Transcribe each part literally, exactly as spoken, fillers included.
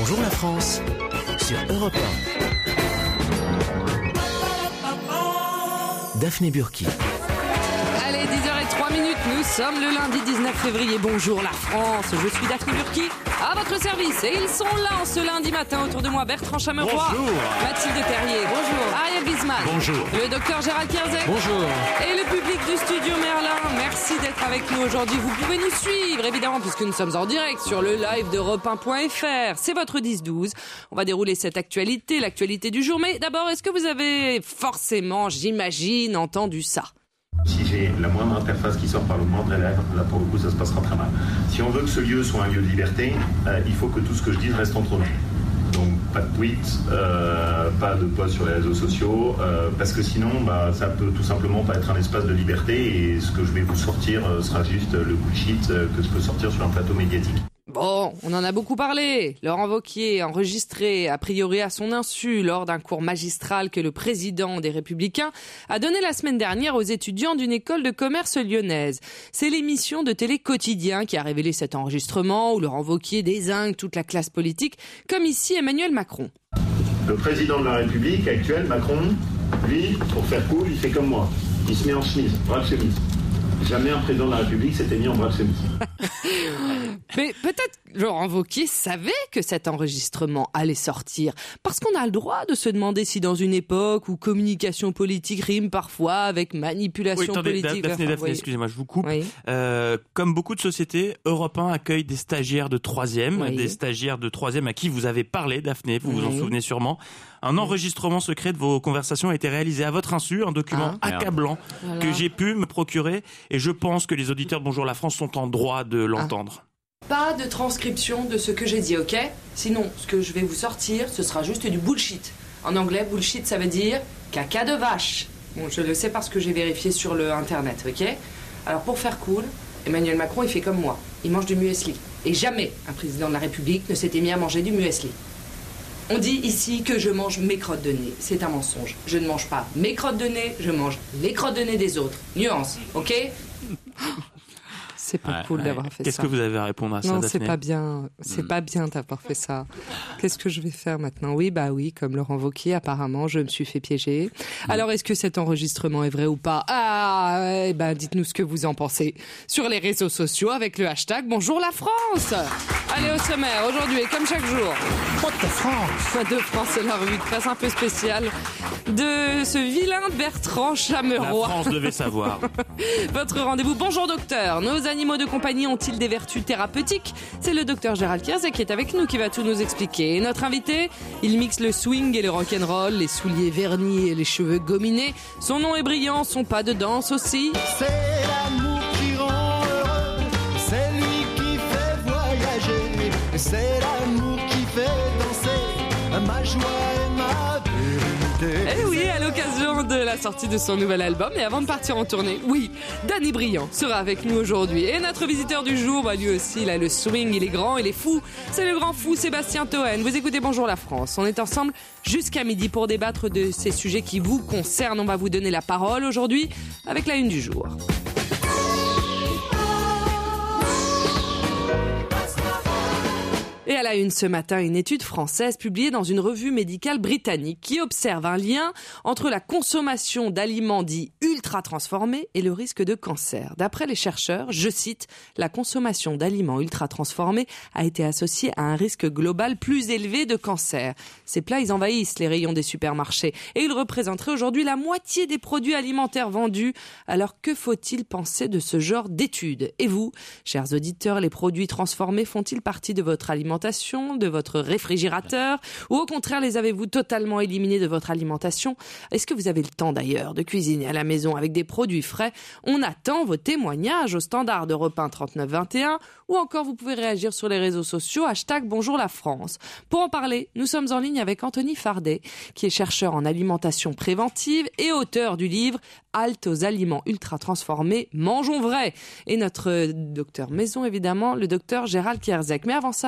Bonjour la France sur Europe un. Daphné Burki. Allez, dix heures zéro trois minutes, nous sommes le lundi dix-neuf février. Bonjour la France, je suis Daphné Burki, à votre service. Et ils sont là en ce lundi matin autour de moi. Bertrand Chameroy. Bonjour. Mathilde Terrier. Bonjour. Ariel Wiesman. Bonjour. Le docteur Gérald Kierzek. Bonjour. Et le public du studio Merlin. Merci d'être avec nous aujourd'hui. Vous pouvez nous suivre, évidemment, puisque nous sommes en direct sur le live d'Europe un point F R. C'est votre dix douze. On va dérouler cette actualité, l'actualité du jour. Mais d'abord, est-ce que vous avez forcément, j'imagine, entendu ça? Si j'ai la moindre interface qui sort par le moindre élève, là pour le coup ça se passera très mal. Si on veut que ce lieu soit un lieu de liberté, euh, il faut que tout ce que je dise reste entre nous. Donc pas de tweets, euh, pas de posts sur les réseaux sociaux, euh, parce que sinon bah, ça peut tout simplement pas être un espace de liberté et ce que je vais vous sortir euh, sera juste le bullshit euh, que je peux sortir sur un plateau médiatique. Bon, on en a beaucoup parlé. Laurent Wauquiez, enregistré a priori à son insu lors d'un cours magistral que le président des Républicains a donné la semaine dernière aux étudiants d'une école de commerce lyonnaise. C'est l'émission de télé Quotidien qui a révélé cet enregistrement où Laurent Wauquiez dézingue toute la classe politique, comme ici Emmanuel Macron. Le président de la République actuel, Macron, lui, pour faire cool, il fait comme moi. Il se met en chemise, bras de chemise. Jamais un président de la République s'était mis en bras de chemise. Mais peut-être Laurent Wauquiez savait que cet enregistrement allait sortir. Parce qu'on a le droit de se demander si dans une époque où communication politique rime parfois avec manipulation oui, attendez, politique... Daphné, enfin, Daphné, oui. excusez-moi, je vous coupe. Oui. Euh, comme beaucoup de sociétés, Europe un accueille des stagiaires de troisième, Oui. des stagiaires de troisième à qui vous avez parlé, Daphné, vous vous en Oui. souvenez sûrement. Un enregistrement secret de vos conversations a été réalisé à votre insu, un document Ah. accablant Voilà. que j'ai pu me procurer et je pense que les auditeurs de Bonjour la France sont en droit de l'entendre. Pas de transcription de ce que j'ai dit, ok? Sinon, ce que je vais vous sortir, ce sera juste du bullshit. En anglais, bullshit, ça veut dire caca de vache. Bon, je le sais parce que j'ai vérifié sur le internet, ok? Alors, pour faire cool, Emmanuel Macron, il fait comme moi. Il mange du muesli. Et jamais un président de la République ne s'était mis à manger du muesli. On dit ici que je mange mes crottes de nez. C'est un mensonge. Je ne mange pas mes crottes de nez, je mange les crottes de nez des autres. Nuance, ok? C'est pas Ouais, cool ouais. d'avoir fait Qu'est-ce ça. que vous avez à répondre à ça, Non, Daphné? c'est pas bien. C'est Mm. pas bien d'avoir fait ça. Qu'est-ce que je vais faire maintenant? Oui, bah oui, comme Laurent Wauquiez, apparemment, je me suis fait piéger. Alors, est-ce que cet enregistrement est vrai ou pas? Ah, eh ben, dites-nous ce que vous en pensez sur les réseaux sociaux avec le hashtag Bonjour la France. Allez, au sommaire, aujourd'hui, et comme chaque jour. What the France? Quoi de France, c'est la revue de presse un peu spéciale de ce vilain Bertrand La Chameroy. France devait savoir. Votre rendez-vous. Bonjour docteur. Nos animaux de compagnie ont-ils des vertus thérapeutiques? C'est le docteur Gérald Kierzek qui est avec nous qui va tout nous expliquer. Et notre invité, il mixe le swing et le rock'n'roll, les souliers vernis et les cheveux gominés. Son nom est brillant, son pas de danse aussi. C'est l'amour qui rend heureux, c'est lui qui fait voyager, c'est l'amour qui fait danser ma joie et ma vérité. Eh oui, à l'occasion de la sortie de son nouvel album et avant de partir en tournée, oui, Danny Briand sera avec nous aujourd'hui. Et notre visiteur du jour, bah lui aussi, il a le swing, il est grand, il est fou. C'est le grand fou Sébastien Toen. Vous écoutez Bonjour la France. On est ensemble jusqu'à midi pour débattre de ces sujets qui vous concernent. On va vous donner la parole aujourd'hui avec la une du jour. Et à la une ce matin, une étude française publiée dans une revue médicale britannique qui observe un lien entre la consommation d'aliments dits ultra transformés et le risque de cancer. D'après les chercheurs, je cite, la consommation d'aliments ultra transformés a été associée à un risque global plus élevé de cancer. Ces plats, ils envahissent les rayons des supermarchés et ils représenteraient aujourd'hui la moitié des produits alimentaires vendus. Alors que faut-il penser de ce genre d'études? Et vous, chers auditeurs, les produits transformés font-ils partie de votre alimentation, de votre réfrigérateur, ou au contraire les avez-vous totalement éliminés de votre alimentation? Est-ce que vous avez le temps d'ailleurs de cuisiner à la maison avec des produits frais? On attend vos témoignages au standard d'Europe un trente-neuf vingt et un, ou encore vous pouvez réagir sur les réseaux sociaux, hashtag Bonjour la France. Pour en parler, nous sommes en ligne avec Anthony Fardet, qui est chercheur en alimentation préventive et auteur du livre Halte aux aliments ultra transformés, mangeons vrai. Et notre docteur maison, évidemment, le docteur Gérald Kierzek. Mais avant ça, Mathilde,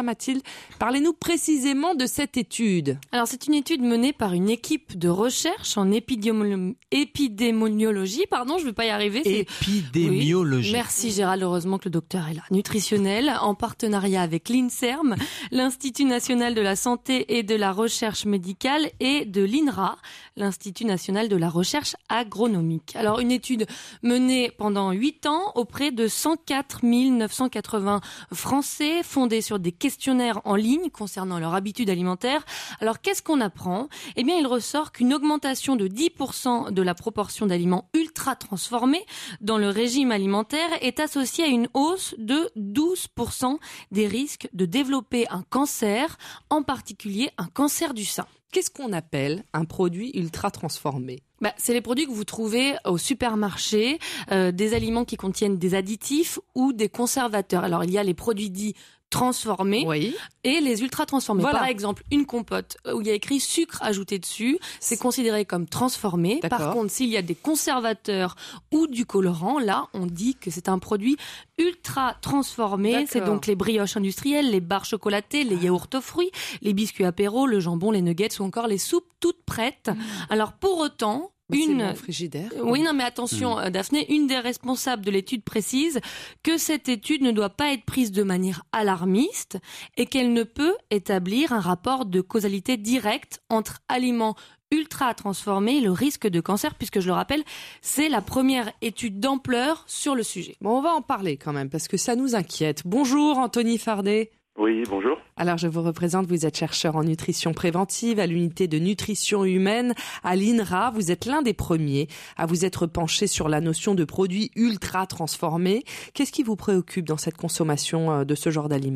Parlez-nous précisément de cette étude. Alors, c'est une étude menée par une équipe de recherche en épidémiolo- épidémiologie. Pardon, je ne vais pas y arriver. C'est... Épidémiologie. Oui. Merci Gérald, heureusement que le docteur est là. Nutritionnelle, en partenariat avec l'INSERM, l'Institut national de la santé et de la recherche médicale, et de l'INRA, l'Institut national de la recherche agronomique. Alors, une étude menée pendant huit ans auprès de cent quatre mille neuf cent quatre-vingts Français, fondée sur des questionnaires en ligne concernant leur habitude alimentaire. Alors, qu'est-ce qu'on apprend ? Eh bien, il ressort qu'une augmentation de dix pour cent de la proportion d'aliments ultra transformés dans le régime alimentaire est associée à une hausse de douze pour cent des risques de développer un cancer, en particulier un cancer du sein. Qu'est-ce qu'on appelle un produit ultra transformé ? Bah, c'est les produits que vous trouvez au supermarché, euh, des aliments qui contiennent des additifs ou des conservateurs. Alors, il y a les produits dits transformés Oui. et les ultra transformés. Voilà. Par exemple, une compote où il y a écrit sucre ajouté dessus, c'est considéré comme transformé. D'accord. Par contre, s'il y a des conservateurs ou du colorant, là, on dit que c'est un produit ultra transformé. D'accord. C'est donc les brioches industrielles, les barres chocolatées, les yaourts aux fruits, les biscuits apéro, le jambon, les nuggets ou encore les soupes toutes prêtes. Alors, pour autant, Bah, c'est une mon frigidaire. Oui, non, mais attention, mmh. Daphné, une des responsables de l'étude précise que cette étude ne doit pas être prise de manière alarmiste et qu'elle ne peut établir un rapport de causalité directe entre aliments ultra transformés et le risque de cancer, puisque je le rappelle, c'est la première étude d'ampleur sur le sujet. Bon, on va en parler quand même, parce que ça nous inquiète. Bonjour, Anthony Fardet. Oui, bonjour. Alors, je vous représente, vous êtes chercheur en nutrition préventive à l'unité de nutrition humaine à l'INRA. Vous êtes l'un des premiers à vous être penché sur la notion de produits ultra transformés. Qu'est-ce qui vous préoccupe dans cette consommation de ce genre d'aliments ?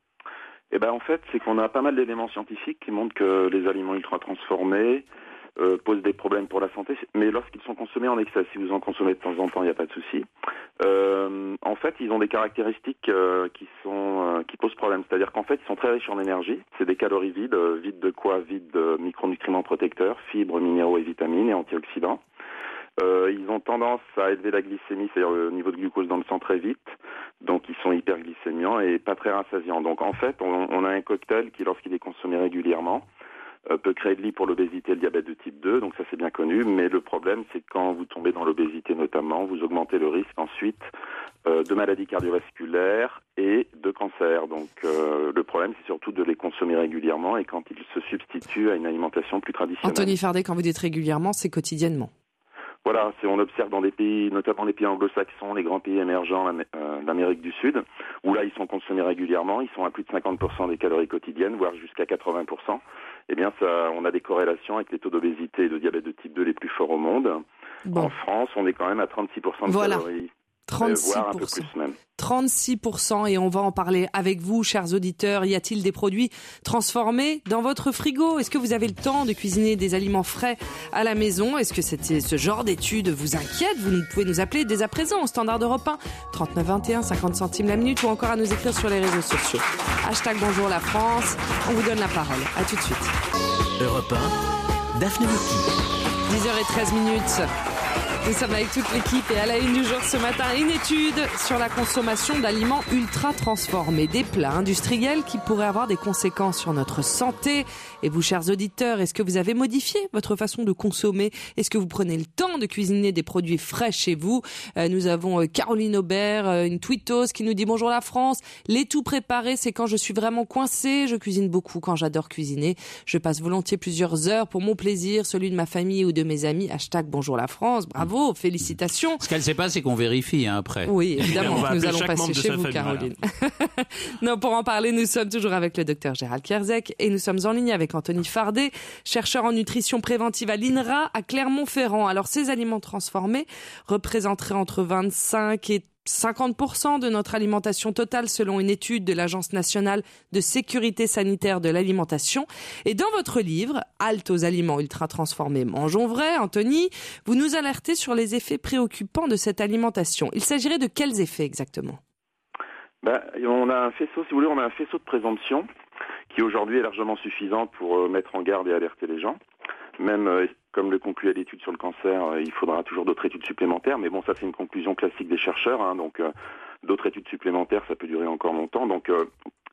Eh ben, en fait, c'est qu'on a pas mal d'éléments scientifiques qui montrent que les aliments ultra transformés euh, posent des problèmes pour la santé, mais lorsqu'ils sont consommés en excès, si vous en consommez de temps en temps, il n'y a pas de souci. Euh, en fait, ils ont des caractéristiques euh, qui sont euh, qui posent problème. C'est-à-dire qu'en fait, ils sont très riches en énergie. C'est des calories vides, euh, vides de quoi ? Vides de micronutriments protecteurs, fibres, minéraux et vitamines et antioxydants. Euh, ils ont tendance à élever la glycémie, c'est-à-dire le niveau de glucose dans le sang très vite. Donc, ils sont hyperglycémiants et pas très rassasiants. Donc, en fait, on, on a un cocktail qui, lorsqu'il est consommé régulièrement, euh, peut créer de l'I pour l'obésité et le diabète de type deux. Donc, ça, c'est bien connu. Mais le problème, c'est que quand vous tombez dans l'obésité notamment, vous augmentez le risque ensuite euh, de maladies cardiovasculaires et de cancer. Donc, euh, le problème, c'est surtout de les consommer régulièrement et quand ils se substituent à une alimentation plus traditionnelle. Anthony Fardet, quand vous dites régulièrement, c'est quotidiennement. Voilà, c'est, on observe dans des pays, notamment les pays anglo-saxons, les grands pays émergents euh, d'Amérique du Sud, où là, ils sont consommés régulièrement, ils sont à plus de cinquante pour cent des calories quotidiennes, voire jusqu'à quatre-vingts pour cent. Eh bien, ça, on a des corrélations avec les taux d'obésité et de diabète de type deux les plus forts au monde. Bon. En France, on est quand même à trente-six pour cent de voilà. calories. trente-six pour cent. Voire un peu plus même. trente-six pour cent, et on va en parler avec vous, chers auditeurs. Y a-t-il des produits transformés dans votre frigo ? Est-ce que vous avez le temps de cuisiner des aliments frais à la maison ? Est-ce que c'était ce genre d'études vous inquiète ? Vous pouvez nous appeler dès à présent au standard d'Europe un, trente-neuf vingt et un, cinquante centimes la minute, ou encore à nous écrire sur les réseaux sociaux. Hashtag Bonjour la France. On vous donne la parole. À tout de suite. Europe un, Daphné Burki. dix heures treize minutes. Nous sommes avec toute l'équipe et à la une du jour ce matin, une étude sur la consommation d'aliments ultra transformés, des plats industriels qui pourraient avoir des conséquences sur notre santé. Et vous, chers auditeurs, est-ce que vous avez modifié votre façon de consommer ? Est-ce que vous prenez le temps de cuisiner des produits frais chez vous ? euh, Nous avons euh, Caroline Aubert, euh, une tweetos qui nous dit « Bonjour la France, les tout préparés, c'est quand je suis vraiment coincée. Je cuisine beaucoup quand j'adore cuisiner. Je passe volontiers plusieurs heures pour mon plaisir, celui de ma famille ou de mes amis. Hashtag Bonjour la France. Bravo. Félicitations. Ce qu'elle ne sait pas, c'est qu'on vérifie hein, après. Oui, évidemment, nous allons passer chez vous, famille, Caroline. Voilà. Non, pour en parler, nous sommes toujours avec le docteur Gérald Kierzek et nous sommes en ligne avec Anthony Fardet, chercheur en nutrition préventive à l'INRA à Clermont-Ferrand. Alors, ces aliments transformés représenteraient entre vingt-cinq et cinquante pour cent de notre alimentation totale selon une étude de l'Agence nationale de sécurité sanitaire de l'alimentation. Et dans votre livre, Halte aux aliments ultra transformés, mangeons vrai, Anthony, vous nous alertez sur les effets préoccupants de cette alimentation. Il s'agirait de quels effets exactement ? Ben, on a un faisceau, si vous voulez, on a un faisceau de présomption qui aujourd'hui est largement suffisant pour euh, mettre en garde et alerter les gens. Même, euh, comme le conclut à l'étude sur le cancer, euh, il faudra toujours d'autres études supplémentaires. Mais bon, ça c'est une conclusion classique des chercheurs. Hein, donc, euh, d'autres études supplémentaires, ça peut durer encore longtemps. Donc, euh,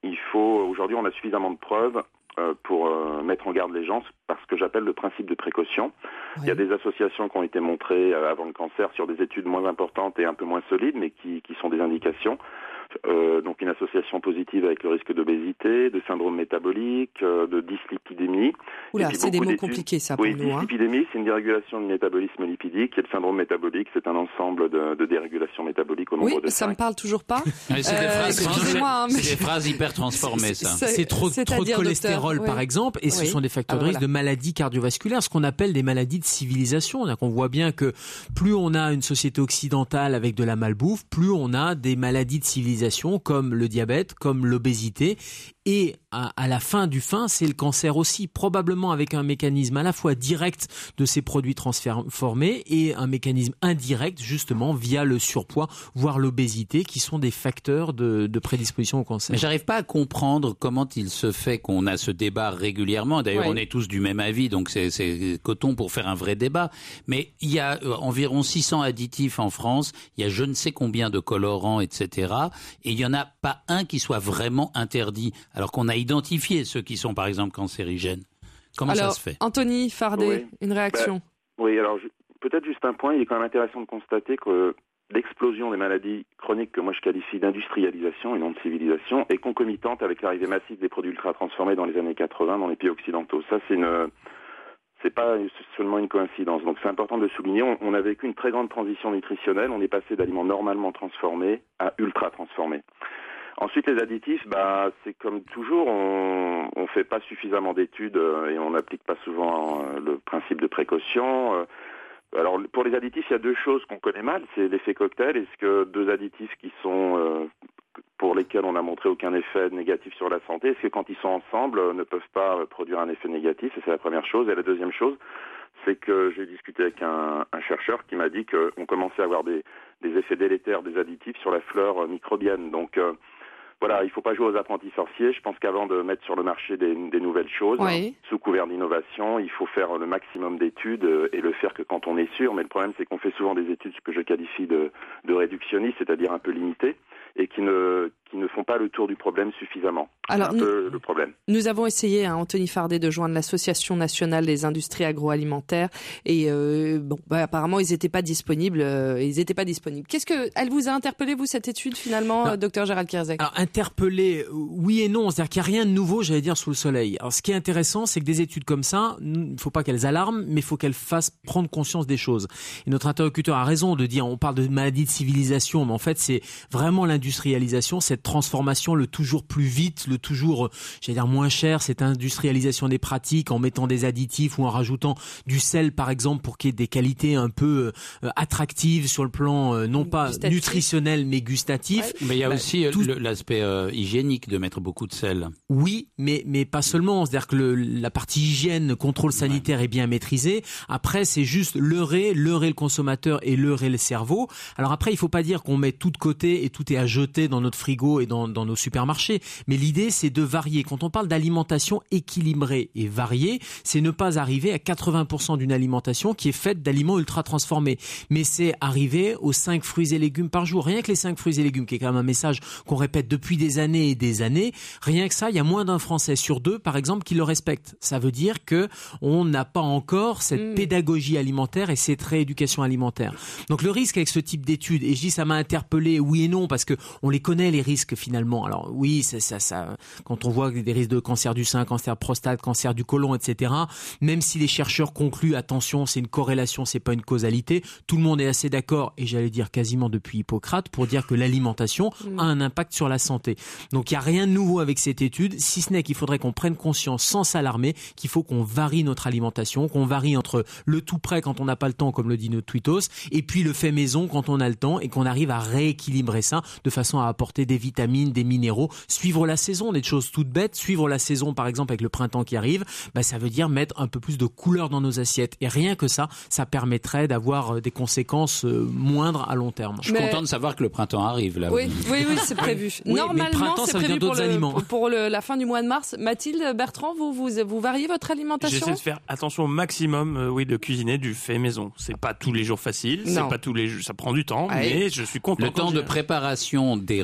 il faut, aujourd'hui, on a suffisamment de preuves euh, pour euh, mettre en garde les gens par ce que j'appelle le principe de précaution. Oui. Il y a des associations qui ont été montrées euh, avant le cancer sur des études moins importantes et un peu moins solides, mais qui, qui sont des indications. Euh, donc une association positive avec le risque d'obésité, de syndrome métabolique, euh, de dyslipidémie. Oula, c'est des mots d'études. Compliqués ça pour oui, nous. Oui, dyslipidémie, hein. C'est une dérégulation du métabolisme lipidique, et le syndrome métabolique, c'est un ensemble de, de dérégulations métaboliques au nombre oui, de ça cinq. me parle toujours pas. Mais c'est, des euh, phrases, hein, mais... c'est des phrases hyper transformées, ça. C'est, c'est trop, trop de cholestérol, docteur, par oui. exemple, et ce oui. sont des facteurs ah, de risque voilà. de maladies cardiovasculaires, ce qu'on appelle des maladies de civilisation. On voit bien que plus on a une société occidentale avec de la malbouffe, plus on a des maladies de civilisation comme le diabète, comme l'obésité, et à, à la fin du fin, c'est le cancer aussi, probablement avec un mécanisme à la fois direct de ces produits transformés et un mécanisme indirect justement via le surpoids, voire l'obésité, qui sont des facteurs de, de prédisposition au cancer. Mais j'arrive pas à comprendre comment il se fait qu'on a ce débat régulièrement. D'ailleurs, ouais. on est tous du même avis, donc c'est, c'est coton pour faire un vrai débat. Mais il y a euh, environ six cents additifs en France, il y a je ne sais combien de colorants, et cetera. Et il y en a pas un qui soit vraiment interdit, alors qu'on a identifié ceux qui sont par exemple cancérigènes. Comment alors, ça se fait? Anthony Fardet, oui. une réaction. Ben, oui, alors je, peut-être juste un point, il est quand même intéressant de constater que l'explosion des maladies chroniques que moi je qualifie d'industrialisation et non de civilisation est concomitante avec l'arrivée massive des produits ultra-transformés dans les années quatre-vingts dans les pays occidentaux. Ça, c'est une... c'est pas seulement une coïncidence. Donc c'est important de le souligner. On, on a vécu une très grande transition nutritionnelle. On est passé d'aliments normalement transformés à ultra-transformés. Ensuite, les additifs, bah, c'est comme toujours, on ne fait pas suffisamment d'études euh, et on n'applique pas souvent euh, le principe de précaution. Euh, alors, pour les additifs, il y a deux choses qu'on connaît mal. C'est l'effet cocktail. Est-ce que deux additifs qui sont euh, pour lesquels on n'a montré aucun effet négatif sur la santé, est-ce que quand ils sont ensemble, euh, ne peuvent pas euh, produire un effet négatif? Et c'est la première chose. Et la deuxième chose, c'est que j'ai discuté avec un, un chercheur qui m'a dit qu'on commençait à avoir des, des effets délétères des additifs sur la flore euh, microbienne. Donc, euh, voilà, il ne faut pas jouer aux apprentis sorciers. Je pense qu'avant de mettre sur le marché des, des nouvelles choses, oui. sous couvert d'innovation, il faut faire le maximum d'études et le faire que quand on est sûr. Mais le problème, c'est qu'on fait souvent des études que je qualifie de, de réductionnistes, c'est-à-dire un peu limitées, et qui ne, qui ne font pas le tour du problème suffisamment. Alors, c'est un peu le problème. Nous avons essayé, hein, Anthony Fardet, de joindre l'Association nationale des industries agroalimentaires, et euh, bon, bah, apparemment, ils n'étaient pas disponibles. Euh, ils n'étaient pas disponibles. Qu'est-ce que elle vous a interpellé, vous, cette étude, finalement, non. docteur Gérald Kierzek? Alors, interpellé, oui et non. C'est-à-dire qu'il n'y a rien de nouveau, j'allais dire, sous le soleil. Alors, ce qui est intéressant, c'est que des études comme ça, il ne faut pas qu'elles alarment, mais il faut qu'elles fassent prendre conscience des choses. Et notre interlocuteur a raison de dire, on parle de maladie de civilisation, mais en fait, c'est vraiment l'industrialisation, cette transformation, le toujours plus vite, le toujours, j'allais dire, moins cher, cette industrialisation des pratiques en mettant des additifs ou en rajoutant du sel, par exemple, pour qu'il y ait des qualités un peu euh, attractives sur le plan, euh, non pas gustatif. nutritionnel, mais gustatif. Ouais. Mais il y a bah, aussi tout... le, l'aspect euh, hygiénique de mettre beaucoup de sel. Oui, mais, mais pas seulement. C'est-à-dire que le, la partie hygiène, contrôle sanitaire ouais. est bien maîtrisée. Après, c'est juste leurrer, leurrer le consommateur et leurrer le cerveau. Alors après, il faut pas dire qu'on met tout de côté et tout est à jeter dans notre frigo et dans, dans nos supermarchés. Mais l'idée, c'est de varier. Quand on parle d'alimentation équilibrée et variée, c'est ne pas arriver à quatre-vingts pour cent d'une alimentation qui est faite d'aliments ultra transformés. Mais c'est arriver aux cinq fruits et légumes par jour. Rien que les cinq fruits et légumes, qui est quand même un message qu'on répète depuis des années et des années. Rien que ça, il y a moins d'un Français sur deux, par exemple, qui le respecte. Ça veut dire que on n'a pas encore cette mmh. pédagogie alimentaire et cette rééducation alimentaire. Donc le risque avec ce type d'études, et je dis ça m'a interpellé, oui et non, parce que on les connaît les risques finalement. Alors oui, ça, ça, ça, quand on voit des risques de cancer du sein, cancer de prostate, cancer du côlon, et cetera. Même si les chercheurs concluent, attention, c'est une corrélation, c'est pas une causalité. Tout le monde est assez d'accord, et j'allais dire quasiment depuis Hippocrate, pour dire que l'alimentation mmh. a un impact sur la santé. Donc il y a rien de nouveau avec cette étude, si ce n'est qu'il faudrait qu'on prenne conscience sans s'alarmer qu'il faut qu'on varie notre alimentation, qu'on varie entre le tout prêt quand on n'a pas le temps, comme le dit notre tweetos, et puis le fait maison quand on a le temps, et qu'on arrive à rééquilibrer ça de façon à apporter des vitamines, des minéraux, suivre la saison, des choses toutes bêtes, suivre la saison par exemple avec le printemps qui arrive, bah, ça veut dire mettre un peu plus de couleur dans nos assiettes, et rien que ça, ça permettrait d'avoir des conséquences moindres à long terme. Je suis mais... content de savoir que le printemps arrive là. Oui, oui, oui, c'est prévu. Oui, Normalement, printemps, c'est prévu pour, le, pour le, la fin du mois de mars. Mathilde, Bertrand, vous, vous, vous variez votre alimentation? J'essaie de faire attention au maximum, euh, oui, de cuisiner du fait maison. C'est pas tous les jours facile, non. c'est pas tous les jours, ça prend du temps, ouais. mais je suis content. Le temps de préparation des repas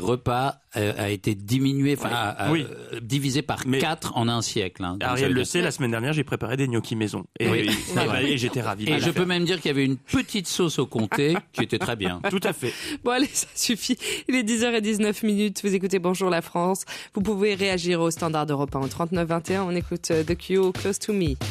a, a été diminué, enfin, a, oui. a, divisé par Mais quatre en un siècle. Hein. Ariel le sait, la semaine dernière, j'ai préparé des gnocchis maison. Et, oui. et, et j'étais ravi. Et je faire. peux même dire qu'il y avait une petite sauce au comté qui était très bien. Tout à fait. Bon, allez, ça suffit. Il est dix heures dix-neuf minutes. Vous écoutez Bonjour la France. Vous pouvez réagir au standard d'Europe un au trente-neuf vingt et un. On écoute The Cure, Close to Me.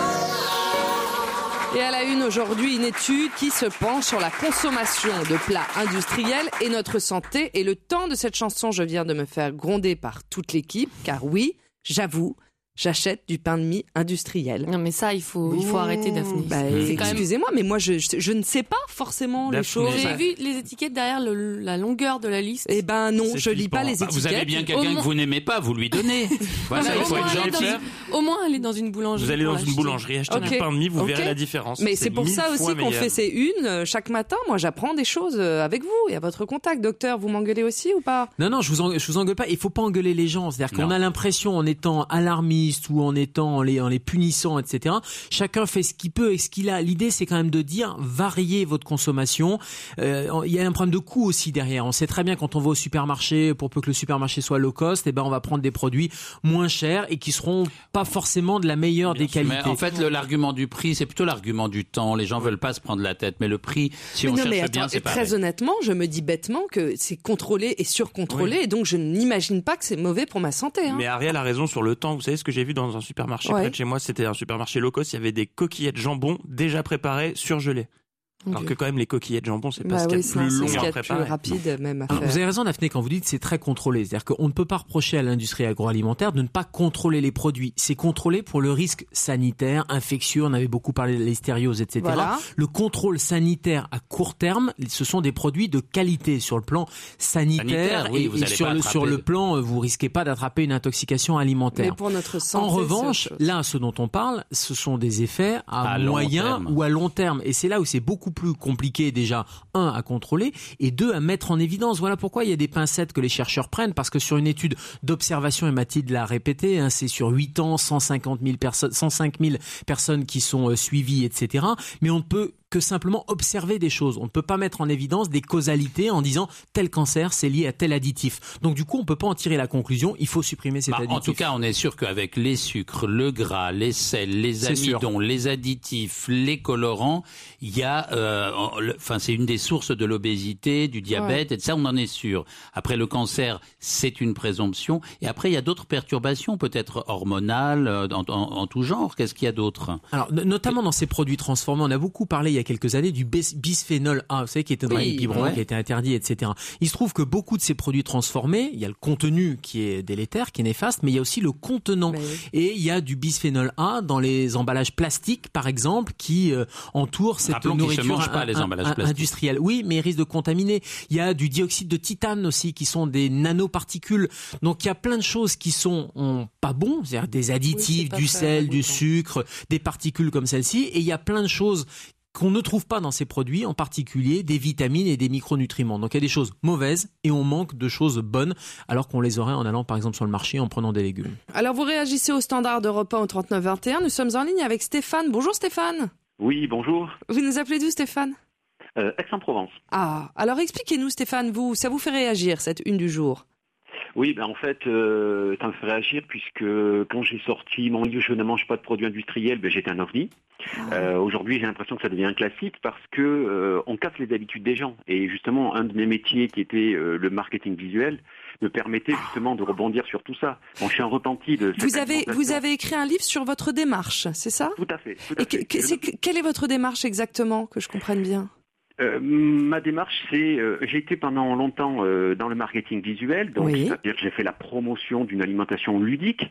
Et à la une aujourd'hui, une étude qui se penche sur la consommation de plats industriels et notre santé. Et le temps de cette chanson, je viens de me faire gronder par toute l'équipe, car oui, j'avoue, j'achète du pain de mie industriel. Non mais ça, il faut, il faut arrêter, Daphné. Bah, excusez-moi, mais moi, je, je, je ne sais pas forcément Daphné, les choses. Vous avez vu les étiquettes derrière le, la longueur de la liste? Eh ben non, C'est je lis flippant. pas les Bah, étiquettes. vous avez bien quelqu'un Au que vous n'aimez pas, vous lui donnez. Voilà, Non, il faut au être moins, gentil. dans- Au moins, aller dans une boulangerie. Vous allez dans pour une l'acheter. boulangerie, acheter Ok. du pain de mie, vous Ok. verrez la différence. Mais c'est pour mille ça aussi fois qu'on meilleur. fait ces unes euh, chaque matin. Moi, j'apprends des choses euh, avec vous et à votre contact. Docteur, vous m'engueulez aussi ou pas? Non, non, je vous, en, je vous engueule pas. Il faut pas engueuler les gens. C'est-à-dire qu'on Non. a l'impression, en étant alarmiste ou en étant, en les, en les punissant, et cetera, chacun fait ce qu'il peut et ce qu'il a. L'idée, c'est quand même de dire, variez votre consommation. Euh, il y a un problème de coût aussi derrière. On sait très bien quand on va au supermarché, pour peu que le supermarché soit low cost, eh ben, on va prendre des produits moins chers et qui seront pas forcément de la meilleure des qualités. Mais en fait, le, l'argument du prix, c'est plutôt l'argument du temps. Les gens veulent pas se prendre la tête, mais le prix, si Mais on non, cherche mais bien, attends, c'est très pareil. honnêtement, je me dis bêtement que c'est contrôlé et surcontrôlé, et donc je n'imagine pas que c'est mauvais pour ma santé. Hein. Mais Ariel a raison sur le temps. Vous savez ce que j'ai vu dans un supermarché Ouais. près de chez moi? C'était un supermarché low cost. Il y avait des coquillettes jambon déjà préparées, surgelées. Alors Ok. que quand même, les coquillettes jambon, c'est pas Bah ce qu'il y oui, a c'est plus c'est long ce qu'il y à a de plus préparer. rapide même à Alors, faire. vous avez raison, Daphné, quand vous dites c'est très contrôlé. C'est-à-dire qu'on ne peut pas reprocher à l'industrie agroalimentaire de ne pas contrôler les produits. C'est contrôlé pour le risque sanitaire, infectieux. On avait beaucoup parlé de l'hystériose, et cetera. Voilà. Le contrôle sanitaire à court terme, ce sont des produits de qualité sur le plan sanitaire, Sanitaire, oui, et, vous et allez sur pas le attraper sur le de- plan, euh, vous risquez pas d'attraper une intoxication alimentaire. Mais pour notre santé, En revanche, c'est autre chose. là, ce dont on parle, ce sont des effets à, À long moyen terme. ou à long terme. Et c'est là où c'est beaucoup plus compliqué déjà, un, à contrôler, et deux, à mettre en évidence. Voilà pourquoi il y a des pincettes que les chercheurs prennent, parce que sur une étude d'observation, et Mathilde l'a répété, hein, c'est sur huit ans, cent cinquante mille personnes, cent cinq mille personnes qui sont euh, suivies, et cetera. Mais on ne peut que simplement observer des choses. On ne peut pas mettre en évidence des causalités en disant tel cancer, c'est lié à tel additif. Donc du coup, on peut pas en tirer la conclusion. Il faut supprimer cet Bah, additif. en tout cas, on est sûr qu'avec les sucres, le gras, les sels, les C'est sûr. amidons, les additifs, les colorants, il y a, euh, enfin, c'est une des sources de l'obésité, du diabète, et de ça, on en est sûr. Après, le cancer, c'est une présomption. Et après, il y a d'autres perturbations, peut-être hormonales, euh, en, en, en tout genre. Qu'est-ce qu'il y a d'autre? Alors, no- notamment dans ces produits transformés, on a beaucoup parlé il y a quelques années du bis- bisphénol A, vous savez, qui était dans Oui, les biberons, ouais. qui a été interdit, et cetera. Il se trouve que beaucoup de ces produits transformés, il y a le contenu qui est délétère, qui est néfaste, mais il y a aussi le contenant. Mais oui. Et il y a du bisphénol A dans les emballages plastiques, par exemple, qui euh, entourent cette Rappelons qu'ils se nourriture mangent pas, les in- emballages in- plastiques. industrielle. Oui, mais ils risquent de contaminer. Il y a du dioxyde de titane aussi, qui sont des nanoparticules. Donc il y a plein de choses qui sont hum, pas bons, c'est-à-dire des additifs, c'est pas du très sel, du ragoûtant. sucre, des particules comme celle-ci. Et il y a plein de choses qu'on ne trouve pas dans ces produits, en particulier des vitamines et des micronutriments. Donc il y a des choses mauvaises et on manque de choses bonnes, alors qu'on les aurait en allant par exemple sur le marché en prenant des légumes. Alors vous réagissez au standard d'Europe un au trente-neuf vingt et un. Nous sommes en ligne avec Stéphane. Bonjour Stéphane. Oui, bonjour. Vous nous appelez d'où Stéphane? Euh, Aix-en-Provence. Ah, alors expliquez-nous Stéphane, vous, ça vous fait réagir cette une du jour? Oui, ben en fait, euh, ça me fait réagir puisque quand j'ai sorti mon livre Je ne mange pas de produits industriels, ben j'étais un ovni. Euh, aujourd'hui, j'ai l'impression que ça devient un classique parce que euh, on casse les habitudes des gens. Et justement, un de mes métiers qui était euh, le marketing visuel me permettait justement de rebondir sur tout ça. Bon, je suis un repenti de cette Vous avez, alimentation. vous avez écrit un livre sur votre démarche, c'est ça? Tout à fait. Tout à Et que- fait. que- c'est que- quelle est votre démarche exactement, que je comprenne bien? Euh, ma démarche, c'est euh, j'ai été pendant longtemps euh, dans le marketing visuel, donc Oui. c'est-à-dire que j'ai fait la promotion d'une alimentation ludique,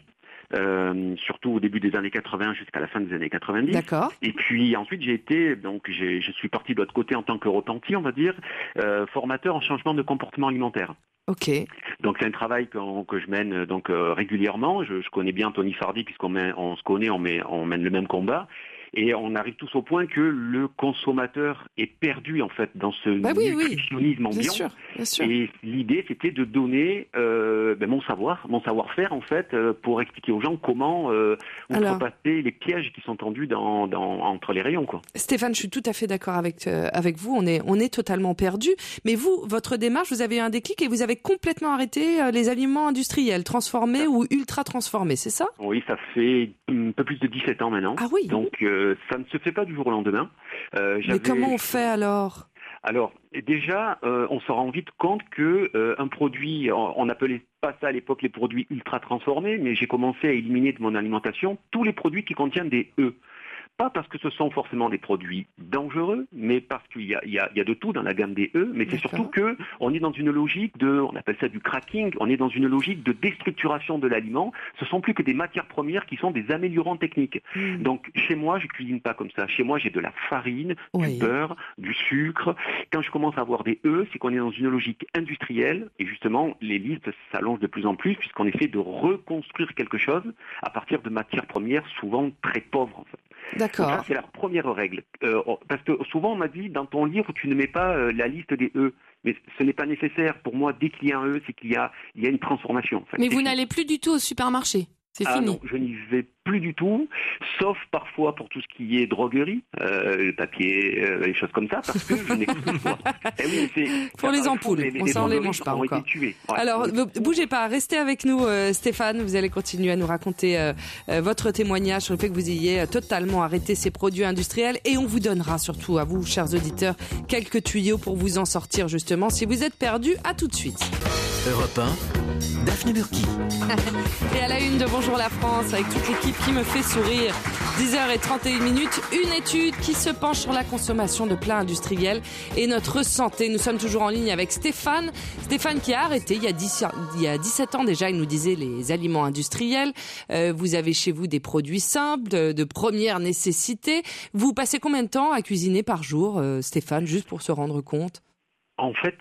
euh, surtout au début des années quatre-vingts jusqu'à la fin des années quatre-vingt-dix. D'accord. Et puis ensuite, j'ai été donc j'ai, je suis parti de l'autre côté en tant que repenti, on va dire, euh, formateur en changement de comportement alimentaire. Ok. Donc c'est un travail qu'on- que je mène euh, donc euh, régulièrement. Je, je connais bien Tony Fardy puisqu'on mène- on se connaît, on, met, on mène le même combat. Et on arrive tous au point que le consommateur est perdu en fait dans ce bah oui, nutritionnisme oui. ambiant. Bien sûr, bien sûr. Et l'idée c'était de donner euh, ben, mon savoir, mon savoir-faire en fait, euh, pour expliquer aux gens comment euh, outrepasser les pièges qui sont tendus dans, dans, entre les rayons, quoi. Stéphane, je suis tout à fait d'accord avec euh, avec vous. On est on est totalement perdu. Mais vous, votre démarche, vous avez eu un déclic et vous avez complètement arrêté euh, les aliments industriels, transformés ou ultra transformés, c'est ça? Oui, ça fait un peu plus de dix-sept ans maintenant. Ah oui. Donc euh, ça ne se fait pas du jour au lendemain. Euh, Mais comment on fait alors? Alors déjà, euh, on se rend vite compte que euh, un produit, on, on appelait pas ça à l'époque les produits ultra transformés, mais j'ai commencé à éliminer de mon alimentation tous les produits qui contiennent des E. Pas parce que ce sont forcément des produits dangereux, mais parce qu'il y a, il y a, il y a de tout dans la gamme des E, mais c'est surtout que on est dans une logique de, on appelle ça du cracking, on est dans une logique de déstructuration de l'aliment. Ce sont plus que des matières premières qui sont des améliorants techniques. Mmh. Donc chez moi, je cuisine pas comme ça. Chez moi, j'ai de la farine, oui. du beurre, du sucre. Quand je commence à avoir des E, c'est qu'on est dans une logique industrielle, et justement, les listes s'allongent de plus en plus puisqu'on essaie de reconstruire quelque chose à partir de matières premières souvent très pauvres en fait. D'accord. Donc ça, c'est la première règle. Euh, parce que souvent, on m'a dit, dans ton livre, tu ne mets pas euh, la liste des E. Mais ce n'est pas nécessaire. Pour moi, dès qu'il y a un E, c'est qu'il y a, il y a une transformation. En fait. Mais vous n'allez plus du tout au supermarché? C'est ah fini. Non, je n'y vais plus du tout, sauf parfois pour tout ce qui est droguerie, euh, le papier, euh, les choses comme ça, parce que je n'écoute pas. Eh oui, c'est, pour les ampoules, les, les, on s'en les mange pas encore. Ouais. Alors, ne bougez pas, restez avec nous, euh, Stéphane. Vous allez continuer à nous raconter euh, euh, votre témoignage sur le fait que vous ayez totalement arrêté ces produits industriels, et on vous donnera surtout à vous, chers auditeurs, quelques tuyaux pour vous en sortir justement. Si vous êtes perdu, à tout de suite. Europe un, Daphné Burki. Et à la une de Bonjour la France, avec toute l'équipe qui me fait sourire. dix heures trente et une minutes, une étude qui se penche sur la consommation de plats industriels et notre santé. Nous sommes toujours en ligne avec Stéphane. Stéphane qui a arrêté il y a, dix, il y a dix-sept ans déjà, il nous disait les aliments industriels. Euh, vous avez chez vous des produits simples, de, de première nécessité. Vous passez combien de temps à cuisiner par jour, euh, Stéphane, juste pour se rendre compte ? En fait,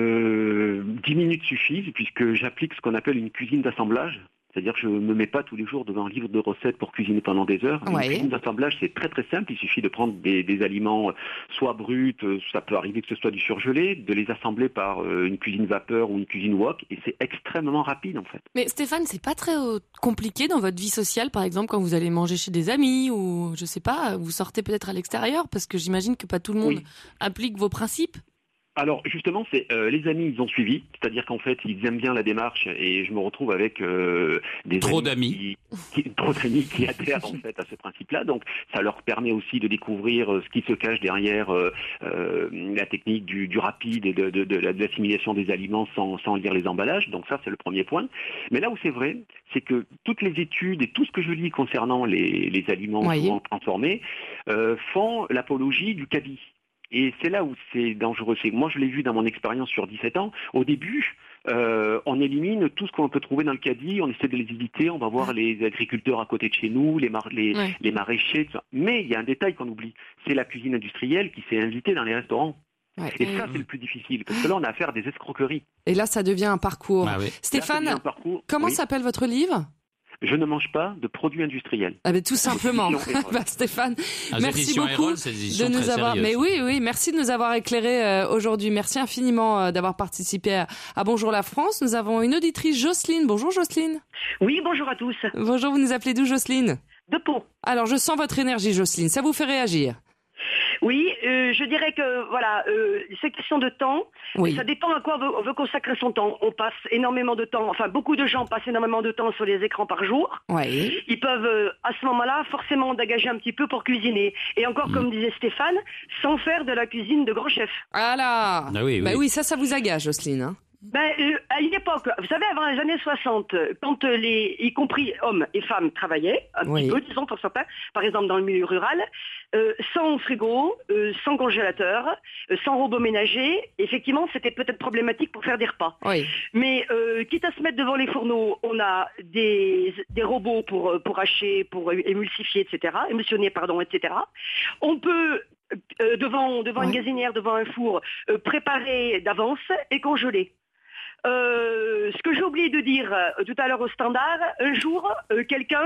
euh, dix minutes suffisent puisque j'applique ce qu'on appelle une cuisine d'assemblage. C'est-à-dire que je ne me mets pas tous les jours devant un livre de recettes pour cuisiner pendant des heures. Ouais. Une cuisine d'assemblage, c'est très très simple. Il suffit de prendre des, des aliments soit bruts, ça peut arriver que ce soit du surgelé, de les assembler par une cuisine vapeur ou une cuisine wok, et c'est extrêmement rapide en fait. Mais Stéphane, c'est pas très compliqué dans votre vie sociale, par exemple, quand vous allez manger chez des amis ou je sais pas, vous sortez peut-être à l'extérieur, parce que j'imagine que pas tout le monde oui. applique vos principes. Alors justement, c'est euh, les amis, ils ont suivi, c'est-à-dire qu'en fait, ils aiment bien la démarche et je me retrouve avec euh, des trop amis d'amis, qui, qui, trop d'amis qui adhèrent en fait à ce principe-là. Donc, ça leur permet aussi de découvrir euh, ce qui se cache derrière euh, euh, la technique du, du rapide et de, de, de, de l'assimilation des aliments sans, sans lire les emballages. Donc ça, c'est le premier point. Mais là où c'est vrai, c'est que toutes les études et tout ce que je lis concernant les, les aliments oui. souvent transformés euh, font l'apologie du caddie. Et c'est là où c'est dangereux. C'est, moi, je l'ai vu dans mon expérience sur dix-sept ans. Au début, euh, on élimine tout ce qu'on peut trouver dans le caddie. On essaie de les éviter. On va voir les agriculteurs à côté de chez nous, les, mar- les, ouais. les maraîchers. Tout ça. Mais il y a un détail qu'on oublie. C'est la cuisine industrielle qui s'est invitée dans les restaurants. Ouais. Et ça, c'est le plus difficile. Parce que là, on a affaire à des escroqueries. Et là, ça devient un parcours. Ah oui. Stéphane, un parcours, comment oui. s'appelle votre livre ? Je ne mange pas de produits industriels. Ah ben tout simplement. bah, Stéphane, ah, merci beaucoup Erol, de nous avoir. Mais oui, oui, merci de nous avoir éclairé euh, aujourd'hui. Merci infiniment euh, d'avoir participé à, à Bonjour la France. Nous avons une auditrice, Jocelyne. Bonjour Jocelyne. Oui, bonjour à tous. Bonjour, vous nous appelez d'où, Jocelyne ? De Pau. Alors je sens votre énergie, Jocelyne. Ça vous fait réagir ? Oui, euh, je dirais que voilà, euh, c'est question de temps. Oui. Ça dépend à quoi on veut, on veut consacrer son temps. On passe énormément de temps, enfin beaucoup de gens passent énormément de temps sur les écrans par jour. Oui. Ils peuvent euh, à ce moment-là forcément dégager un petit peu pour cuisiner. Et encore mmh. comme disait Stéphane, sans faire de la cuisine de grand chef. Ah là. Ah oui, oui. Bah oui, ça, ça vous agace, Jocelyne. Hein. Ben, euh, à une époque, vous savez, avant les années soixante, quand euh, les, y compris hommes et femmes travaillaient, un oui. petit peu, disons, pour certains, par exemple dans le milieu rural, euh, sans frigo, euh, sans congélateur, euh, sans robot ménager, effectivement, c'était peut-être problématique pour faire des repas. Oui. Mais, euh, quitte à se mettre devant les fourneaux, on a des, des robots pour, pour hacher, pour émulsifier, et cetera, émulsionner, pardon, et cetera. On peut, euh, devant, devant oui. une gazinière, devant un four, euh, préparer d'avance et congeler. Euh, ce que j'ai oublié de dire euh, tout à l'heure au standard, un jour, euh, quelqu'un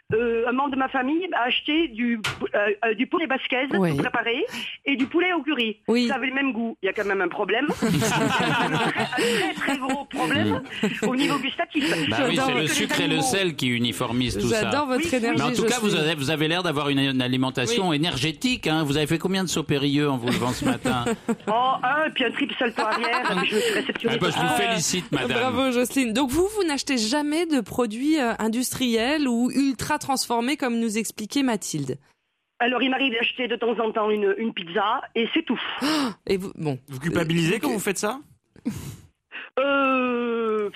euh, un membre de ma famille a acheté du, euh, euh, du poulet basquaise Oui. tout préparé et du poulet au curry. Oui. Ça avait le même goût. Il y a quand même un problème. un très très gros problème au niveau gustatif. Bah oui, c'est le sucre et le sel qui uniformisent tout ça. J'adore votre Oui, énergie. Mais en tout cas, vous Jocelyne. avez, vous avez l'air d'avoir une, une alimentation énergétique. Hein. Vous avez fait combien de sauts périlleux en vous levant ce matin? Oh, un, puis un triple salto arrière, et puis je me suis réceptionnée. Ah bah, je vous félicite, madame. Bravo Jocelyne. Donc vous, vous n'achetez jamais de produits euh, industriels ou ultra transformés comme nous expliquait Mathilde. Alors, il m'arrive d'acheter de temps en temps une, une pizza, et c'est tout. Et vous, bon. Vous culpabilisez quand vous faites ça? Euh...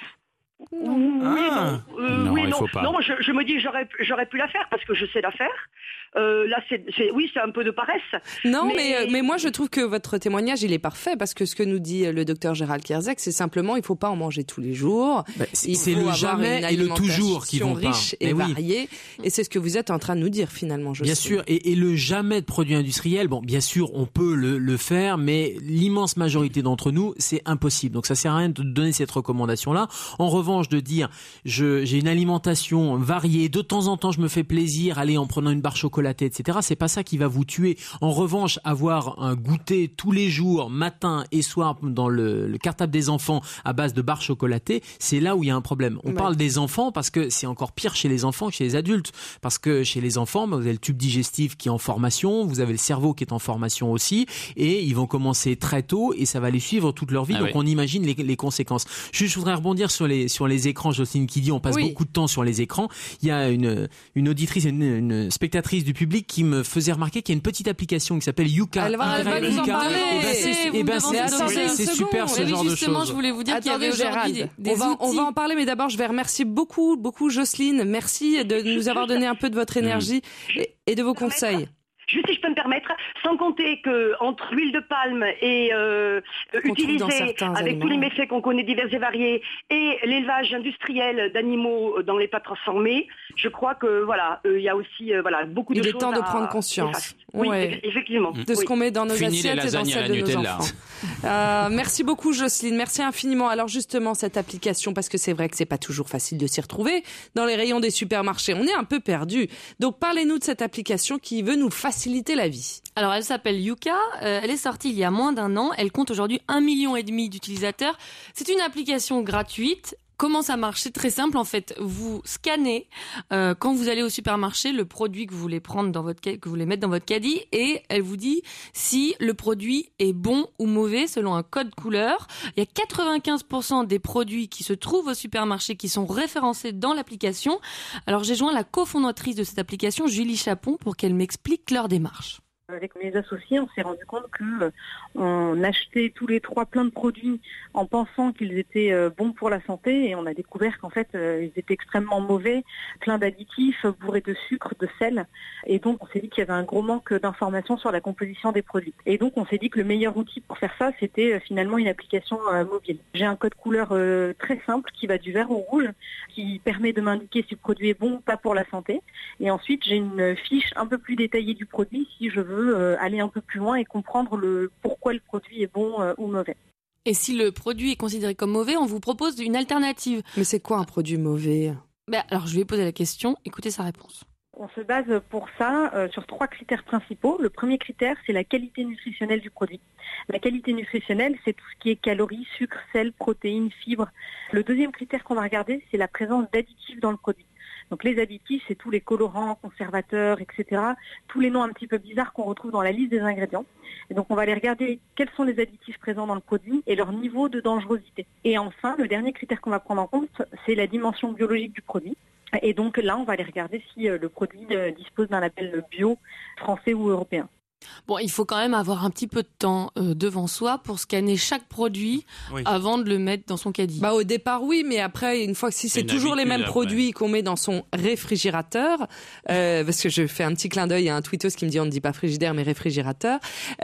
Oui, Ah. non. Euh, Non, oui, il non. faut pas. Non, je, je me dis j'aurais j'aurais pu la faire parce que je sais la faire. Euh, là, c'est, c'est oui, c'est un peu de paresse. Non, mais... Mais- euh, mais moi je trouve que votre témoignage il est parfait parce que ce que nous dit euh, le docteur Gérald Kierzek, c'est simplement il faut pas en manger tous les jours. Bah, c'est Il c'est faut le avoir jamais une et le toujours qui vont alimentation pas. riche et Mais oui. variée. Et c'est ce que vous êtes en train de nous dire finalement. Bien sûr, et, et le jamais de produits industriels, bon, bien sûr, on peut le, le faire, mais l'immense majorité d'entre nous, c'est impossible. Donc ça sert à rien de donner cette recommandation-là. En revanche, de dire, je, j'ai une alimentation variée, de temps en temps, je me fais plaisir, aller en prenant une barre chocolatée, et cetera. C'est pas ça qui va vous tuer. En revanche, avoir un goûter tous les jours, matin et soir, dans le, le cartable des enfants à base de barres chocolatées, c'est là où il y a un problème. On Ouais. parle des enfants parce que c'est encore pire chez les enfants que chez les adultes. Parce que chez les enfants, bah, vous avez le tube digestif qui est en formation, vous avez le cerveau qui est en formation aussi, et ils vont commencer très tôt et ça va les suivre toute leur vie. Ah donc oui. on imagine les, les conséquences. Juste, je voudrais rebondir sur les sur les écrans. Jocelyne qui dit on passe Oui. beaucoup de temps sur les écrans. Il y a une une auditrice, une, une spectatrice du public qui me faisait remarquer qu'il y a une petite application qui s'appelle Yuka. Elle va- elle va nous en Yuka. parler. Eh ben, c'est- Vous eh me ben, demandez c'est- de c'est- demander c'est une super ce seconde. genre Oui, de justement, choses. je voulais vous dire qu'il y avait Attendez, aujourd'hui Gérald, des, on des va, on outils. va en parler, mais d'abord, je vais remercier beaucoup, beaucoup Jocelyne. Merci de nous avoir donné un peu de votre énergie et, et de vos conseils. Juste si je peux me permettre, sans compter que entre l'huile de palme et euh, Qu'on trouve dans utilisée certains avec aliments. tous les méfaits qu'on connaît divers et variés et l'élevage industriel d'animaux dans les pâtes transformées, je crois que voilà, euh, il y a aussi euh, voilà beaucoup de Il est choses temps de à- prendre conscience. néfastes. Oui, Ouais. eff- effectivement. De ce Oui. qu'on met dans nos Fini les assiettes et dans lasagnes à celles la de nos Nutella. enfants. Euh, merci beaucoup Jocelyne, merci infiniment. Alors justement cette application, parce que c'est vrai que c'est pas toujours facile de s'y retrouver dans les rayons des supermarchés, on est un peu perdu. Donc parlez-nous de cette application qui veut nous faciliter la vie. Alors, elle s'appelle Yuka. Euh, elle est sortie il y a moins d'un an. Elle compte aujourd'hui un million et demi d'utilisateurs. C'est une application gratuite. Comment ça marche? C'est très simple en fait. Vous scannez euh, quand vous allez au supermarché le produit que vous voulez prendre dans votre ca- que vous voulez mettre dans votre caddie et elle vous dit si le produit est bon ou mauvais selon un code couleur. Il y a quatre-vingt-quinze pour cent des produits qui se trouvent au supermarché qui sont référencés dans l'application. Alors j'ai joint la cofondatrice de cette application, Julie Chapon, pour qu'elle m'explique leur démarche. Avec mes associés, on s'est rendu compte que euh, on achetait tous les trois plein de produits en pensant qu'ils étaient euh, bons pour la santé et on a découvert qu'en fait euh, ils étaient extrêmement mauvais, plein d'additifs, bourrés de sucre, de sel. Et donc on s'est dit qu'il y avait un gros manque d'informations sur la composition des produits. Et donc on s'est dit que le meilleur outil pour faire ça, c'était euh, finalement une application euh, mobile. J'ai un code couleur euh, très simple qui va du vert au rouge, qui permet de m'indiquer si le produit est bon ou pas pour la santé. Et ensuite j'ai une fiche un peu plus détaillée du produit si je veux euh, aller un peu plus loin et comprendre le pourquoi le produit est bon euh, ou mauvais. Et si le produit est considéré comme mauvais, on vous propose une alternative. Mais c'est quoi un produit mauvais? Ben, alors je lui ai posé la question, écoutez sa réponse. On se base pour ça euh, sur trois critères principaux. Le premier critère, c'est la qualité nutritionnelle du produit. La qualité nutritionnelle, c'est tout ce qui est calories, sucre, sel, protéines, fibres. Le deuxième critère qu'on va regarder, c'est la présence d'additifs dans le produit. Donc les additifs, c'est tous les colorants, conservateurs, et cetera. Tous les noms un petit peu bizarres qu'on retrouve dans la liste des ingrédients. Et donc on va aller regarder quels sont les additifs présents dans le produit et leur niveau de dangerosité. Et enfin, le dernier critère qu'on va prendre en compte, c'est la dimension biologique du produit. Et donc là, on va aller regarder si euh, le produit euh, dispose d'un label bio français ou européen. Bon, il faut quand même avoir un petit peu de temps euh, devant soi pour scanner chaque produit Oui. avant de le mettre dans son caddie. Bah au départ oui, mais après une fois que si c'est Une toujours les habitude mêmes après. produits qu'on met dans son réfrigérateur, euh, parce que je fais un petit clin d'œil à un tweetos qui me dit on ne dit pas frigidaire mais réfrigérateur,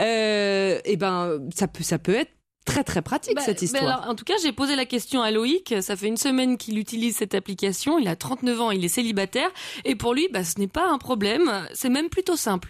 euh, et ben ça peut ça peut être très très pratique Bah, cette bah histoire. alors, en tout cas, j'ai posé la question à Loïc. Ça fait une semaine qu'il utilise cette application. Il a trente-neuf ans, il est célibataire. Et pour lui, bah, ce n'est pas un problème. C'est même plutôt simple.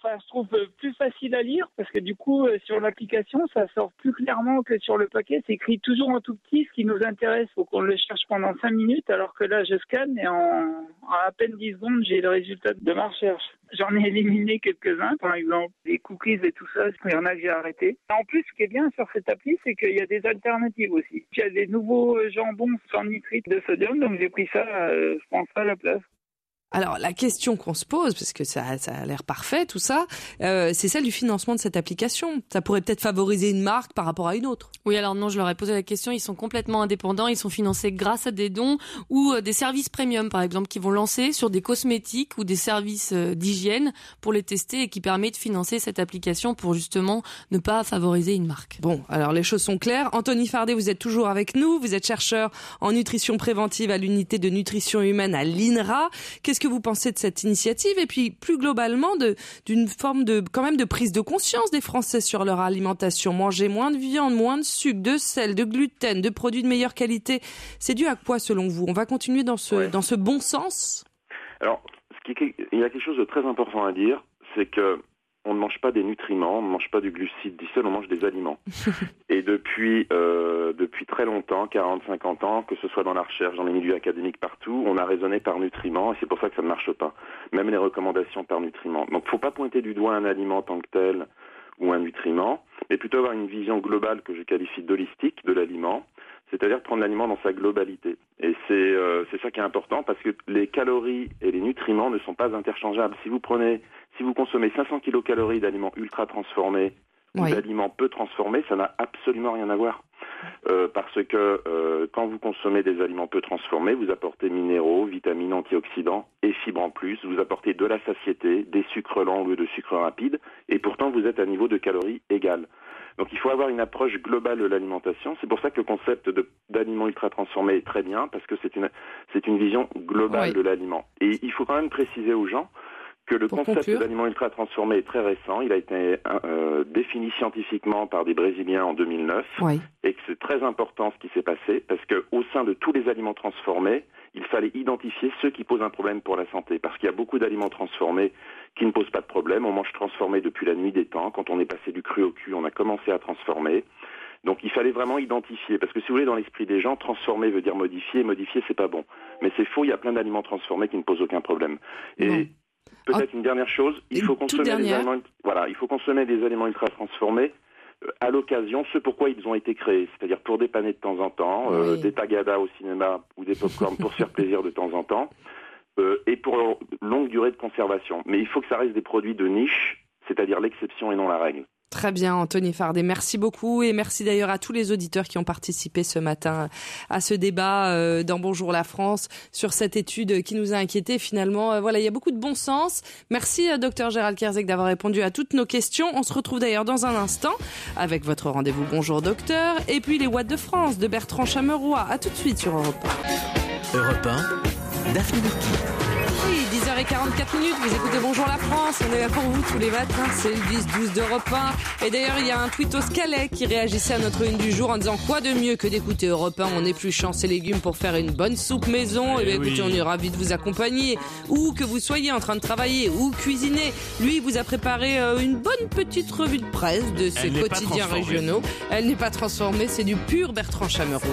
Enfin, je trouve plus facile à lire parce que du coup, euh, sur l'application, ça sort plus clairement que sur le paquet. C'est écrit toujours en tout petit, ce qui nous intéresse. Faut qu'on le cherche pendant cinq minutes, alors que là, je scanne et en, en à peine dix secondes, j'ai le résultat de ma recherche. J'en ai éliminé quelques-uns, par exemple, les cookies et tout ça. Il y en a que j'ai arrêté. En plus, ce qui est bien sur cette appli, c'est qu'il y a des alternatives aussi. Il y a des nouveaux jambons sans nitrite de sodium, donc j'ai pris ça, euh, je pense, à la place. Alors, la question qu'on se pose, parce que ça, ça a l'air parfait, tout ça, euh, c'est celle du financement de cette application. Ça pourrait peut-être favoriser une marque par rapport à une autre. Oui, alors non, je leur ai posé la question. Ils sont complètement indépendants. Ils sont financés grâce à des dons ou euh, des services premium, par exemple, qui vont lancer sur des cosmétiques ou des services euh, d'hygiène pour les tester et qui permet de financer cette application pour justement ne pas favoriser une marque. Bon, alors les choses sont claires. Anthony Fardet, vous êtes toujours avec nous. Vous êtes chercheur en nutrition préventive à l'unité de nutrition humaine à l'I N R A. Qu'est-ce que vous pensez de cette initiative et puis plus globalement de, d'une forme de quand même de prise de conscience des Français sur leur alimentation, manger moins de viande, moins de sucre, de sel, de gluten, de produits de meilleure qualité, c'est dû à quoi selon vous? On va continuer dans ce ouais. dans ce bon sens? Alors, ce qui est, il y a quelque chose de très important à dire, c'est que on ne mange pas des nutriments, on ne mange pas du glucide du sel, on mange des aliments. Et depuis euh, depuis très longtemps, quarante à cinquante ans, que ce soit dans la recherche, dans les milieux académiques, partout, on a raisonné par nutriments et c'est pour ça que ça ne marche pas. Même les recommandations par nutriments. Donc il ne faut pas pointer du doigt un aliment en tant que tel ou un nutriment, mais plutôt avoir une vision globale que je qualifie d'holistique de l'aliment, c'est-à-dire prendre l'aliment dans sa globalité. Et c'est, euh, c'est ça qui est important parce que les calories et les nutriments ne sont pas interchangeables. Si vous prenez, si vous consommez cinq cents kilocalories d'aliments ultra transformés oui. ou d'aliments peu transformés, ça n'a absolument rien à voir. Euh, parce que euh, quand vous consommez des aliments peu transformés, vous apportez minéraux, vitamines, antioxydants et fibres en plus, vous apportez de la satiété, des sucres lents au lieu de sucres rapides, et pourtant vous êtes à niveau de calories égal. Donc il faut avoir une approche globale de l'alimentation. C'est pour ça que le concept de, d'aliments ultra transformés est très bien, parce que c'est une, c'est une vision globale oui. de l'aliment. Et il faut quand même préciser aux gens que le Pour concept conclure. d'aliment ultra transformé est très récent. Il a été euh, défini scientifiquement par des Brésiliens en deux mille neuf oui. et que c'est très important ce qui s'est passé parce que au sein de tous les aliments transformés, il fallait identifier ceux qui posent un problème pour la santé parce qu'il y a beaucoup d'aliments transformés qui ne posent pas de problème. On mange transformé depuis la nuit des temps. Quand on est passé du cru au cul, on a commencé à transformer. Donc il fallait vraiment identifier, parce que si vous voulez, dans l'esprit des gens, transformer veut dire modifier, modifier c'est pas bon. Mais c'est faux, il y a plein d'aliments transformés qui ne posent aucun problème. Et non. Peut-être oh. une dernière chose, il faut consommer des aliments, voilà, il faut consommer des aliments ultra transformés euh, à l'occasion, ce pourquoi ils ont été créés, c'est-à-dire pour dépanner de temps en temps, oui. euh, des tagadas au cinéma ou des pop-corn pour se faire plaisir de temps en temps, euh, et pour longue durée de conservation. Mais il faut que ça reste des produits de niche, c'est-à-dire l'exception et non la règle. Très bien, Anthony Fardet. Merci beaucoup et merci d'ailleurs à tous les auditeurs qui ont participé ce matin à ce débat euh, dans Bonjour la France sur cette étude qui nous a inquiétés. Finalement, euh, voilà, il y a beaucoup de bon sens. Merci, euh, docteur Gérald Kierzek, d'avoir répondu à toutes nos questions. On se retrouve d'ailleurs dans un instant avec votre rendez-vous Bonjour Docteur et puis les Watts de France de Bertrand Chameroy. À tout de suite sur Europe un. Europe un, Daphné Burki. Oui, dix heures quarante-quatre minutes, vous écoutez Bonjour la France, on est là pour vous tous les matins, c'est le dix douze d'Europe un. Et d'ailleurs, il y a un tweet au Scalais qui réagissait à notre une du jour en disant quoi de mieux que d'écouter Europe un en épluchant ses légumes pour faire une bonne soupe maison. Et bien oui. écoutez, on est ravis de vous accompagner, ou que vous soyez en train de travailler ou cuisiner. Lui, il vous a préparé une bonne petite revue de presse de ses quotidiens régionaux. Elle n'est pas transformée, c'est du pur Bertrand Chameroy.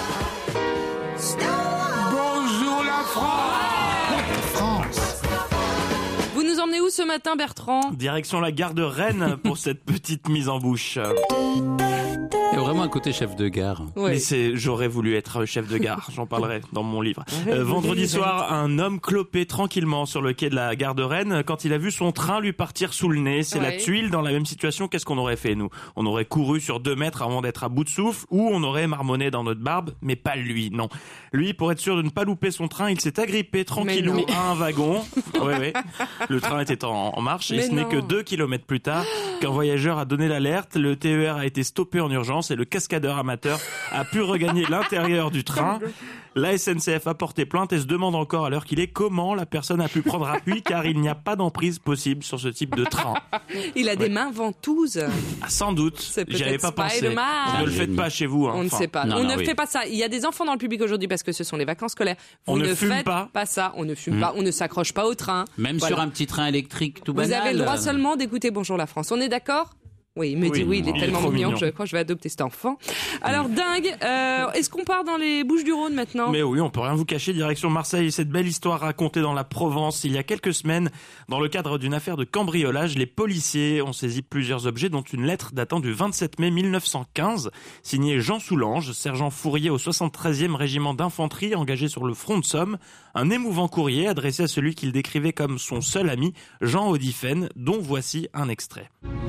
Bonjour la France. Vous nous emmenez où ce matin, Bertrand ? Direction la gare de Rennes pour cette petite mise en bouche. Il y a vraiment un côté chef de gare. Oui. Mais c'est, j'aurais voulu être chef de gare, j'en parlerai dans mon livre. Euh, vendredi soir, un homme clopait tranquillement sur le quai de la gare de Rennes quand il a vu son train lui partir sous le nez. C'est ouais. la tuile. Dans la même situation, qu'est-ce qu'on aurait fait, nous ? On aurait couru sur deux mètres avant d'être à bout de souffle, ou on aurait marmonné dans notre barbe, mais pas lui, non. Lui, pour être sûr de ne pas louper son train, il s'est agrippé tranquillou mais à un wagon. Oui, oui. Le train était en, en marche, et mais ce non. n'est que deux kilomètres plus tard qu'un voyageur a donné l'alerte. Le T E R a été stoppé en urgence et le cascadeur amateur a pu regagner l'intérieur du train. La S N C F a porté plainte et se demande encore à l'heure qu'il est comment la personne a pu prendre appui car il n'y a pas d'emprise possible sur ce type de train. Il a des Ouais. mains ventouses. Ah, sans doute. C'est J'y avais peut-être pas pensé. Spider-Man. Ne le faites pas chez vous. Hein. On ne Enfin, sait pas. non, on non, ne oui. fait pas ça. Il y a des enfants dans le public aujourd'hui parce que ce sont les vacances scolaires. Vous On ne ne fume faites pas. ça. On ne fume Mm. pas. On ne s'accroche pas au train. Même Voilà. sur un petit train électrique tout Vous banal. avez le droit euh, seulement d'écouter Bonjour la France. On est d'accord ? Oui, il me Oui, dit oui, il est il est tellement trop mignon, mignon. que je crois que je vais adopter cet enfant. Alors dingue, euh, est-ce qu'on part dans les Bouches-du-Rhône maintenant ? Mais oui, on peut rien vous cacher, direction Marseille. Cette belle histoire racontée dans la Provence il y a quelques semaines. Dans le cadre d'une affaire de cambriolage, les policiers ont saisi plusieurs objets, dont une lettre datant du vingt-sept mai mille neuf cent quinze, signée Jean Soulange, sergent fourrier au soixante-treizième régiment d'infanterie engagé sur le front de Somme. Un émouvant courrier adressé à celui qu'il décrivait comme son seul ami, Jean Audifen, dont voici un extrait.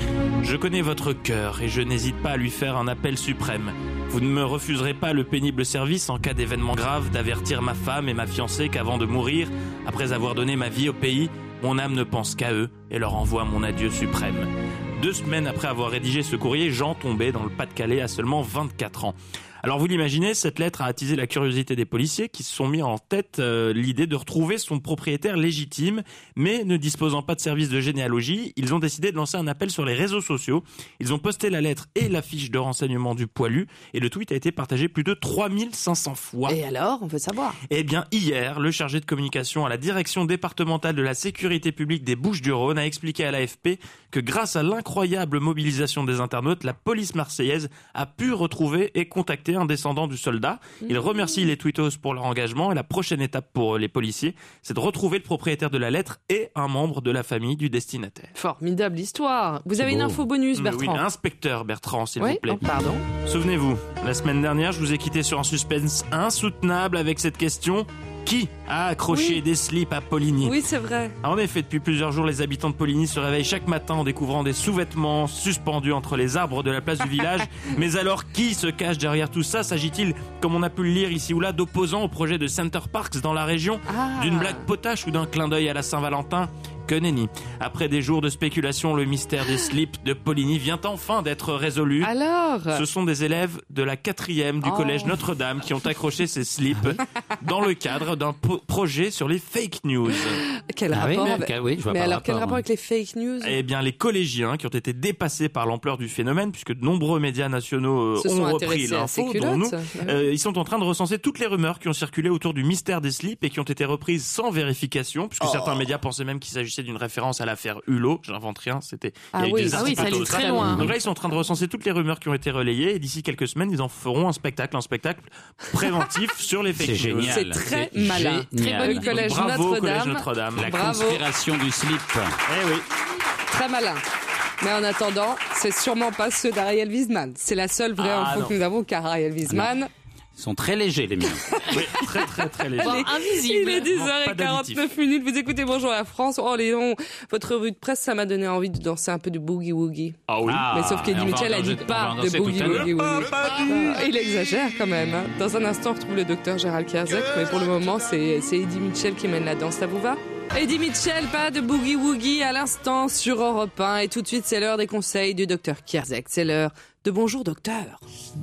Je connais votre cœur et je n'hésite pas à lui faire un appel suprême. Vous ne me refuserez pas le pénible service en cas d'événement grave d'avertir ma femme et ma fiancée qu'avant de mourir, après avoir donné ma vie au pays, mon âme ne pense qu'à eux et leur envoie mon adieu suprême. Deux semaines après avoir rédigé ce courrier, Jean tombait dans le Pas-de-Calais à seulement vingt-quatre ans. Alors vous l'imaginez, cette lettre a attisé la curiosité des policiers qui se sont mis en tête euh, l'idée de retrouver son propriétaire légitime, mais ne disposant pas de service de généalogie, ils ont décidé de lancer un appel sur les réseaux sociaux. Ils ont posté la lettre et la fiche de renseignement du poilu et le tweet a été partagé plus de trois mille cinq cents fois. Et alors, on veut savoir. Eh bien, hier, le chargé de communication à la direction départementale de la sécurité publique des Bouches-du-Rhône a expliqué à l'A F P que grâce à l'incroyable mobilisation des internautes, la police marseillaise a pu retrouver et contacter un descendant du soldat. Il remercie les tweetos pour leur engagement et la prochaine étape pour les policiers, c'est de retrouver le propriétaire de la lettre et un membre de la famille du destinataire. Formidable histoire. Vous avez beau. une info bonus, Mais oui, Bertrand ? inspecteur Bertrand, s'il Oui, vous plaît. oh, pardon. Souvenez-vous, la semaine dernière, je vous ai quitté sur un suspense insoutenable avec cette question. Qui a accroché Oui. des slips à Poligny ? Oui, c'est vrai. En effet, depuis plusieurs jours, les habitants de Poligny se réveillent chaque matin en découvrant des sous-vêtements suspendus entre les arbres de la place du village. Mais alors, qui se cache derrière tout ça ? S'agit-il, comme on a pu le lire ici ou là, d'opposants au projet de Center Parks dans la région ? Ah. D'une blague potache ou d'un clin d'œil à la Saint-Valentin ? Que nenni. Après des jours de spéculation, le mystère des slips de Poligny vient enfin d'être résolu. Alors ? Ce sont des élèves de la quatrième du Oh. collège Notre-Dame qui ont accroché ces slips dans le cadre d'un po- projet sur les fake news. Quel Ah oui, rapport mais avec... quel- oui, je vois Mais pas le alors, quel rapport, rapport hein. avec les fake news ? Eh bien, les collégiens qui ont été dépassés par l'ampleur du phénomène, puisque de nombreux médias nationaux euh, Se sont ont repris intéressés à ces l'info, dont nous, culottes. euh, ils sont en train de recenser toutes les rumeurs qui ont circulé autour du mystère des slips et qui ont été reprises sans vérification, puisque Oh. certains médias pensaient même qu'il s'agissait d'une référence à l'affaire Hulot. J'invente rien, c'était. il y Ah a eu oui, des ah oui, articles ça allait autour de très loin. Donc là, ils sont en train de recenser toutes les rumeurs qui ont été relayées et d'ici quelques semaines, ils en feront un spectacle, un spectacle préventif sur les fake C'est news. génial. C'est très C'est malin. Très génial. bonne collège Bravo, Notre-Dame. collège Notre-Dame. La Bravo. conspiration du slip. Eh oui. Très malin. Mais en attendant, c'est sûrement pas ceux d'Ariel Wiesman. C'est la seule vraie Ah, info non. que nous avons, car Ariel Wiesman, Ils sont très légers, les miens. Oui, très très très léger. Voire invisible. il est dix Pas heures quarante-neuf minutes. Vous écoutez Bonjour la France. Oh, les noms. Votre revue de presse, ça m'a donné envie de danser un peu du boogie-woogie. Ah oui. Ah, Mais sauf qu'Eddie et on va Mitchell en a dit danser- pas on va en de danser tout à l'heure. boogie-woogie. Ah, il exagère quand même. Hein. Dans un instant, on retrouve le docteur Gérald Kierzek. Mais pour le moment, c'est c'est Eddie Mitchell qui mène la danse. Ça vous va ? Eddie Mitchell, pas de boogie-woogie à l'instant sur Europe un. Et tout de suite, c'est l'heure des conseils du docteur Kierzek. C'est l'heure de Bonjour Docteur.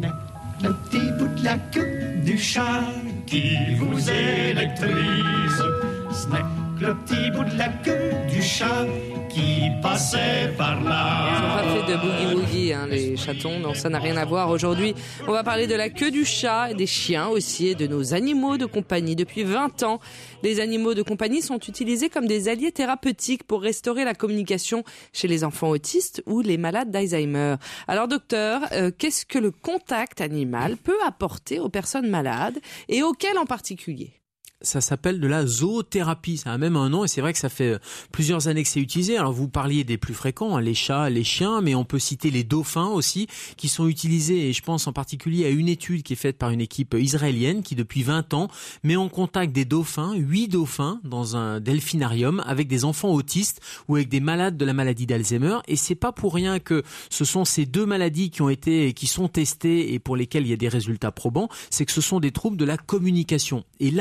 Le petit bout de la queue du chat qui vous électrise. Snack, le petit bout de la queue du chat qui passait par là. Ils n'ont pas fait de boogie-woogie, hein, les chatons. Non, ça n'a rien à voir. Aujourd'hui, on va parler de la queue du chat, et des chiens aussi, et de nos animaux de compagnie. Depuis vingt ans, les animaux de compagnie sont utilisés comme des alliés thérapeutiques pour restaurer la communication chez les enfants autistes ou les malades d'Alzheimer. Alors, docteur, euh, qu'est-ce que le contact animal peut apporter aux personnes malades, et auxquelles en particulier ? Ça s'appelle de la zoothérapie. Ça a même un nom et c'est vrai que ça fait plusieurs années que c'est utilisé. Alors vous parliez des plus fréquents, hein, les chats, les chiens, mais on peut citer les dauphins aussi qui sont utilisés et je pense en particulier à une étude qui est faite par une équipe israélienne qui depuis vingt ans met en contact des dauphins, huit dauphins dans un delphinarium avec des enfants autistes ou avec des malades de la maladie d'Alzheimer et c'est pas pour rien que ce sont ces deux maladies qui ont été qui sont testées et pour lesquelles il y a des résultats probants, c'est que ce sont des troubles de la communication. Et là où les animaux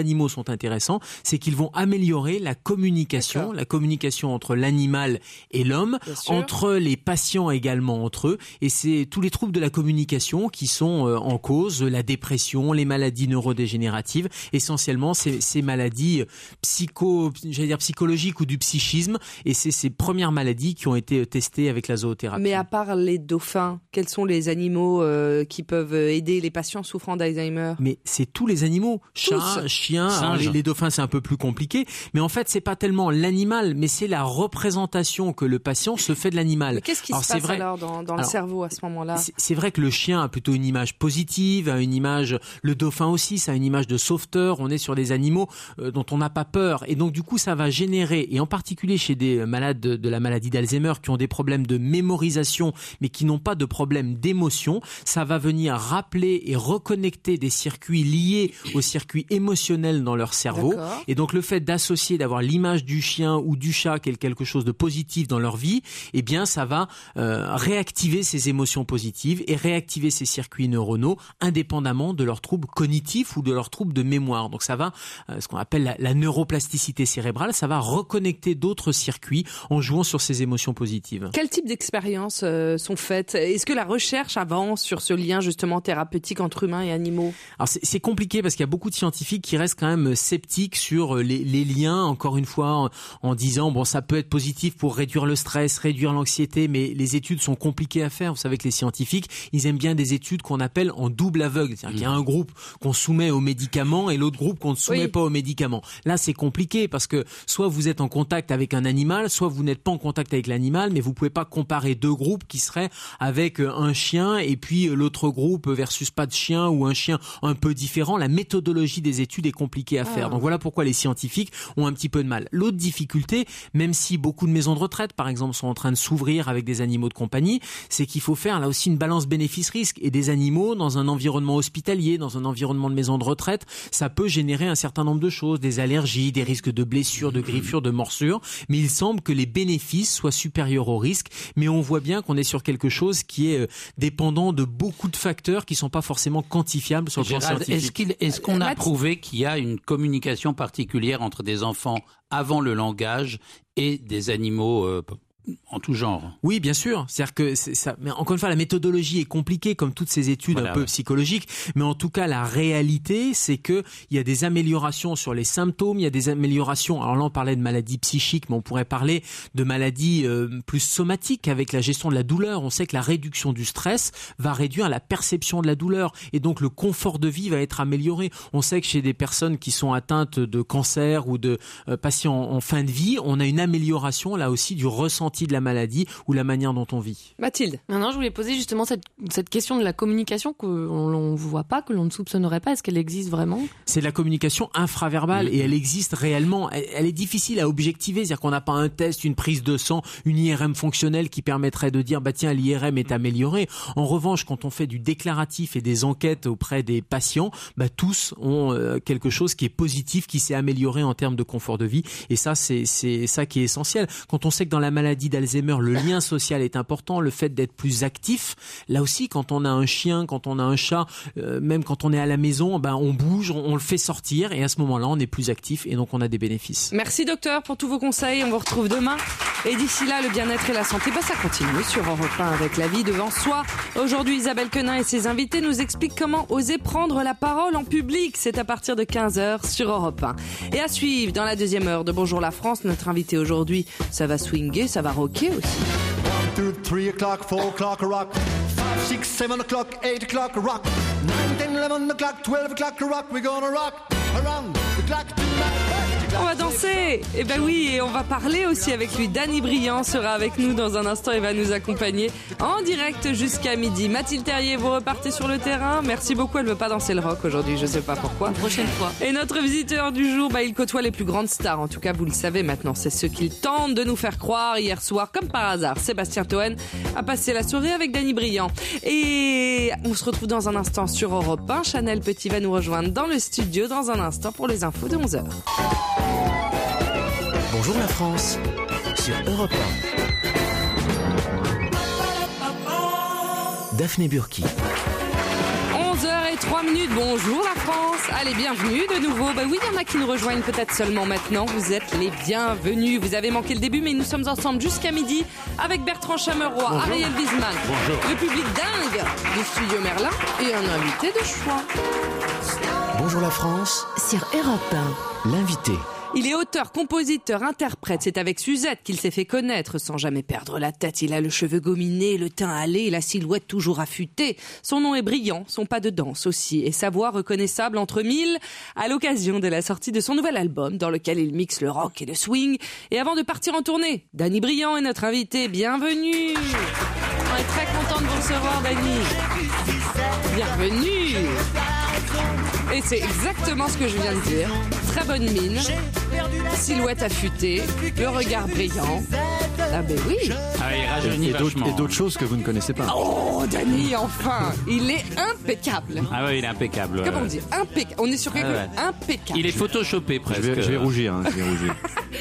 animaux sont intéressants, c'est qu'ils vont améliorer la communication, D'accord. la communication entre l'animal et l'homme, entre les patients également entre eux, et c'est tous les troubles de la communication qui sont euh, en cause, la dépression, les maladies neurodégénératives, essentiellement ces, ces maladies psycho, j'allais dire psychologiques ou du psychisme, et c'est ces premières maladies qui ont été testées avec la zoothérapie. Mais à part les dauphins, quels sont les animaux euh, qui peuvent aider les patients souffrant d'Alzheimer ? Mais c'est tous les animaux, chats, chiens, les, les dauphins c'est un peu plus compliqué, mais en fait c'est pas tellement l'animal, mais c'est la représentation que le patient se fait de l'animal. Mais qu'est-ce qui alors, se passe vrai, alors dans, dans alors, le cerveau à ce moment-là ? c'est, c'est vrai que le chien a plutôt une image positive, a une image, le dauphin aussi, ça a une image de sauveteur, on est sur des animaux euh, dont on n'a pas peur, et donc du coup ça va générer, et en particulier chez des malades de, de la maladie d'Alzheimer qui ont des problèmes de mémorisation, mais qui n'ont pas de problème d'émotion, ça va venir rappeler et reconnecter des circuits liés aux circuits émotionnels dans leur cerveau. D'accord. Et donc le fait d'associer, d'avoir l'image du chien ou du chat qui est quelque chose de positif dans leur vie, eh bien ça va euh, réactiver ces émotions positives et réactiver ces circuits neuronaux indépendamment de leurs troubles cognitifs ou de leurs troubles de mémoire. Donc ça va, euh, ce qu'on appelle la, la neuroplasticité cérébrale, ça va reconnecter d'autres circuits en jouant sur ces émotions positives. Quel type d'expériences euh, sont faites ? Est-ce que la recherche avance sur ce lien justement thérapeutique entre humains et animaux ? Alors c'est, c'est compliqué parce qu'il y a beaucoup de scientifiques qui restent quand même sceptiques sur les, les liens, encore une fois, en, en disant bon ça peut être positif pour réduire le stress, réduire l'anxiété, mais les études sont compliquées à faire. Vous savez que les scientifiques, ils aiment bien des études qu'on appelle en double aveugle, c'est-à-dire mmh. qu'il y a un groupe qu'on soumet aux médicaments et l'autre groupe qu'on ne soumet oui. pas aux médicaments. Là c'est compliqué parce que soit vous êtes en contact avec un animal, soit vous n'êtes pas en contact avec l'animal, mais vous pouvez pas comparer deux groupes qui seraient avec un chien et puis l'autre groupe versus pas de chien ou un chien un peu différent. La méthodologie des études est compliquée à faire. Ah. Donc voilà pourquoi les scientifiques ont un petit peu de mal. L'autre difficulté, même si beaucoup de maisons de retraite par exemple sont en train de s'ouvrir avec des animaux de compagnie, c'est qu'il faut faire là aussi une balance bénéfice-risque, et des animaux dans un environnement hospitalier, dans un environnement de maison de retraite, ça peut générer un certain nombre de choses, des allergies, des risques de blessures, de griffures, de morsures, mais il semble que les bénéfices soient supérieurs aux risques, mais on voit bien qu'on est sur quelque chose qui est dépendant de beaucoup de facteurs qui sont pas forcément quantifiables sur le plan scientifique. Est-ce, qu'il, est-ce qu'on a prouvé qu'il y a une communication particulière entre des enfants avant le langage et des animaux euh, en tout genre? Oui, bien sûr. C'est-à-dire que c'est ça. Mais encore une fois, la méthodologie est compliquée, comme toutes ces études voilà, un peu ouais. psychologiques. Mais en tout cas, la réalité, c'est que il y a des améliorations sur les symptômes. Il y a des améliorations. Alors là, on parlait de maladies psychiques, mais on pourrait parler de maladies euh, plus somatiques avec la gestion de la douleur. On sait que la réduction du stress va réduire la perception de la douleur, et donc le confort de vie va être amélioré. On sait que chez des personnes qui sont atteintes de cancer ou de euh, patients en, en fin de vie, on a une amélioration là aussi du ressenti de la maladie ou la manière dont on vit. Mathilde. Maintenant, je voulais poser justement cette, cette question de la communication qu'on ne voit pas, que l'on ne soupçonnerait pas. Est-ce qu'elle existe vraiment ? C'est la communication infraverbale mmh. et elle existe réellement. Elle, elle est difficile à objectiver, c'est-à-dire qu'on n'a pas un test, une prise de sang, une I R M fonctionnelle qui permettrait de dire bah tiens, l'I R M est amélioré. En revanche, quand on fait du déclaratif et des enquêtes auprès des patients, bah tous ont euh, quelque chose qui est positif, qui s'est amélioré en termes de confort de vie, et ça c'est c'est ça qui est essentiel. Quand on sait que dans la maladie d'Alzheimer, le lien social est important, le fait d'être plus actif. Là aussi, quand on a un chien, quand on a un chat, euh, même quand on est à la maison, ben on bouge, on, on le fait sortir, et à ce moment-là, on est plus actif et donc on a des bénéfices. Merci docteur pour tous vos conseils. On vous retrouve demain. Et d'ici là, le bien-être et la santé, ben ça continue sur Europe un avec la vie devant soi. Aujourd'hui, Isabelle Quenin et ses invités nous expliquent comment oser prendre la parole en public. C'est à partir de quinze heures sur Europe un. Et à suivre dans la deuxième heure de Bonjour la France, notre invité aujourd'hui, ça va swinger, ça va rocker aussi. one, two, three o'clock, four o'clock, rock. five, six, seven o'clock, eight o'clock, rock. nine, ten, eleven o'clock, twelve o'clock, rock. We're gonna rock around the clock tonight. On va danser. Eh ben oui, et on va parler aussi avec lui. Danny Briand sera avec nous dans un instant et va nous accompagner en direct jusqu'à midi. Mathilde Terrier, vous repartez sur le terrain. Merci beaucoup. Elle ne veut pas danser le rock aujourd'hui, je ne sais pas pourquoi. Une prochaine fois. Et notre visiteur du jour, bah, il côtoie les plus grandes stars. En tout cas, vous le savez maintenant. C'est ce qu'il tente de nous faire croire. Hier soir, comme par hasard, Sébastien Toen a passé la soirée avec Danny Briand. Et on se retrouve dans un instant sur Europe un. Chanel Petit va nous rejoindre dans le studio dans un instant pour les infos de onze heures. Bonjour la France, sur Europe un. Daphné Burki. onze heures vingt-trois minutes, bonjour la France. Allez, bienvenue de nouveau. Bah oui, il y en a qui nous rejoignent peut-être seulement maintenant. Vous êtes les bienvenus. Vous avez manqué le début, mais nous sommes ensemble jusqu'à midi avec Bertrand Chameroy, bonjour. Ariel Wiesman, bonjour. Le public dingue du studio Merlin et un invité de choix. Bonjour la France sur Europe un, l'invité. Il est auteur, compositeur, interprète. C'est avec Suzette qu'il s'est fait connaître sans jamais perdre la tête. Il a le cheveu gominé, le teint hâlé et la silhouette toujours affûtée. Son nom est brillant, son pas de danse aussi, et sa voix reconnaissable entre mille à l'occasion de la sortie de son nouvel album dans lequel il mixe le rock et le swing. Et avant de partir en tournée, Dany Briand est notre invité. Bienvenue. On est très content de vous recevoir, Dany. Bienvenue. Et c'est exactement ce que je viens de dire. Très bonne mine, silhouette affûtée, le regard brillant. Ah ben oui. Ah, il rajeunit et vachement. Et d'autres choses que vous ne connaissez pas. Oh, Dany, enfin, il est impeccable. Ah ouais, il est impeccable. Comment ouais. on dit impeccable. On est sur quelque chose ah ouais. impeccable. Il est photoshopé presque. Je vais, je vais rougir, hein, je vais rougir.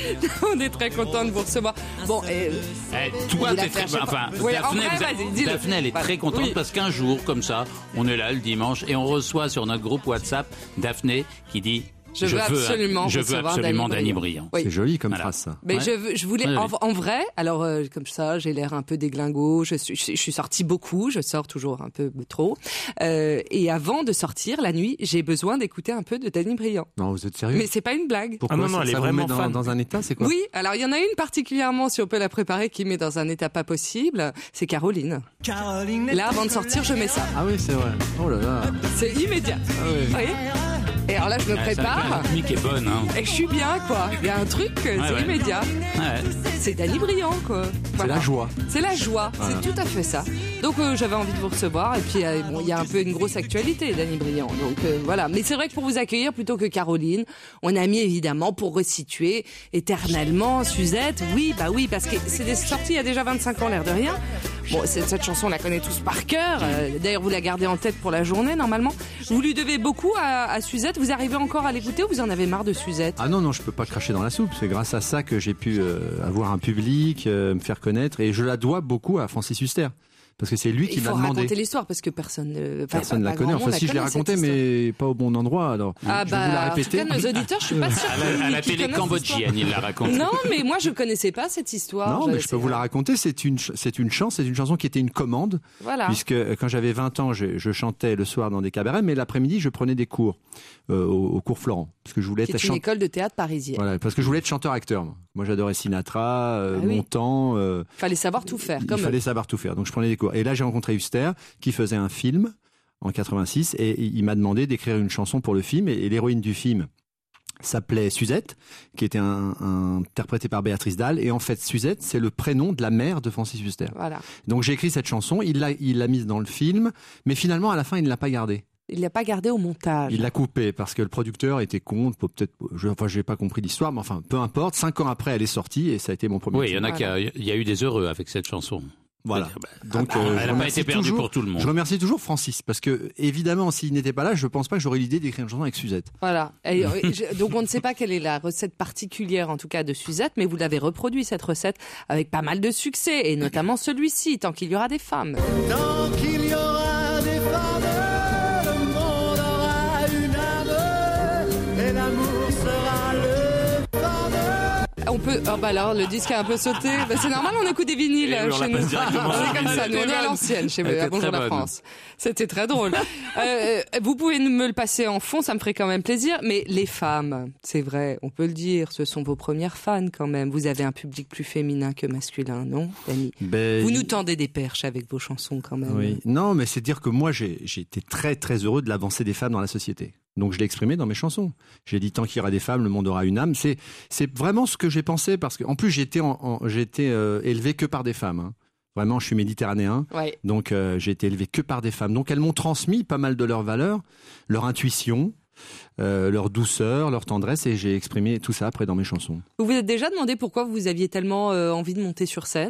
On est très content de vous recevoir. Bon, et eh, toi, t'es très, enfin, oui, Daphné, vrai, vous, Daphné, elle est très contente oui. parce qu'un jour, comme ça, on est là le dimanche et on reçoit sur notre groupe WhatsApp Daphné qui dit. Je, je veux absolument, je veux absolument Dany Briand. Oui. C'est joli comme voilà. phrase ça. Mais ouais. je, veux, je voulais en, en vrai, alors euh, comme ça, j'ai l'air un peu déglingo. Je suis, je, je suis sortie beaucoup, je sors toujours un peu trop. Euh, et avant de sortir la nuit, j'ai besoin d'écouter un peu de Dany Briand. Non, vous êtes sérieux? Mais c'est pas une blague. Pourquoi? Ah non, non, elle est vraiment dans, fan. Dans un état, c'est quoi? Oui, alors il y en a une particulièrement, si on peut la préparer, qui met dans un état pas possible. C'est Caroline. Caroline. Là, avant de sortir, je mets ça. Ah oui, c'est vrai. Oh là là. C'est immédiat. Ah oui. Vous voyez? Et alors là, je me ah, prépare. La rythmique est bonne, hein. Et je suis bien, quoi. Il y a un truc, ouais, c'est ouais. immédiat. Ouais. C'est Dany Briand, quoi. Voilà. C'est la joie. C'est la joie. Voilà. C'est tout à fait ça. Donc, euh, j'avais envie de vous recevoir. Et puis, euh, bon, il y a un peu une grosse actualité, Dany Briand. Donc, euh, voilà. Mais c'est vrai que pour vous accueillir, plutôt que Caroline, on a mis évidemment pour resituer éternellement Suzette. Oui, bah oui, parce que c'est sorti il y a déjà vingt-cinq ans, l'air de rien. Bon, cette, cette chanson, on la connaît tous par cœur. Euh, d'ailleurs, vous la gardez en tête pour la journée, normalement. Vous lui devez beaucoup à, à Suzette. Vous arrivez encore à l'écouter ou vous en avez marre de Suzette? Ah non, non, je peux pas cracher dans la soupe. C'est grâce à ça que j'ai pu euh, avoir un public, euh, me faire connaître. Et je la dois beaucoup à Francis Huster. Parce que c'est lui qui m'a demandé. Il faut raconter l'histoire parce que personne ne personne la connaît. Enfin, si je l'ai raconté, mais pas au bon endroit. Alors, ah je bah, vais vous la répéter. En tout cas, nos auditeurs, je suis pas sûre. À la, à la télé cambodgienne, il la raconte. Non, mais moi, je connaissais pas cette histoire. Non, mais je peux vous la raconter. C'est une, c'est une chance. C'est une chanson qui était une commande. Voilà. Puisque quand j'avais vingt ans, je, je chantais le soir dans des cabarets, mais l'après-midi, je prenais des cours euh, au, au cours Florent, parce que je voulais qui être est une école de théâtre parisienne. Voilà, parce que je voulais être chanteur-acteur. Moi, moi j'adorais Sinatra, euh, ah oui. Montand. Euh, fallait savoir tout faire. Comme il fallait savoir tout faire. Donc je prenais des cours. Et là, j'ai rencontré Huster, qui faisait un film en quatre-vingt-six, et il m'a demandé d'écrire une chanson pour le film. Et, et l'héroïne du film s'appelait Suzette, qui était un, un, interprétée par Béatrice Dalle. Et en fait, Suzette, c'est le prénom de la mère de Francis Huster. Voilà. Donc j'ai écrit cette chanson. Il l'a, il l'a mise dans le film, mais finalement, à la fin, il ne l'a pas gardée. Il l'a pas gardé au montage. Il l'a coupé parce que le producteur était con. Peut-être, je, enfin, j'ai pas compris l'histoire, mais enfin, peu importe. Cinq ans après, elle est sortie et ça a été mon premier. Oui, il y en a qui a, il y a eu des heureux avec cette chanson. Voilà. Donc, ah bah, euh, elle n'a pas été perdue toujours, pour tout le monde. Je remercie toujours Francis parce que, évidemment, s'il n'était pas là, je pense pas que j'aurais l'idée d'écrire une chanson avec Suzette. Voilà. Et, donc, on ne sait pas quelle est la recette particulière, en tout cas, de Suzette, mais vous l'avez reproduit, cette recette, avec pas mal de succès, et notamment celui-ci, Tant qu'il y aura des femmes. Tant qu'il y aura des femmes, le monde aura une âme, et l'amour sera le fameux. On peut. Oh bah alors, le disque a un peu sauté. Bah c'est normal, on écoute des vinyles oui, chez nous. On est comme ça, nous on est à l'ancienne chez à Bonjour la France. C'était très drôle. euh, vous pouvez me le passer en fond, ça me ferait quand même plaisir. Mais les femmes, c'est vrai, on peut le dire, ce sont vos premières fans quand même. Vous avez un public plus féminin que masculin, non, Dany? Ben, vous nous tendez des perches avec vos chansons quand même. Oui. Non, mais c'est dire que moi j'ai, j'ai été très très heureux de l'avancée des femmes dans la société. Donc je l'ai exprimé dans mes chansons. J'ai dit tant qu'il y aura des femmes, le monde aura une âme. C'est c'est vraiment ce que j'ai pensé parce que en plus j'ai été en, en, j'ai été euh, élevé que par des femmes. Hein. Vraiment, je suis méditerranéen. Ouais. Donc euh, j'ai été élevé que par des femmes. Donc elles m'ont transmis pas mal de leurs valeurs, leur intuition, euh, leur douceur, leur tendresse, et j'ai exprimé tout ça après dans mes chansons. Vous vous êtes déjà demandé pourquoi vous aviez tellement euh, envie de monter sur scène ?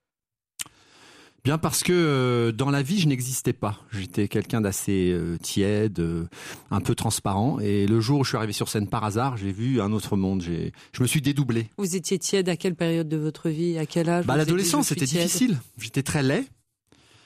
Bien parce que euh, dans la vie, je n'existais pas. J'étais quelqu'un d'assez euh, tiède, euh, un peu transparent. Et le jour où je suis arrivé sur scène par hasard, j'ai vu un autre monde. J'ai, je me suis dédoublé. Vous étiez tiède à quelle période de votre vie? À quel âge? Bah, l'adolescence, c'était difficile. J'étais très laid.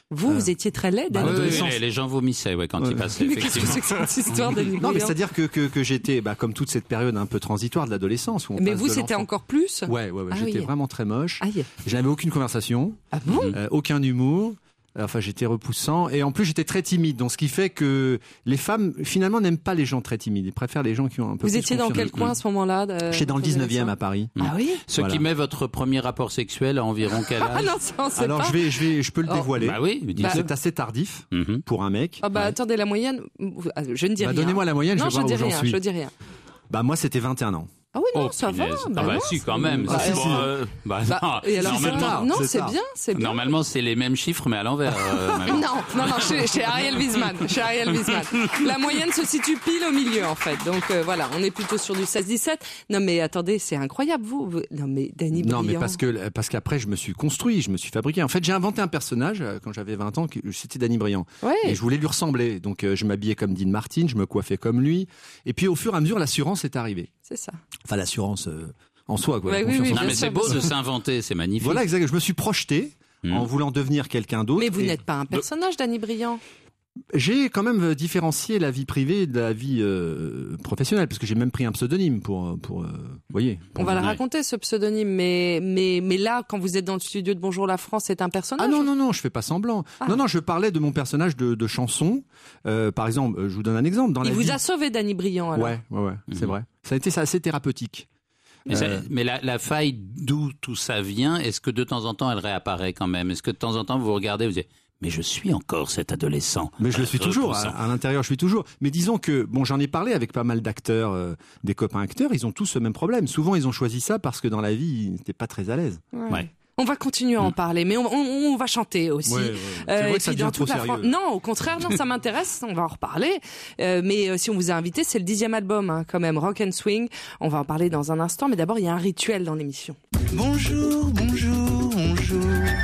Vous, euh... vous étiez très laid, bah, oui, oui, les, les gens vomissaient ouais, quand ouais. ils passaient. Mais qu'est-ce que c'est que cette histoire d'Annie Briand ? Non, mais c'est-à-dire que, que, que j'étais, bah, comme toute cette période un peu transitoire de l'adolescence. Où on mais passe vous, de c'était l'enfant. encore plus ? Ouais, ouais, ouais. Ah, j'étais oui. vraiment très moche. Aïe. Je n'avais aucune conversation. Ah bon ? euh, Aucun humour. Enfin, j'étais repoussant et en plus j'étais très timide, donc ce qui fait que les femmes finalement n'aiment pas les gens très timides, ils préfèrent les gens qui ont un peu Vous plus étiez dans quel coin à ce moment-là de... J'étais dans le dix-neuvième à Paris. Ah oui. Ce voilà. qui met votre premier rapport sexuel à environ quel âge ? Ah non, ça on sait Alors pas. je vais, je vais, je peux le oh. dévoiler. Bah oui, bah, c'est assez tardif mm-hmm. pour un mec. Ah bah ouais. attendez, la moyenne, je ne dis bah, rien. Donnez-moi la moyenne, non, je vais je voir dis où j'en rien, suis. je dis rien. Bah moi c'était vingt et un ans. Ah oui, non, oh, ça punaise. va. Bah ah bah non, si, quand même. Bah, c'est si, si. Euh, bah, bah, et alors, normalement, non, c'est bien, c'est bien. Normalement, c'est les mêmes chiffres, mais à l'envers. Euh, non, non, non, chez, chez Ariel Wiesman. Chez Ariel Wiesman. La moyenne se situe pile au milieu, en fait. Donc euh, voilà, on est plutôt sur du seize dix-sept. Non, mais attendez, c'est incroyable, vous. vous... Non, mais Danny Briand. Non, mais parce que parce qu'après, je me suis construit, je me suis fabriqué. En fait, j'ai inventé un personnage quand j'avais vingt ans, c'était Danny Briand. Ouais. Et je voulais lui ressembler. Donc, euh, je m'habillais comme Dean Martin, je me coiffais comme lui. Et puis, au fur et à mesure, l'assurance est arrivée. C'est ça. Enfin, l'assurance. Euh... en soi, quoi. Bah, oui, oui, non, mais c'est beau de s'inventer, c'est magnifique. Voilà, exactement. Je me suis projeté mmh. en voulant devenir quelqu'un d'autre. Mais vous et... n'êtes pas un personnage, Danny Briand. J'ai quand même différencié la vie privée de la vie euh, professionnelle, parce que j'ai même pris un pseudonyme pour, pour, euh, vous voyez. On va le raconter, ce pseudonyme, mais, mais, mais là, quand vous êtes dans le studio de Bonjour la France, c'est un personnage. Ah non, non, non, je fais pas semblant. Ah. Non, non, je parlais de mon personnage de, de chanson. Euh, par exemple, je vous donne un exemple. Dans Il la vous vie... a sauvé, Danny Briand, alors. Ouais, ouais, ouais, mmh. c'est vrai. Ça a été ça, assez thérapeutique. Mais, ça, euh... mais la, la faille d'où tout ça vient, est-ce que de temps en temps elle réapparaît quand même ? Est-ce que de temps en temps vous regardez, vous dites mais je suis encore cet adolescent. Mais je le suis toujours, à, à l'intérieur je suis toujours. Mais disons que, bon, j'en ai parlé avec pas mal d'acteurs, euh, des copains acteurs, ils ont tous ce même problème. Souvent ils ont choisi ça parce que dans la vie ils n'étaient pas très à l'aise. Ouais. Ouais. On va continuer à en parler, mais on, on, on va chanter aussi. Ouais, ouais. C'est euh, vrai que ça devient trop sérieux. France... Non, au contraire, non, ça m'intéresse, on va en reparler. Euh, mais euh, si on vous a invité, c'est le dixième album, hein, quand même, Rock and Swing. On va en parler dans un instant, mais d'abord, il y a un rituel dans l'émission. Bonjour, bonjour, bonjour.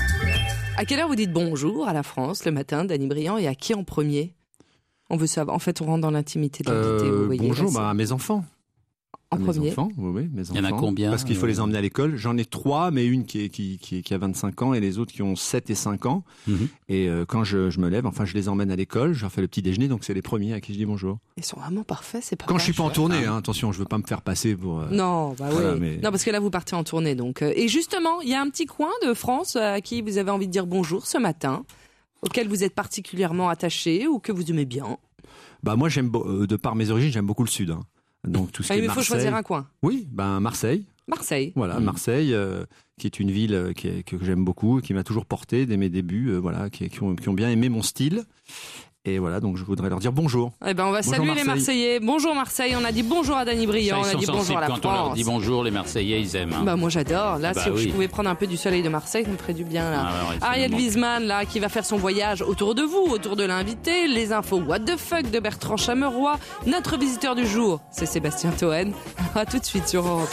À quelle heure vous dites bonjour à la France le matin, Danny Briand, et à qui en premier ? On veut savoir. En fait, on rentre dans l'intimité de l'invité. Euh, vous voyez, bonjour, là, bah, à mes enfants. En mes premier. enfants, oui, oui, mes enfants. Il y en a combien ? Parce qu'il faut les emmener à l'école. J'en ai trois, mais une qui, est, qui, qui, qui a vingt-cinq ans et les autres qui ont sept et cinq ans. Mm-hmm. Et euh, quand je, je me lève, enfin, je les emmène à l'école, je leur fais le petit déjeuner, donc c'est les premiers à qui je dis bonjour. Ils sont vraiment parfaits, c'est pas Quand vache. je suis pas en tournée, hein, attention, je veux pas me faire passer pour. Euh, non, bah oui. Voilà, mais... Non, parce que là, vous partez en tournée, donc. Euh, et justement, il y a un petit coin de France à qui vous avez envie de dire bonjour ce matin, auquel vous êtes particulièrement attaché ou que vous aimez bien. Bah moi, j'aime euh, de par mes origines, j'aime beaucoup le Sud. Hein. Donc tout ce ah, qui mais est il faut choisir un coin. Oui, ben Marseille. Marseille. Voilà, mmh. Marseille, euh, qui est une ville euh, qui est, que, que j'aime beaucoup, qui m'a toujours porté dès mes débuts, euh, voilà, qui, qui, ont, qui ont bien aimé mon style. Et voilà, donc je voudrais leur dire bonjour. Eh ben, on va bonjour saluer Marseille. les Marseillais. Bonjour Marseille. On a dit bonjour à Danny Briand. Ça, on a dit bonjour à la quand France. on leur dit bonjour, les Marseillais, ils aiment. Hein. Bah, moi, j'adore. Là, bah, si oui. je pouvais prendre un peu du soleil de Marseille, ça me ferait du bien, là. Ah, ouais, Ariel Wiesman, là, qui va faire son voyage autour de vous, autour de l'invité, les infos What the fuck de Bertrand Chameroy. Notre visiteur du jour, c'est Sébastien Toen. À tout de suite sur Europe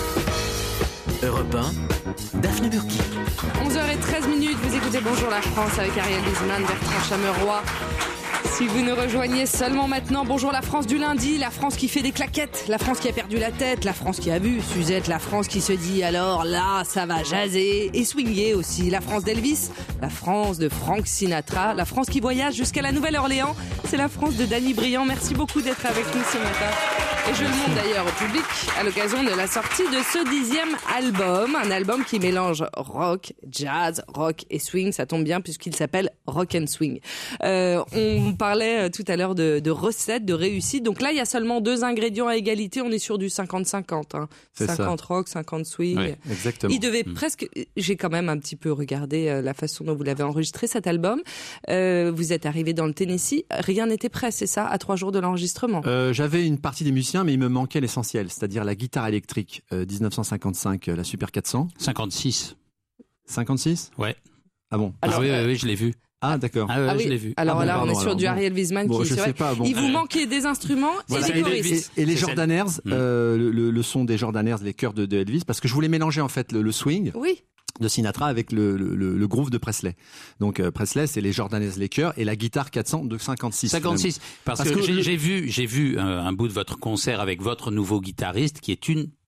un. Europe un, Daphné Burki. onze heures treize minutes, vous écoutez Bonjour la France avec Ariel Wiesman, Bertrand Chameroy. Si vous nous rejoignez seulement maintenant, bonjour la France du lundi, la France qui fait des claquettes, la France qui a perdu la tête, la France qui a bu, Suzette, la France qui se dit alors là ça va jaser et swinguer aussi, la France d'Elvis, la France de Frank Sinatra, la France qui voyage jusqu'à la Nouvelle-Orléans, c'est la France de Danny Briand. Merci beaucoup d'être avec nous ce matin. Et je le montre d'ailleurs au public à l'occasion de la sortie de ce dixième album, un album qui mélange rock, jazz, rock et swing, ça tombe bien puisqu'il s'appelle Rock and Swing. Euh, on parlait tout à l'heure de, de recettes, de réussite, donc là il y a seulement deux ingrédients à égalité, on est sur du cinquante cinquante, hein. cinquante rock, cinquante swing. Oui, exactement. Il devait mmh. presque, j'ai quand même un petit peu regardé la façon dont vous l'avez enregistré cet album, euh, vous êtes arrivé dans le Tennessee, rien n'était prêt, c'est ça, à trois jours de l'enregistrement? euh, J'avais une partie des musiciens, mais il me manquait l'essentiel, c'est-à-dire la guitare électrique, euh, dix-neuf cent cinquante-cinq, euh, la Super quatre cents. cinquante-six. cinquante-six? Ouais. Ah bon? Alors, ah oui, oui, oui, je l'ai vu. Ah d'accord. Ah, ouais, ah oui. je l'ai vu. Alors ah bon, là, pardon, on est sur alors, du bon. Ariel Wiesman bon, qui, je c'est sais vrai, pas, bon. il vous Euh, manquait des instruments voilà. et des choristes. Et, et les C'est Jordanaires, mmh. euh, le, le son des Jordanaires, les chœurs de, de Elvis, parce que je voulais mélanger en fait le, le swing. Oui. De Sinatra avec le, le, le groove de Presley. Donc euh, Presley, c'est les Jordanaires, les chœurs, et la guitare quatre cents de cinquante-six. cinquante-six. Parce, parce que, que j'ai, le... j'ai vu, j'ai vu un, un bout de votre concert avec votre nouveau guitariste, qui est une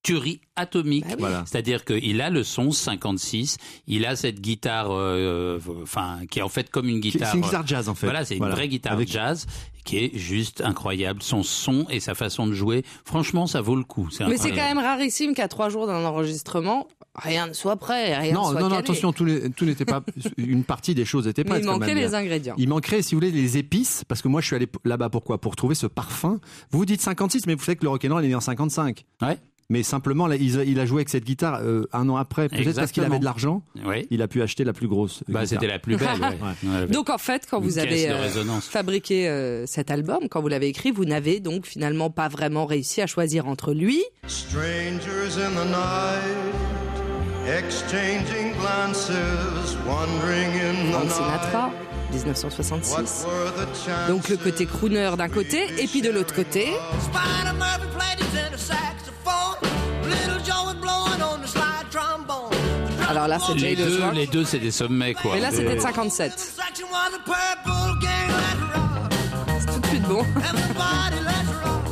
tuerie atomique. Bah oui. Voilà. C'est-à-dire qu'il a le son cinquante-six, il a cette guitare, euh, enfin, qui est en fait comme une guitare. C'est une guitare jazz en fait. Voilà, c'est une voilà. vraie guitare Avec... jazz qui est juste incroyable. Son son et sa façon de jouer, franchement, ça vaut le coup. C'est Mais c'est quand même rarissime qu'à trois jours d'un enregistrement, rien ne soit prêt, rien non, ne soit non, calé. non, attention, tout, les, tout n'était pas. Une partie des choses n'était pas. Mais il manquait les ingrédients. Il manquerait, si vous voulez, les épices, parce que moi, je suis allé là-bas pourquoi ? Pour trouver ce parfum. Vous vous dites cinquante-six, mais vous savez que le rock'n'roll est né en cinquante-cinq. Ouais. Mais simplement, là, il, il a joué avec cette guitare euh, un an après. Peut-être Exactement. parce qu'il avait de l'argent. Oui. Il a pu acheter la plus grosse. Bah, guitare. c'était la plus belle. Ouais. Ouais. Donc en fait, quand Une vous avez caisse de euh, résonance. fabriqué euh, cet album, quand vous l'avez écrit, vous n'avez donc finalement pas vraiment réussi à choisir entre lui. Strangers in the night, exchanging glances, wandering in the Frank night. Sinatra, dix-neuf cent soixante-six. Donc le côté crooner d'un côté, et puis de l'autre côté. Spider Murphy played his inner saxophone. Little Joe was blowing on the slide trombone. Alors là, c'est Les Jay deux, Rock. les deux, c'est des sommets, quoi. Mais là, c'était de cinquante-sept. Section was a purple gang let's rock. C'est tout de suite bon. Everybody let's rock.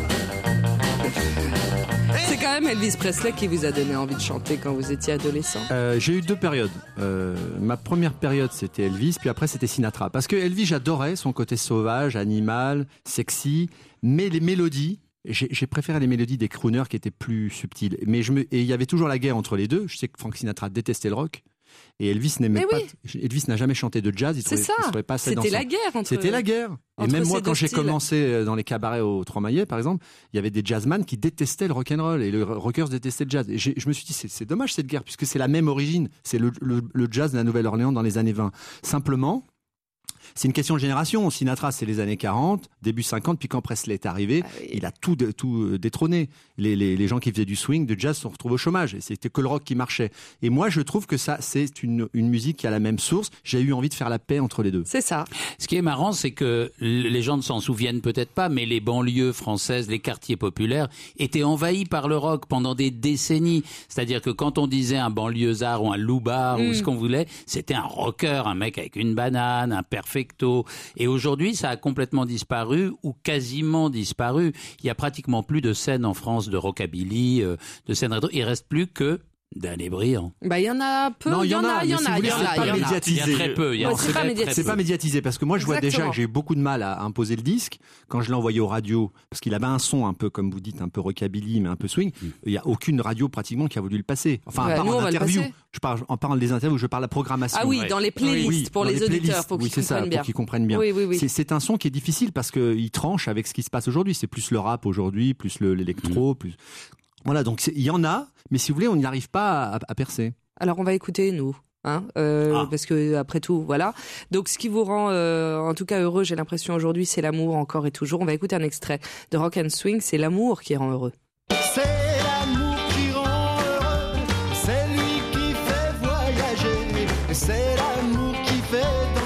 C'est quand même Elvis Presley qui vous a donné envie de chanter quand vous étiez adolescent. Euh, j'ai eu deux périodes. Euh, ma première période, c'était Elvis, puis après, c'était Sinatra. Parce que Elvis, j'adorais son côté sauvage, animal, sexy, mais les mélodies, j'ai, j'ai préféré les mélodies des crooners qui étaient plus subtiles. Mais je me, et il y avait toujours la guerre entre les deux. Je sais que Frank Sinatra détestait le rock. Et Elvis n'aimait Mais pas. oui. Elvis n'a jamais chanté de jazz. Il C'est trouvait, ça. il trouvait pas assez C'était dansant. la guerre entre- C'était la guerre. Et entre même ces moi, quand deux j'ai styles. commencé dans les cabarets au Trois-Maillets, par exemple, il y avait des jazzman qui détestaient le rock'n'roll et les rockers détestaient le jazz. Et j'ai- je me suis dit, c'est, c'est dommage cette guerre, puisque c'est la même origine. C'est le, le, le jazz de la Nouvelle-Orléans dans les années vingt. Simplement, c'est une question de génération. Sinatra, c'est les années quarante, début cinquante, puis quand Presley est arrivé, Ah oui. il a tout, de- tout détrôné. Les, les, les gens qui faisaient du swing, du jazz, se retrouvent au chômage. Et c'était que le rock qui marchait. Et moi, je trouve que ça, c'est une, une musique qui a la même source. J'ai eu envie de faire la paix entre les deux. C'est ça. Ce qui est marrant, c'est que les gens ne s'en souviennent peut-être pas, mais les banlieues françaises, les quartiers populaires, étaient envahis par le rock pendant des décennies. C'est-à-dire que quand on disait un banlieusard ou un loupard Mm. ou ce qu'on voulait, c'était un rocker, un mec avec une banane, un perfecto. Et aujourd'hui, ça a complètement disparu ou quasiment disparu. Il y a pratiquement plus de scènes en France de rockabilly, euh, de scènes rétro. Il reste plus que Danny Briand. Bah, il y en a peu. Non, il y en a, il y en mais si a, vous il y voulez, en c'est a, pas il y en a. médiatisé. Il y a très peu. Il y a Ouais, c'est très, pas très médiatisé. C'est peu. pas médiatisé parce que moi je vois Exactement. déjà que j'ai eu beaucoup de mal à imposer le disque quand je l'ai envoyé aux radios parce qu'il avait un son un peu comme vous dites un peu rockabilly mais un peu swing. Il y a aucune radio pratiquement qui a voulu le passer. Enfin Bah, à part nous, on en va le interview. passer. Je parle en parle des interviews, je parle de la programmation. Ah oui, dans les playlists Oui, pour dans les, auditeurs, playlists. pour oui, qu'ils c'est ça, comprennent bien. pour qu'ils comprennent bien. Oui, oui, oui. C'est, c'est un son qui est difficile parce que il tranche avec ce qui se passe aujourd'hui. C'est plus le rap aujourd'hui, plus le, l'électro, plus voilà. Donc c'est- il y en a, mais si vous voulez, on n'y arrive pas à, à percer. Alors on va écouter nous. Hein, euh, Ah. parce que après tout, voilà. Donc, ce qui vous rend, euh, en tout cas, heureux, j'ai l'impression aujourd'hui, c'est l'amour encore et toujours. On va écouter un extrait de Rock and Swing. C'est l'amour qui rend heureux. C'est l'amour qui rend heureux, c'est lui qui fait voyager, c'est l'amour qui fait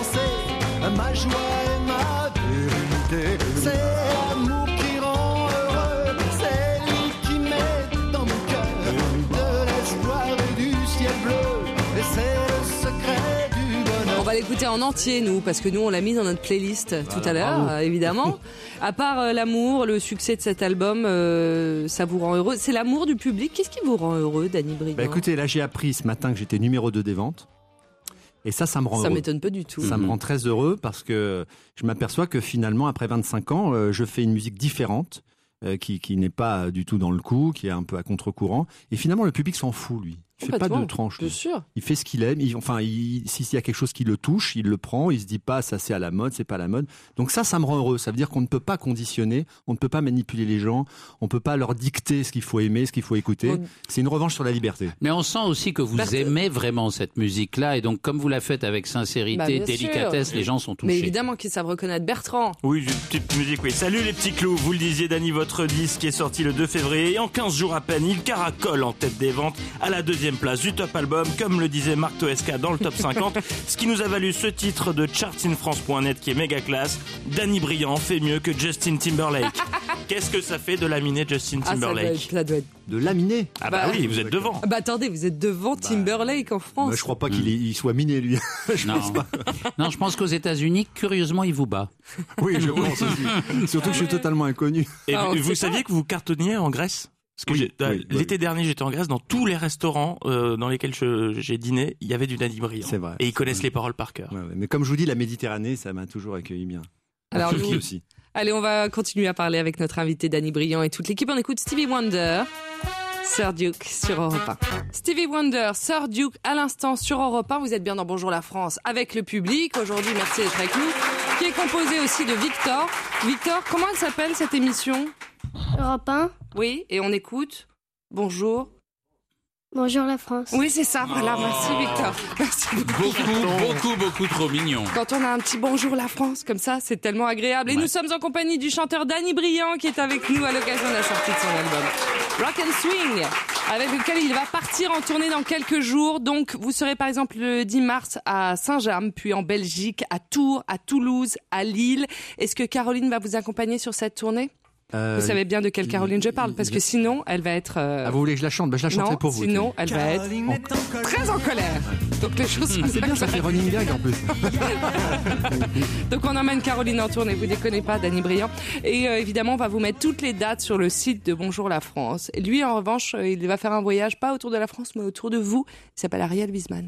danser ma joie et ma vérité. C'est l'amour qui rend heureux, c'est lui qui met dans mon cœur de l'espoir et du ciel bleu, et c'est le secret du bonheur. On va l'écouter en entier, nous, parce que nous, on l'a mis dans notre playlist tout à l'heure, bravo. euh, évidemment. À part euh, l'amour, le succès de cet album, euh, ça vous rend heureux. C'est l'amour du public. Qu'est-ce qui vous rend heureux, Danny Briand? Bah écoutez, là j'ai appris ce matin que j'étais numéro deux des ventes. Et ça, ça me rend Ça heureux. m'étonne pas du tout. Ça me rend très heureux parce que je m'aperçois que finalement, après vingt-cinq ans, euh, je fais une musique différente, euh, qui, qui n'est pas du tout dans le coup, qui est un peu à contre-courant. Et finalement, le public s'en fout, lui. Il fait pas Complètement, de tranche. bien lui. sûr. Il fait ce qu'il aime. Il, enfin, il, s'il y a quelque chose qui le touche, il le prend. Il se dit pas ça c'est à la mode, c'est pas à la mode. Donc ça, ça me rend heureux. Ça veut dire qu'on ne peut pas conditionner, on ne peut pas manipuler les gens, on peut pas leur dicter ce qu'il faut aimer, ce qu'il faut écouter. On- C'est une revanche sur la liberté. Mais on sent aussi que vous Berthe- aimez vraiment cette musique-là, et donc comme vous la faites avec sincérité, Bah, bien délicatesse, sûr. les gens sont touchés. Mais évidemment qu'ils savent reconnaître Bertrand. Oui, une petite musique, oui. Salut les petits clous, vous le disiez, Dany, votre disque est sorti le deux février et en quinze jours à peine, il caracole en tête des ventes à la deuxième place du top album, comme le disait Marc Toesca dans le top cinquante, ce qui nous a valu ce titre de chartsinfrance point net qui est méga classe. Danny Briand fait mieux que Justin Timberlake. Qu'est-ce que ça fait de laminer Justin Ah, ça doit Timberlake? être- ça doit être- De laminer. Ah bah Bah, oui, vous êtes devant. Bah attendez, vous êtes devant Timberlake en France. Moi, je crois pas qu'il est- il soit miné, lui. Je Non. pense pas. non, je pense qu'aux États-Unis, curieusement, il vous bat. Oui, je pense aussi. Surtout que je suis totalement inconnu. Et Ah, on vous, sait vous pas. saviez que vous cartonniez en Grèce? Parce que oui, j'ai, oui, l'été oui. dernier, j'étais en Grèce, dans tous les restaurants euh, dans lesquels je, j'ai dîné, il y avait du Danny Briand. C'est vrai. Et ils connaissent vrai. les paroles par cœur. Ouais, ouais. Mais comme je vous dis, la Méditerranée, ça m'a toujours accueilli bien. Alors, nous aussi. Allez, on va continuer à parler avec notre invité Danny Briand et toute l'équipe. On écoute Stevie Wonder, Sir Duke sur Europe un. Stevie Wonder, Sir Duke à l'instant sur Europe un. Vous êtes bien dans Bonjour la France avec le public. Aujourd'hui, merci d'être avec nous. Qui est composé aussi de Victor. Victor, comment elle s'appelle cette émission ? Europe un. Oui, et on écoute. Bonjour. Bonjour la France. Oui, c'est ça, voilà, oh. Merci Victor. Merci beaucoup. Beaucoup, beaucoup, beaucoup trop mignon. Quand on a un petit bonjour la France comme ça, c'est tellement agréable. Et ouais. Nous sommes en compagnie du chanteur Danny Briand qui est avec nous à l'occasion de la sortie de son album Rock and Swing, avec lequel il va partir en tournée dans quelques jours. Donc, vous serez par exemple le dix mars à Saint-James, puis en Belgique, à Tours, à Toulouse, à Lille. Est-ce que Caroline va vous accompagner sur cette tournée ? Euh, vous savez bien de quelle Caroline je parle, parce que sinon, elle va être... Euh... Ah, vous voulez que je la chante ? Ben, je la chanterai non, pour vous. sinon, elle va être en... très en colère. Donc les choses sont C'est bien, ça fait running gag en plus. Donc on emmène Caroline en tournée, vous déconnez pas, Danny Briand. Et euh, évidemment, on va vous mettre toutes les dates sur le site de Bonjour la France. Et lui, en revanche, il va faire un voyage, pas autour de la France, mais autour de vous. Il s'appelle Ariel Wiesman.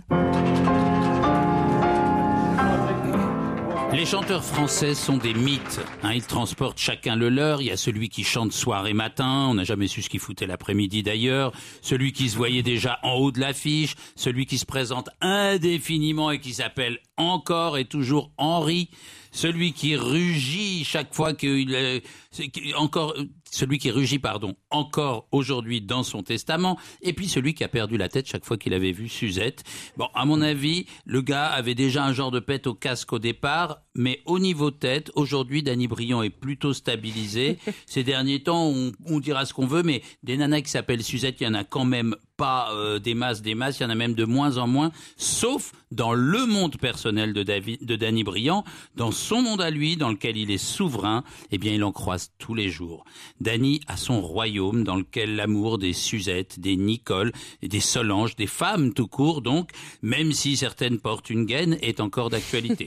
Les chanteurs français sont des mythes, hein, ils transportent chacun le leur. Il y a celui qui chante soir et matin, on n'a jamais su ce qu'il foutait l'après-midi d'ailleurs, celui qui se voyait déjà en haut de l'affiche, celui qui se présente indéfiniment et qui s'appelle encore et toujours Henri, celui qui rugit chaque fois qu'il est encore celui qui rugit pardon encore aujourd'hui dans son testament, et puis celui qui a perdu la tête chaque fois qu'il avait vu Suzette. Bon, à mon avis, le gars avait déjà un genre de pète au casque au départ, mais au niveau tête, aujourd'hui, Danny Briand est plutôt stabilisé. Ces derniers temps, on, on dira ce qu'on veut, mais des nanas qui s'appellent Suzette, il y en a quand même pas euh, des masses, des masses, il y en a même de moins en moins, sauf dans le monde personnel de, David, de Danny Briand, dans son monde à lui, dans lequel il est souverain, eh bien il en croise tous les jours. Danny a son royaume dans lequel l'amour des Suzette, des Nicole, des Solange, des femmes tout court donc, même si certaines portent une gaine, est encore d'actualité.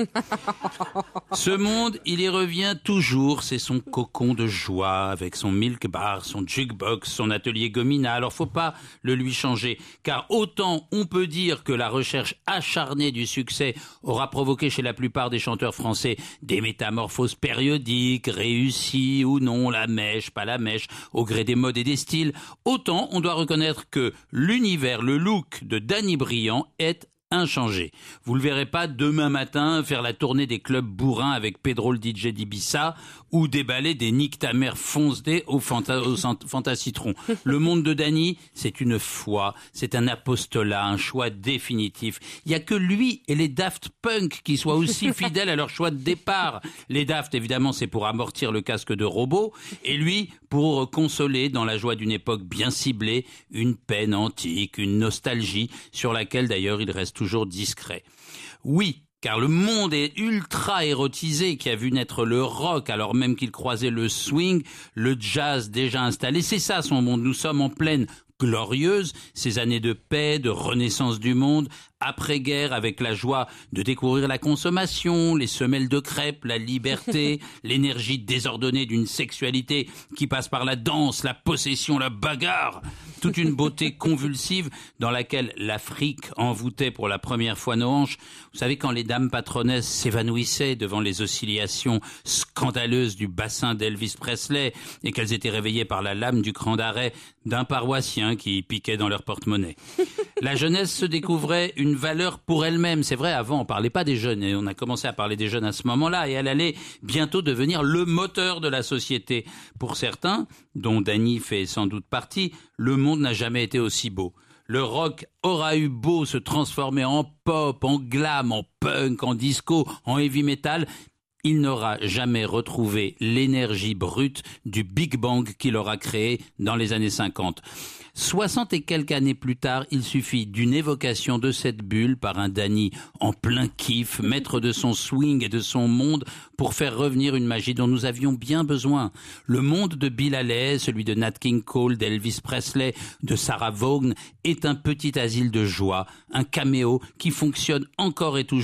Ce monde, il y revient toujours, c'est son cocon de joie, avec son milk bar, son jukebox, son atelier Gomina. Alors faut pas le lui changer, car autant on peut dire que la recherche acharnée du succès aura provoqué chez la plupart des chanteurs français des métamorphoses périodiques, réussies ou non, la mèche, pas la mèche, au gré des modes et des styles, autant on doit reconnaître que l'univers, le look de Danny Briand est inchangé. Vous le verrez pas demain matin faire la tournée des clubs bourrins avec Pedro le D J d'Ibiza ou déballer des Nick ta mère fonce-dés au Fanta, au Fanta Citron. Le monde de Danny, c'est une foi, c'est un apostolat, un choix définitif. Il y a que lui et les Daft Punk qui soient aussi fidèles à leur choix de départ. Les Daft, évidemment, c'est pour amortir le casque de robot, et lui, pour consoler dans la joie d'une époque bien ciblée, une peine antique, une nostalgie, sur laquelle d'ailleurs il reste toujours discret. Oui, car le monde est ultra érotisé, qui a vu naître le rock alors même qu'il croisait le swing, le jazz déjà installé. C'est ça son monde. Nous sommes en pleine glorieuse, ces années de paix, de renaissance du monde, après-guerre avec la joie de découvrir la consommation, les semelles de crêpes, la liberté, l'énergie désordonnée d'une sexualité qui passe par la danse, la possession, la bagarre, toute une beauté convulsive dans laquelle l'Afrique envoûtait pour la première fois nos hanches. Vous savez, quand les dames patronesses s'évanouissaient devant les oscillations scandaleuses du bassin d'Elvis Presley et qu'elles étaient réveillées par la lame du cran d'arrêt d'un paroissien qui piquait dans leur porte-monnaie. La jeunesse se découvrait une valeur pour elle-même. C'est vrai, avant, on parlait pas des jeunes, et on a commencé à parler des jeunes à ce moment-là, et elle allait bientôt devenir le moteur de la société. Pour certains, dont Danny fait sans doute partie, le monde n'a jamais été aussi beau. Le rock aura eu beau se transformer en pop, en glam, en punk, en disco, en heavy metal, il n'aura jamais retrouvé l'énergie brute du Big Bang qu'il aura créé dans les années cinquante. Soixante et quelques années plus tard, il suffit d'une évocation de cette bulle par un Danny en plein kiff, maître de son swing et de son monde, pour faire revenir une magie dont nous avions bien besoin. Le monde de Bill Haley, celui de Nat King Cole, d'Elvis Presley, de Sarah Vaughan, est un petit asile de joie, un caméo qui fonctionne encore et toujours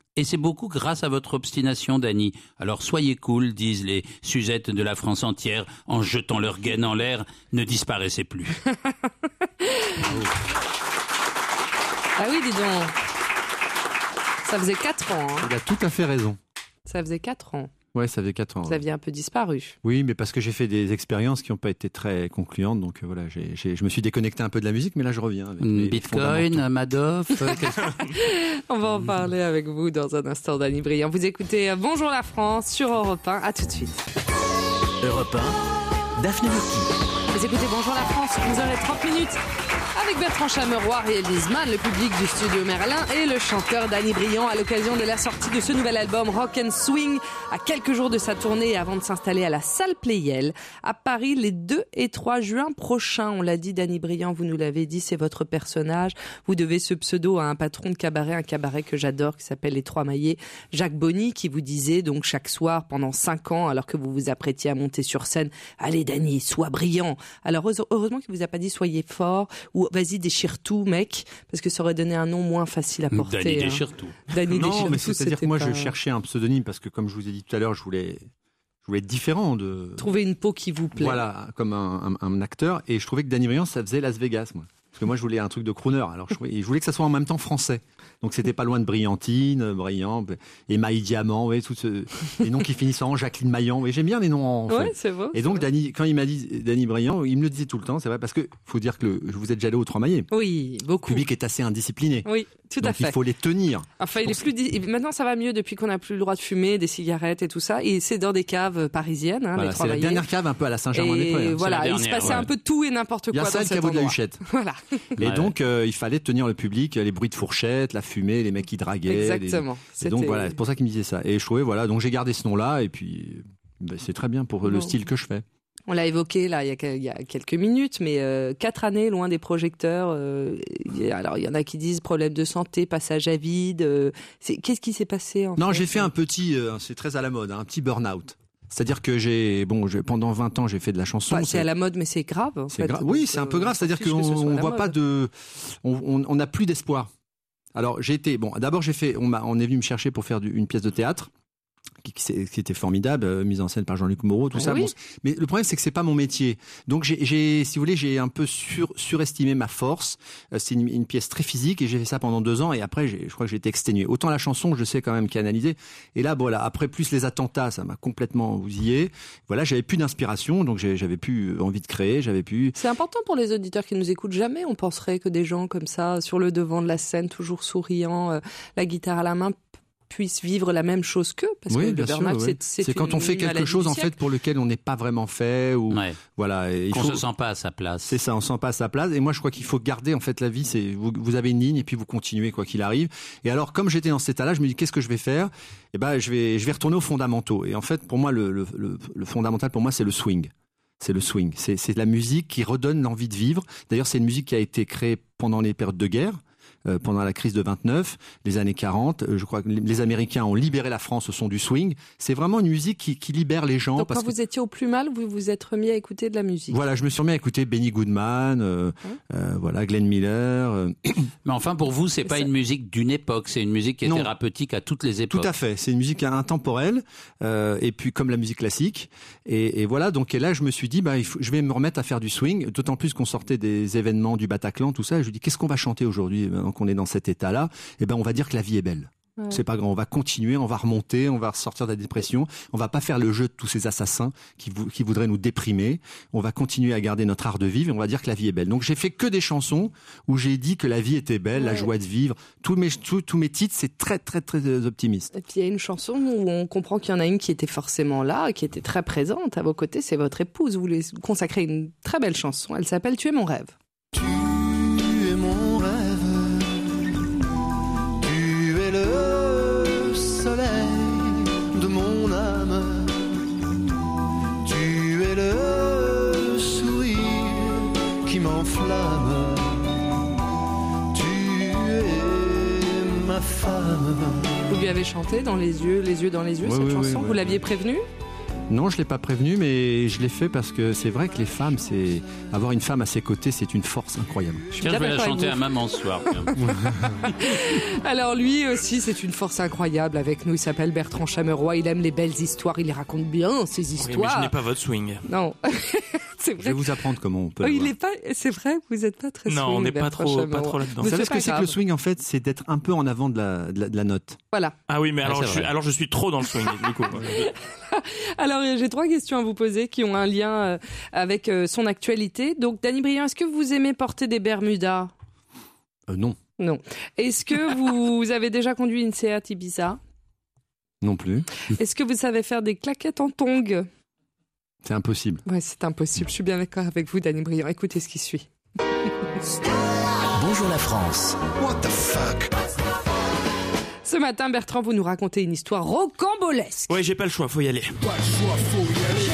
Et c'est beaucoup grâce à votre obstination, Dany. Alors soyez cool, disent les Suzettes de la France entière, en jetant leur gaine en l'air, ne disparaissez plus. Ah oui, dis donc. Ça faisait quatre ans. Hein. Il a tout à fait raison. Ça faisait quatre ans. Ouais, ça faisait quatre ans. Vous ouais. aviez un peu disparu. Oui, mais parce que j'ai fait des expériences qui n'ont pas été très concluantes. Donc euh, voilà, j'ai, j'ai, je me suis déconnecté un peu de la musique, mais là je reviens. Avec mes Bitcoin, Madoff. Euh, On va en parler avec vous dans un instant, Dany Briand. Vous écoutez Bonjour la France sur Europe un. À tout de suite. Europe un, Daphné Burki. Vous écoutez Bonjour la France, onze heures trente minutes. Avec Bertrand Chameroy, Ariel Wiesman, le public du studio Merlin et le chanteur Dany Briand à l'occasion de la sortie de ce nouvel album Rock and Swing à quelques jours de sa tournée avant de s'installer à la salle Playel à Paris les deux et trois juin prochains. On l'a dit, Dany Briand, vous nous l'avez dit, c'est votre personnage. Vous devez ce pseudo à un patron de cabaret, un cabaret que j'adore qui s'appelle Les Trois Maillets, Jacques Bonny, qui vous disait donc chaque soir pendant cinq ans alors que vous vous apprêtiez à monter sur scène, allez Dany, sois brillant. Alors heureusement qu'il vous a pas dit soyez fort ou vas-y déchire tout mec, parce que ça aurait donné un nom moins facile à porter. Dany hein. déchire tout. Dany non, déchire mais tout, c'est-à-dire que moi pas... je cherchais un pseudonyme parce que comme je vous ai dit tout à l'heure, je voulais, je voulais être différent de. Trouver une peau qui vous plaît. Voilà, comme un, un, un acteur, et je trouvais que Dany Briand ça faisait Las Vegas, moi. Parce que moi je voulais un truc de crooner, alors je, trouvais, je voulais que ça soit en même temps français. Donc c'était pas loin de Brillantine, Brillant, et Maï Diamant, ouais, tout ce, les noms qui finissent en Jacqueline Maillan. Ouais, j'aime bien les noms en fait. Ouais, c'est beau. Et donc Dany, quand il m'a dit Dany Briand, il me le disait tout le temps, c'est vrai, parce que faut dire que le, vous êtes déjà allé aux Trois Maillets. Oui, beaucoup. Le public est assez indiscipliné. Oui, tout donc à fait. Il faut les tenir. Enfin, il est plus. Di... Maintenant, ça va mieux depuis qu'on n'a plus le droit de fumer, des cigarettes et tout ça. Et c'est dans des caves parisiennes, hein, voilà, les Trois c'est Maillets. la dernière cave un peu à la Saint-Germain-des-Prés. Et voilà, dernière, il se passait ouais. un peu tout et n'importe quoi Il y a dans ça, le cet caveau de la endroit. Huchette. Voilà. Et Ouais. donc, euh, il fallait tenir le public, les bruits de fourchette, la fumée, les mecs qui draguaient. Exactement. Les... Et donc voilà, c'est pour ça qu'il me disait ça. Et je trouvais, voilà, donc j'ai gardé ce nom-là, et puis ben, c'est très bien pour bon. le style que je fais. On l'a évoqué là il y a, il y a quelques minutes, mais euh, quatre années loin des projecteurs. Euh, alors il y en a qui disent problème de santé, passage à vide. Euh, c'est, qu'est-ce qui s'est passé en Non, fait j'ai fait un petit, euh, c'est très à la mode, hein, un petit burn-out. C'est-à-dire que j'ai, bon, j'ai, pendant vingt ans, j'ai fait de la chanson. Enfin, c'est, c'est à la mode, mais c'est grave. En c'est fait. Gra- oui, c'est un peu grave. C'est-à-dire qu'on on voit pas de, on, on a plus d'espoir. Alors j'ai été, bon, d'abord j'ai fait, on, m'a, on est venu me chercher pour faire du, une pièce de théâtre. Qui, qui, qui était formidable, euh, mise en scène par Jean-Luc Moreau, tout ah ça. Oui. Bon, mais le problème, c'est que c'est pas mon métier. Donc, j'ai, j'ai, si vous voulez, j'ai un peu sur, surestimé ma force. Euh, c'est une, une pièce très physique et j'ai fait ça pendant deux ans. Et après, j'ai, je crois que j'ai été exténué. Autant la chanson, je sais quand même canaliser. Et là, voilà, après plus les attentats, ça m'a complètement bousillé. Voilà, j'avais plus d'inspiration, donc j'ai, j'avais plus envie de créer, j'avais plus. C'est important pour les auditeurs qui nous écoutent. Jamais on penserait que des gens comme ça, sur le devant de la scène, toujours souriants, euh, la guitare à la main, puissent vivre la même chose qu'eux, parce oui, que le burn-out, sûr, oui. c'est, c'est, c'est quand on fait quelque chose en fait pour lequel on n'est pas vraiment fait, ou ouais. voilà, et il qu'on faut... se sent pas à sa place. C'est ça, on se sent pas à sa place. Et moi, je crois qu'il faut garder en fait la vie. C'est vous, vous avez une ligne et puis vous continuez quoi qu'il arrive. Et alors, comme j'étais dans cet état-là, je me dis qu'est-ce que je vais faire ? Eh ben, je vais, je vais retourner aux fondamentaux. Et en fait, pour moi, le, le, le, le fondamental pour moi, c'est le swing. C'est le swing. C'est, c'est la musique qui redonne l'envie de vivre. D'ailleurs, c'est une musique qui a été créée pendant les périodes de guerre. Euh, pendant la crise de vingt-neuf, les années quarante, euh, je crois que les Américains ont libéré la France au son du swing. C'est vraiment une musique qui, qui libère les gens. Donc parce quand que... vous étiez au plus mal, vous vous êtes remis à écouter de la musique. Voilà, je me suis remis à écouter Benny Goodman, euh, hein euh, voilà, Glenn Miller. Euh... Mais enfin, pour vous, c'est pas ça... une musique d'une époque, c'est une musique qui est non. thérapeutique à toutes les époques. Tout à fait, c'est une musique intemporelle, euh, et puis comme la musique classique. Et, et voilà, donc et là, je me suis dit, bah, il faut, je vais me remettre à faire du swing, d'autant plus qu'on sortait des événements du Bataclan, tout ça. Et je me dis, qu'est-ce qu'on va chanter aujourd'hui, maintenant qu'on est dans cet état là, eh ben on va dire que la vie est belle. Ouais. C'est pas grand, on va continuer, on va remonter, on va sortir de la dépression, on va pas faire le jeu de tous ces assassins qui, vou- qui voudraient nous déprimer, on va continuer à garder notre art de vivre et on va dire que la vie est belle. Donc j'ai fait que des chansons où j'ai dit que la vie était belle, ouais. la joie de vivre. Tous mes, tous, tous mes titres, c'est très très très optimiste. Et puis il y a une chanson où on comprend qu'il y en a une qui était forcément là, qui était très présente à vos côtés, c'est votre épouse. Vous lui consacrez une très belle chanson, elle s'appelle Tu es mon rêve. Tu es mon rêve. Le soleil de mon âme, tu es le sourire qui m'enflamme, tu es ma femme. Vous lui avez chanté dans les yeux, les yeux dans les yeux, oui, cette oui, chanson, oui, vous oui. l'aviez prévenue ? Non, je l'ai pas prévenu, mais je l'ai fait parce que c'est vrai que les femmes, c'est avoir une femme à ses côtés, c'est une force incroyable. Je, Tiens, je vais la chanter à maman ce soir. Alors lui aussi, c'est une force incroyable avec nous. Il s'appelle Bertrand Chameroy. Il aime les belles histoires. Il les raconte bien, ces histoires. Oui, mais je n'ai pas votre swing. Non. C'est vrai. Je vais vous apprendre comment on peut. Oh, il est pas. C'est vrai, vous n'êtes pas très swing. Non, on n'est pas trop, pas trop là-dedans. Vous savez ce que c'est que le swing en fait, c'est d'être un peu en avant de la, de la, de la note. Voilà. Ah oui, mais ah, alors, je suis, alors je suis trop dans le swing du coup. Alors j'ai trois questions à vous poser qui ont un lien euh, avec euh, son actualité. Donc Danny Briand, est-ce que vous aimez porter des Bermudas ? euh, Non. Non. Est-ce que vous avez déjà conduit une Seat Ibiza ? Non plus. Est-ce que vous savez faire des claquettes en tongs ? C'est impossible. Ouais, c'est impossible. Je suis bien d'accord avec vous, Danny Briand. Écoutez ce qui suit. Bonjour la France. What the fuck? Ce matin, Bertrand, vous nous racontez une histoire rocambolesque. Ouais, j'ai pas le choix, faut y aller. Pas le choix, faut y aller.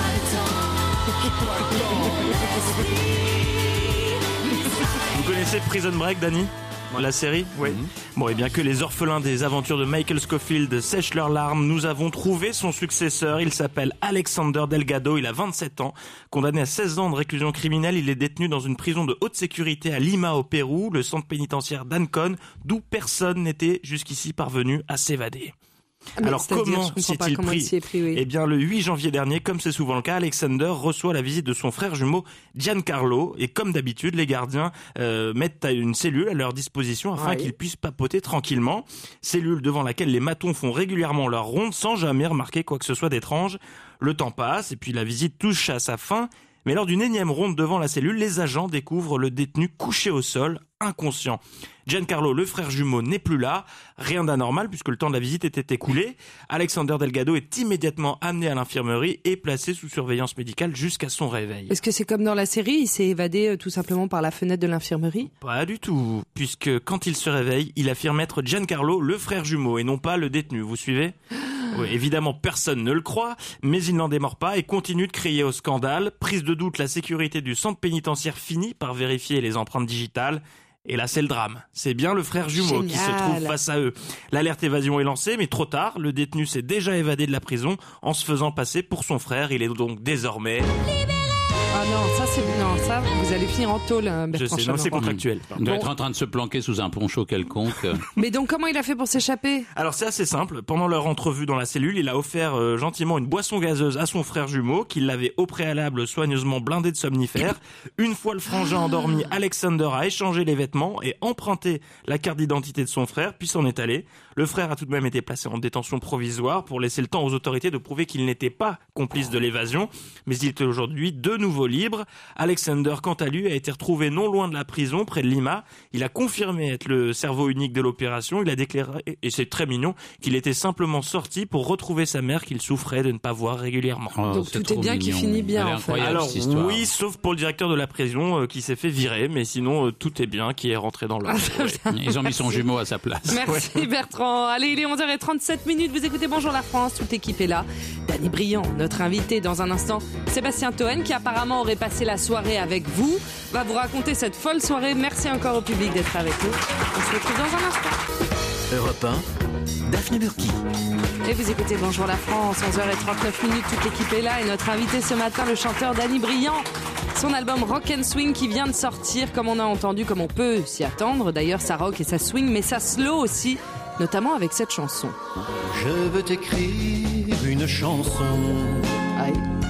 Vous connaissez Prison Break, Danny ? La série ? Oui. Mmh. Bon, et bien que les orphelins des aventures de Michael Scofield sèchent leurs larmes, nous avons trouvé son successeur. Il s'appelle Alexander Delgado, il a vingt-sept ans. Condamné à seize ans de réclusion criminelle, il est détenu dans une prison de haute sécurité à Lima, au Pérou, le centre pénitentiaire d'Ancón, d'où personne n'était jusqu'ici parvenu à s'évader. Mais alors comment s'est-il pris, s'y est pris oui. Eh bien le huit janvier dernier, comme c'est souvent le cas, Alexander reçoit la visite de son frère jumeau Giancarlo et comme d'habitude, les gardiens euh, mettent une cellule à leur disposition afin oui. qu'ils puissent papoter tranquillement. Cellule devant laquelle les matons font régulièrement leur ronde sans jamais remarquer quoi que ce soit d'étrange. Le temps passe et puis la visite touche à sa fin. Mais lors d'une énième ronde devant la cellule, les agents découvrent le détenu couché au sol, inconscient. Giancarlo, le frère jumeau, n'est plus là. Rien d'anormal puisque le temps de la visite était écoulé. Alexander Delgado est immédiatement amené à l'infirmerie et placé sous surveillance médicale jusqu'à son réveil. Est-ce que c'est comme dans la série, il s'est évadé euh, tout simplement par la fenêtre de l'infirmerie ? Pas du tout, puisque quand il se réveille, il affirme être Giancarlo, le frère jumeau, et non pas le détenu. Vous suivez ? Oui, évidemment, personne ne le croit, mais il n'en démord pas et continue de crier au scandale. Prise de doute, la sécurité du centre pénitentiaire finit par vérifier les empreintes digitales. Et là, c'est le drame. C'est bien le frère jumeau Génial. Qui se trouve face à eux. L'alerte évasion est lancée, mais trop tard. Le détenu s'est déjà évadé de la prison en se faisant passer pour son frère. Il est donc désormais... Libéré ! Ah non, ça c'est non, ça vous allez finir en tôle, hein, Bertrand. Je sais, non, c'est contractuel. Il doit bon. être en train de se planquer sous un poncho quelconque. Mais donc comment il a fait pour s'échapper ? Alors c'est assez simple. Pendant leur entrevue dans la cellule, il a offert euh, gentiment une boisson gazeuse à son frère jumeau, qui l'avait au préalable soigneusement blindé de somnifères. Une fois le frangin endormi, Alexander a échangé les vêtements et emprunté la carte d'identité de son frère, puis s'en est allé. Le frère a tout de même été placé en détention provisoire pour laisser le temps aux autorités de prouver qu'il n'était pas complice de l'évasion. Mais il est aujourd'hui de nouveau libre. Alexander, quant à lui, a été retrouvé non loin de la prison, près de Lima. Il a confirmé être le cerveau unique de l'opération. Il a déclaré, et c'est très mignon, qu'il était simplement sorti pour retrouver sa mère qu'il souffrait de ne pas voir régulièrement. Oh, Donc tout est bien mignon. Qui finit bien. En fait. Alors oui, sauf pour le directeur de la prison euh, qui s'est fait virer, mais sinon euh, tout est bien, qui est rentré dans l'ordre. Ah, ouais. Ils ont mis son jumeau à sa place. Merci ouais. Bertrand. Allez, il est onze heures trente-sept minutes. Vous écoutez Bonjour la France. Toute l'équipe est là. Danny Briand, notre invité dans un instant. Sébastien Toen, qui apparemment aurait passé la soirée avec vous, va vous raconter cette folle soirée. Merci encore au public d'être avec nous. On se retrouve dans un instant. Europe un, Daphné Burki. Et vous écoutez Bonjour la France, onze heures trente-neuf minutes, toute l'équipe est là et notre invité ce matin, le chanteur Danny Briand. Son album Rock and Swing qui vient de sortir, comme on a entendu, comme on peut s'y attendre. D'ailleurs, ça rock et ça swing, mais ça slow aussi, notamment avec cette chanson. Je veux t'écrire une chanson. Aïe.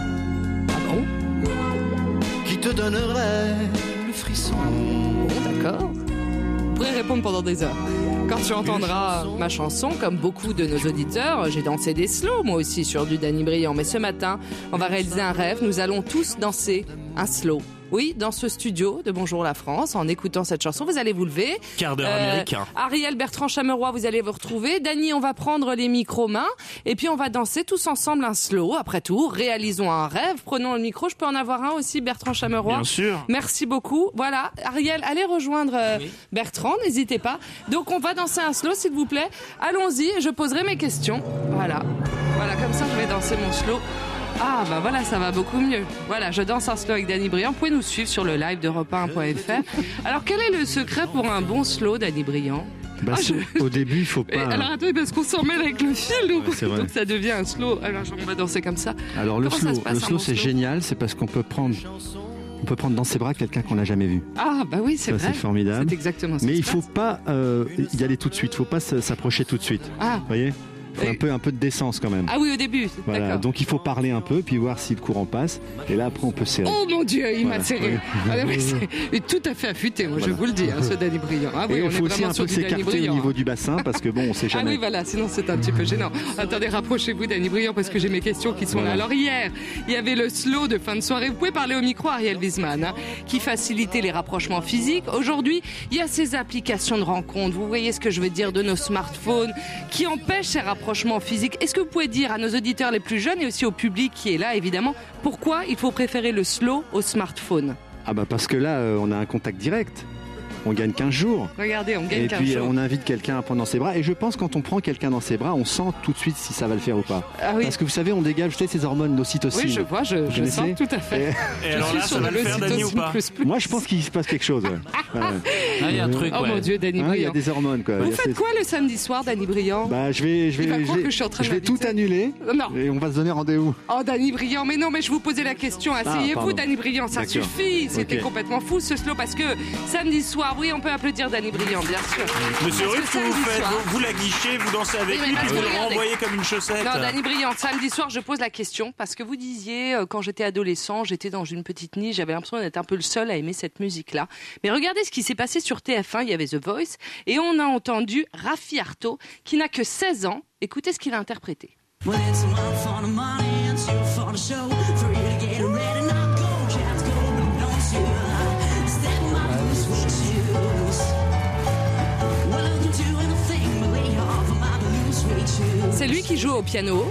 Ah bon ? Qui te donnerait le frisson. Bon, d'accord. Vous pourrez répondre pendant des heures. Quand tu entendras ma chanson, comme beaucoup de nos auditeurs, j'ai dansé des slows, moi aussi, sur du Danny Briand. Mais ce matin, on va réaliser un rêve. Nous allons tous danser un slow. Oui, dans ce studio de Bonjour la France, en écoutant cette chanson, vous allez vous lever. Quart d'heure euh, américain. Ariel, Bertrand Chameroy, vous allez vous retrouver. Danny, on va prendre les micros mains et puis on va danser tous ensemble un slow. Après tout, réalisons un rêve. Prenons le micro. Je peux en avoir un aussi, Bertrand Chameroy. Bien sûr. Merci beaucoup. Voilà, Ariel, allez rejoindre euh, oui. Bertrand, n'hésitez pas. Donc on va danser un slow, s'il vous plaît. Allons-y, je poserai mes questions. Voilà, voilà, comme ça je vais danser mon slow. Ah bah voilà, ça va beaucoup mieux. Voilà, je danse un slow avec Danny Briand. Vous pouvez nous suivre sur le live d'Europe un point F R. Alors quel est le secret pour un bon slow, Danny Briand ? Bah, Ah, je- Au début, il faut Et pas. alors attendez, parce qu'on s'en mêle avec le fil, donc, Ouais, c'est vrai. donc ça devient un slow. Alors on va danser comme ça. Alors le Comment ça slow, se passe, le un slow bon c'est slow génial, c'est parce qu'on peut prendre, on peut prendre dans ses bras quelqu'un qu'on n'a jamais vu. Ah bah oui, c'est Ça, vrai. c'est formidable. C'est exactement ça. Mais il faut pas euh, y aller tout de suite, il faut pas s- s'approcher tout de suite. Ah. Vous voyez, il faut un peu, un peu de décence quand même. Ah oui, au début, Voilà, d'accord. donc il faut parler un peu, puis voir si le courant passe, et là après on peut serrer. Oh mon Dieu, il Voilà, m'a serré. oui. Ah, mais c'est et tout à fait affûté, moi je vous le dis, hein, ce Danny Brillant. Ah oui, et on il est faut aussi vraiment un sur peu du Danny s'écarter au Brillant. niveau du bassin, parce que bon, on sait Ah jamais. oui, voilà, sinon c'est un petit peu gênant. Attendez, rapprochez-vous, Danny Brillant, parce que j'ai mes questions qui sont là. Voilà. Alors hier, il y avait le slow de fin de soirée. Vous pouvez parler au micro, Ariel Wiesman, hein, qui facilitait les rapprochements physiques. Aujourd'hui, il y a ces applications de rencontres. Vous voyez ce que je veux dire, de nos smartphones, qui empêchent ces rapprochements physiques. Est-ce que vous pouvez dire à nos auditeurs les plus jeunes et aussi au public qui est là, évidemment, pourquoi il faut préférer le slow au smartphone? Ah bah parce que là, euh, on a un contact direct. On gagne quinze jours. Regardez, on gagne Et quinze puis jours. on invite quelqu'un à prendre dans ses bras. Et je pense quand on prend quelqu'un dans ses bras, on sent tout de suite si ça va le faire ou pas. Ah oui. Parce que vous savez, on dégage vous savez, ces hormones, l'ocytocine. Oui, je vois, je, Vous je connaissez sens tout à fait. Et Je alors suis là, sur ça va le faire, Dany, ou l'ocytocine pas plus plus. Moi, je pense qu'il se passe quelque chose. Ouais. Ouais. Ah, il y a un truc, Oh ouais. mon Dieu, Danny Hein, il y a Brillant. des hormones, quoi. Il Vous y a faites ces- quoi le samedi soir, Danny Brillant? Bah, je vais, je Il va vais, croire je que vais, je suis en train de je vais tout l'inviter. annuler. Non. Et on va se donner rendez-vous. Oh, Danny Brillant, mais non, mais je vous posais la question. Asseyez-vous, pardon. Danny Brillant, ça D'accord. suffit. C'était Ok. complètement fou ce slow parce que samedi soir, oui, on peut applaudir Danny Brillant, bien sûr. Monsieur Parce que Ruff, vous, samedi faites, soir- vous, vous la guichez, vous dansez avec Oui, mais lui, parce puis vous que le regardez. renvoyez comme une chaussette. Non, Danny Brillant, samedi soir, je pose la question parce que vous disiez, euh, quand j'étais adolescent, j'étais dans une petite niche, j'avais l'impression d'être un peu le seul à aimer cette musique-là. Mais regardez ce qui s'est passé sur T F un, il y avait The Voice, et on a entendu Raffi Arto, qui n'a que seize ans. Écoutez ce qu'il a interprété. Well, it's one for the money and two for the show. For you to get ready, now go, chance go, but don't you step my blue sweet shoes. Welcome to anything but lay off of my blue sweet shoes. C'est lui qui joue au piano.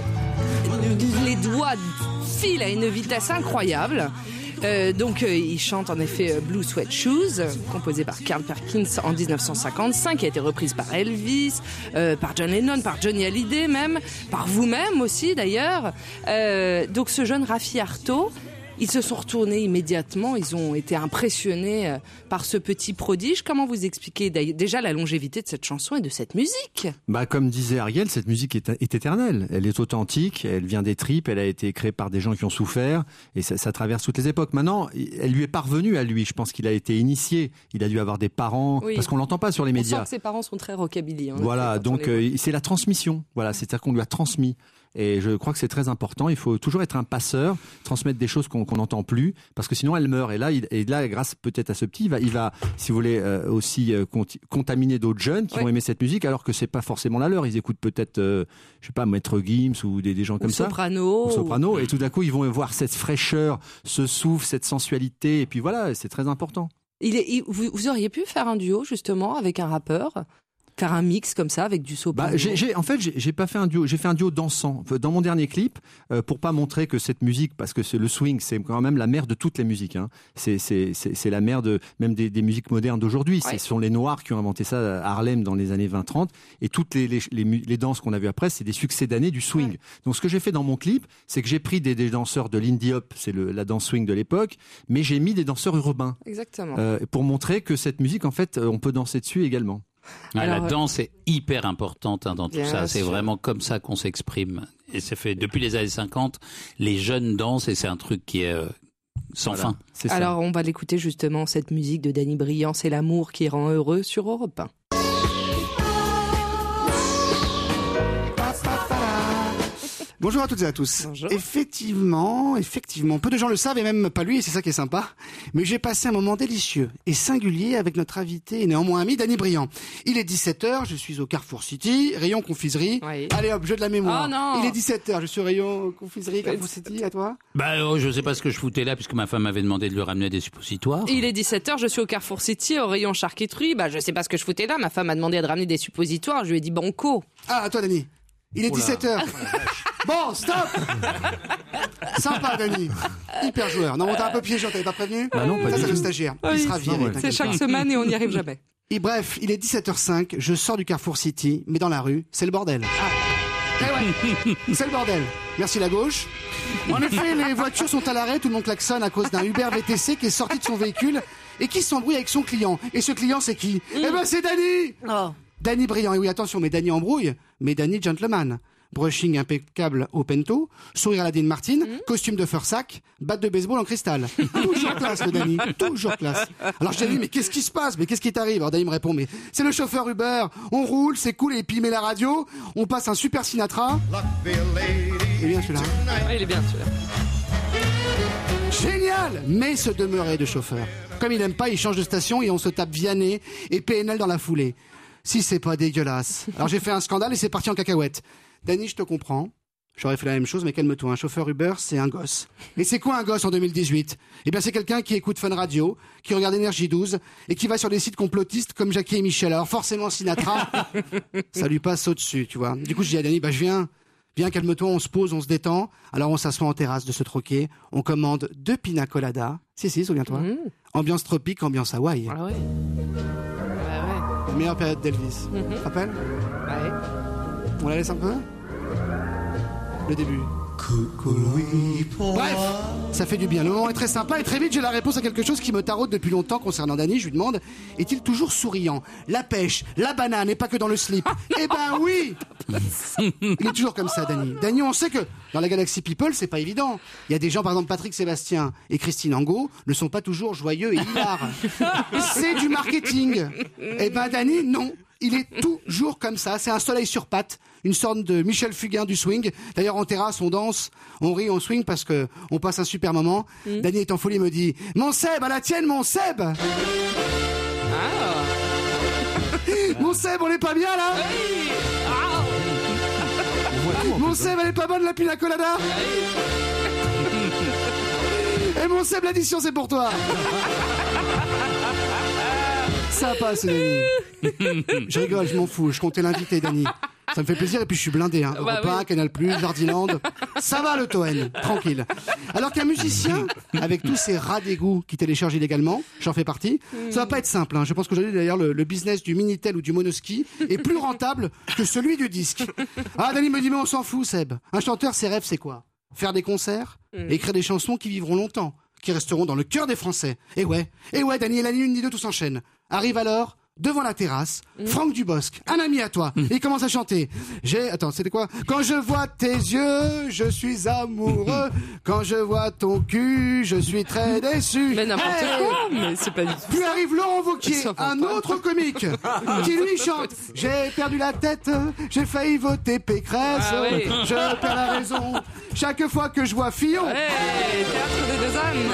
Les doigts filent à une vitesse incroyable. Euh, donc euh, il chante en effet euh, Blue Sweat Shoes, euh, composé par Carl Perkins en dix-neuf cent cinquante-cinq, qui a été reprise par Elvis, euh, par John Lennon, par Johnny Hallyday même, par vous-même aussi d'ailleurs. Euh, donc ce jeune Raffi Arto, ils se sont retournés immédiatement, ils ont été impressionnés euh, par ce petit prodige. Comment vous expliquez d'ailleurs- déjà la longévité de cette chanson et de cette musique? Bah, comme disait Ariel, cette musique est, est éternelle. Elle est authentique, elle vient des tripes, elle a été créée par des gens qui ont souffert, et ça, ça traverse toutes les époques. Maintenant, elle lui est parvenue à lui. Je pense qu'il a été initié. Il a dû avoir des parents, Oui. parce qu'on l'entend pas sur les On médias. sent que ses parents sont très rockabilly. hein, Voilà, quand on donc les voit. euh, c'est la transmission. Voilà, c'est-à-dire qu'on lui a transmis. Et je crois que c'est très important. Il faut toujours être un passeur, transmettre des choses qu'on qu'on n'entend plus, parce que sinon elle meurt. Et là, il, et là, grâce peut-être à ce petit, il va, il va, si vous voulez, euh, aussi euh, conti- contaminer d'autres jeunes qui Ouais. vont aimer cette musique, alors que c'est pas forcément la leur. Ils écoutent peut-être, euh, je sais pas, Maître Gims ou des, des gens comme ça. Soprano. Ou Soprano. Et tout d'un coup, ils vont voir cette fraîcheur, ce souffle, cette sensualité. Et puis voilà, c'est très important. Il est, il- vous, vous auriez pu faire un duo justement avec un rappeur, faire un mix comme ça avec du soprano. Bah, j'ai, j'ai- en fait, j'ai, j'ai pas fait un duo. J'ai fait un duo dansant dans mon dernier clip euh, pour pas montrer que cette musique, parce que c'est le swing, c'est quand même la mère de toutes les musiques. Hein. C'est, c'est, c'est, c'est la mère de même des, des musiques modernes d'aujourd'hui. Ouais. Ce sont les Noirs qui ont inventé ça à Harlem dans les années vingt trente. Et toutes les, les, les, mu- les danses qu'on a vues après, c'est des succès d'années du swing. Ouais. Donc, ce que j'ai fait dans mon clip, c'est que j'ai pris des, des danseurs de l'indie hop, c'est le, la danse swing de l'époque, mais j'ai mis des danseurs urbains Exactement. euh, pour montrer que cette musique, en fait, euh, on peut danser dessus également. Ah, Alors, la danse est hyper importante hein, dans tout Bien ça. C'est sûr. vraiment comme ça qu'on s'exprime. Et c'est fait depuis les années cinquante. Les jeunes dansent et c'est un truc qui est euh, sans Voilà, fin. c'est ça. Alors on va l'écouter justement, cette musique de Danny Brillant, c'est l'amour qui rend heureux sur Europe un. Bonjour à toutes et à tous. Bonjour. Effectivement, effectivement, peu de gens le savent et même pas lui, et c'est ça qui est sympa. Mais j'ai passé un moment délicieux et singulier avec notre invité et néanmoins ami Danny Brillant. Il est dix-sept heures, je suis au Carrefour City, rayon confiserie. Oui. Allez hop, jeu de la mémoire. Oh non. Il est dix-sept heures, je suis au rayon confiserie, Carrefour City, à toi? Bah, oh, je sais pas ce que je foutais là puisque ma femme m'avait demandé de lui ramener des suppositoires. Il est dix-sept heures, je suis au Carrefour City, au rayon charcuterie. Bah je sais pas ce que je foutais là, ma femme m'a demandé de ramener des suppositoires, je lui ai dit banco. Ah, à toi Danny. Il est Oula. dix-sept heures. Bon, stop. Sympa Danny. Hyper joueur. Non, on t'a un peu piégé, on t'avait pas prévenu? Bah non, pas Ça du c'est le tout. stagiaire. Oui. Il sera viré. Non, ouais. C'est t'inquiète chaque pas. semaine et on n'y arrive jamais. Et bref, il est dix-sept heures cinq, je sors du Carrefour City, mais dans la rue, c'est le bordel. Ah. Eh ouais, c'est le bordel. Merci la gauche. En effet, les voitures sont à l'arrêt, tout le monde klaxonne à cause d'un Uber V T C qui est sorti de son véhicule et qui s'embrouille avec son client. Et ce client, c'est qui? Eh ben, c'est Danny! Oh. Danny Briand, et oui, attention, mais Danny embrouille, mais Danny gentleman. Brushing impeccable au pento, sourire à la Dean Martin, mmh. costume de Fursac, batte de baseball en cristal. Toujours classe, le Danny, toujours classe. Alors je dis, mais qu'est-ce qui se passe? Mais qu'est-ce qui t'arrive? Alors Danny me répond, mais c'est le chauffeur Uber, on roule, c'est cool, et puis il met la radio, on passe un super Sinatra. Il est bien celui-là. Ouais, il est bien celui-là. Génial! Mais se demeurer de chauffeur. Comme il aime pas, il change de station et on se tape Vianney et P N L dans la foulée. Si c'est pas dégueulasse. Alors j'ai fait un scandale et c'est parti en cacahuète. Danny, je te comprends. J'aurais fait la même chose, mais calme-toi. Un chauffeur Uber, c'est un gosse. Et c'est quoi un gosse en deux mille dix-huit? Eh bien, c'est quelqu'un qui écoute Fun Radio, qui regarde Énergie douze et qui va sur des sites complotistes comme Jackie et Michel. Alors forcément, Sinatra, ça lui passe au-dessus, tu vois. Du coup, je dis à Danny, bah je viens. Viens, calme-toi, on se pose, on se détend. Alors on s'assoit en terrasse de ce troquet. On commande deux pina coladas. Si, si, souviens-toi. Mmh. Ambiance tropique, ambiance Hawaï. Ah ouais. Bah ouais. Meilleure période d'Elvis. Mmh. Tu te rappelles? Ouais. On la laisse un peu? Le début. Bref, ça fait du bien. Le moment est très sympa et très vite j'ai la réponse à quelque chose qui me taraude depuis longtemps concernant Danny. Je lui demande, est-il toujours souriant? La pêche, la banane et pas que dans le slip. Eh ben oui. Il est toujours comme ça, Danny. Danny, on sait que dans la Galaxy People, c'est pas évident. Il y a des gens, par exemple Patrick Sébastien et Christine Angot, ne sont pas toujours joyeux et hilars. C'est du marketing. Eh ben Danny, non. Il est toujours comme ça, c'est un soleil sur pattes, une sorte de Michel Fugain du swing. D'ailleurs en terrasse, on danse, on rit, on swing parce que on passe un super moment. Mmh. Danny est en folie, me dit « Mon Seb, à la tienne, mon Seb !» Ah. Mon Seb, on est pas bien là? Oui. Ah. Mon Seb, elle est pas bonne la pina colada? Et mon Seb, l'addition c'est pour toi. Ça passe, Danny. Je rigole, je m'en fous. Je comptais l'inviter, Danny. Ça me fait plaisir et puis je suis blindé. Hein. Bah Europe un, oui. Canal plus, Jardiland. Ça va le Toen, tranquille. Alors qu'un musicien, avec tous ses rats d'égout qui télécharge illégalement, j'en fais partie, mm. ça va pas être simple. Hein. Je pense qu'aujourd'hui, d'ailleurs, le, le business du Minitel ou du monoski est plus rentable que celui du disque. Ah, Danny me dit, mais on s'en fout, Seb. Un chanteur, ses rêves, c'est quoi? Faire des concerts mm. et écrire des chansons qui vivront longtemps, qui resteront dans le cœur des Français. Et ouais, et ouais, Danny, et la nuit, une ni deux, tout s'enchaîne. Arrive alors, devant la terrasse, mmh. Franck Dubosc, un ami à toi, mmh. et il commence à chanter. J'ai, attends, c'était quoi? Quand je vois tes yeux, je suis amoureux. Quand je vois ton cul, je suis très déçu. Mais n'importe hey quoi, mais c'est pas du tout. Puis arrive Laurent Wauquiez, un autre comique, qui lui chante. J'ai perdu la tête, j'ai failli voter Pécresse. Ah oui. Je perds la raison chaque fois que je vois Fillon. Hey, théâtre des deux ânes.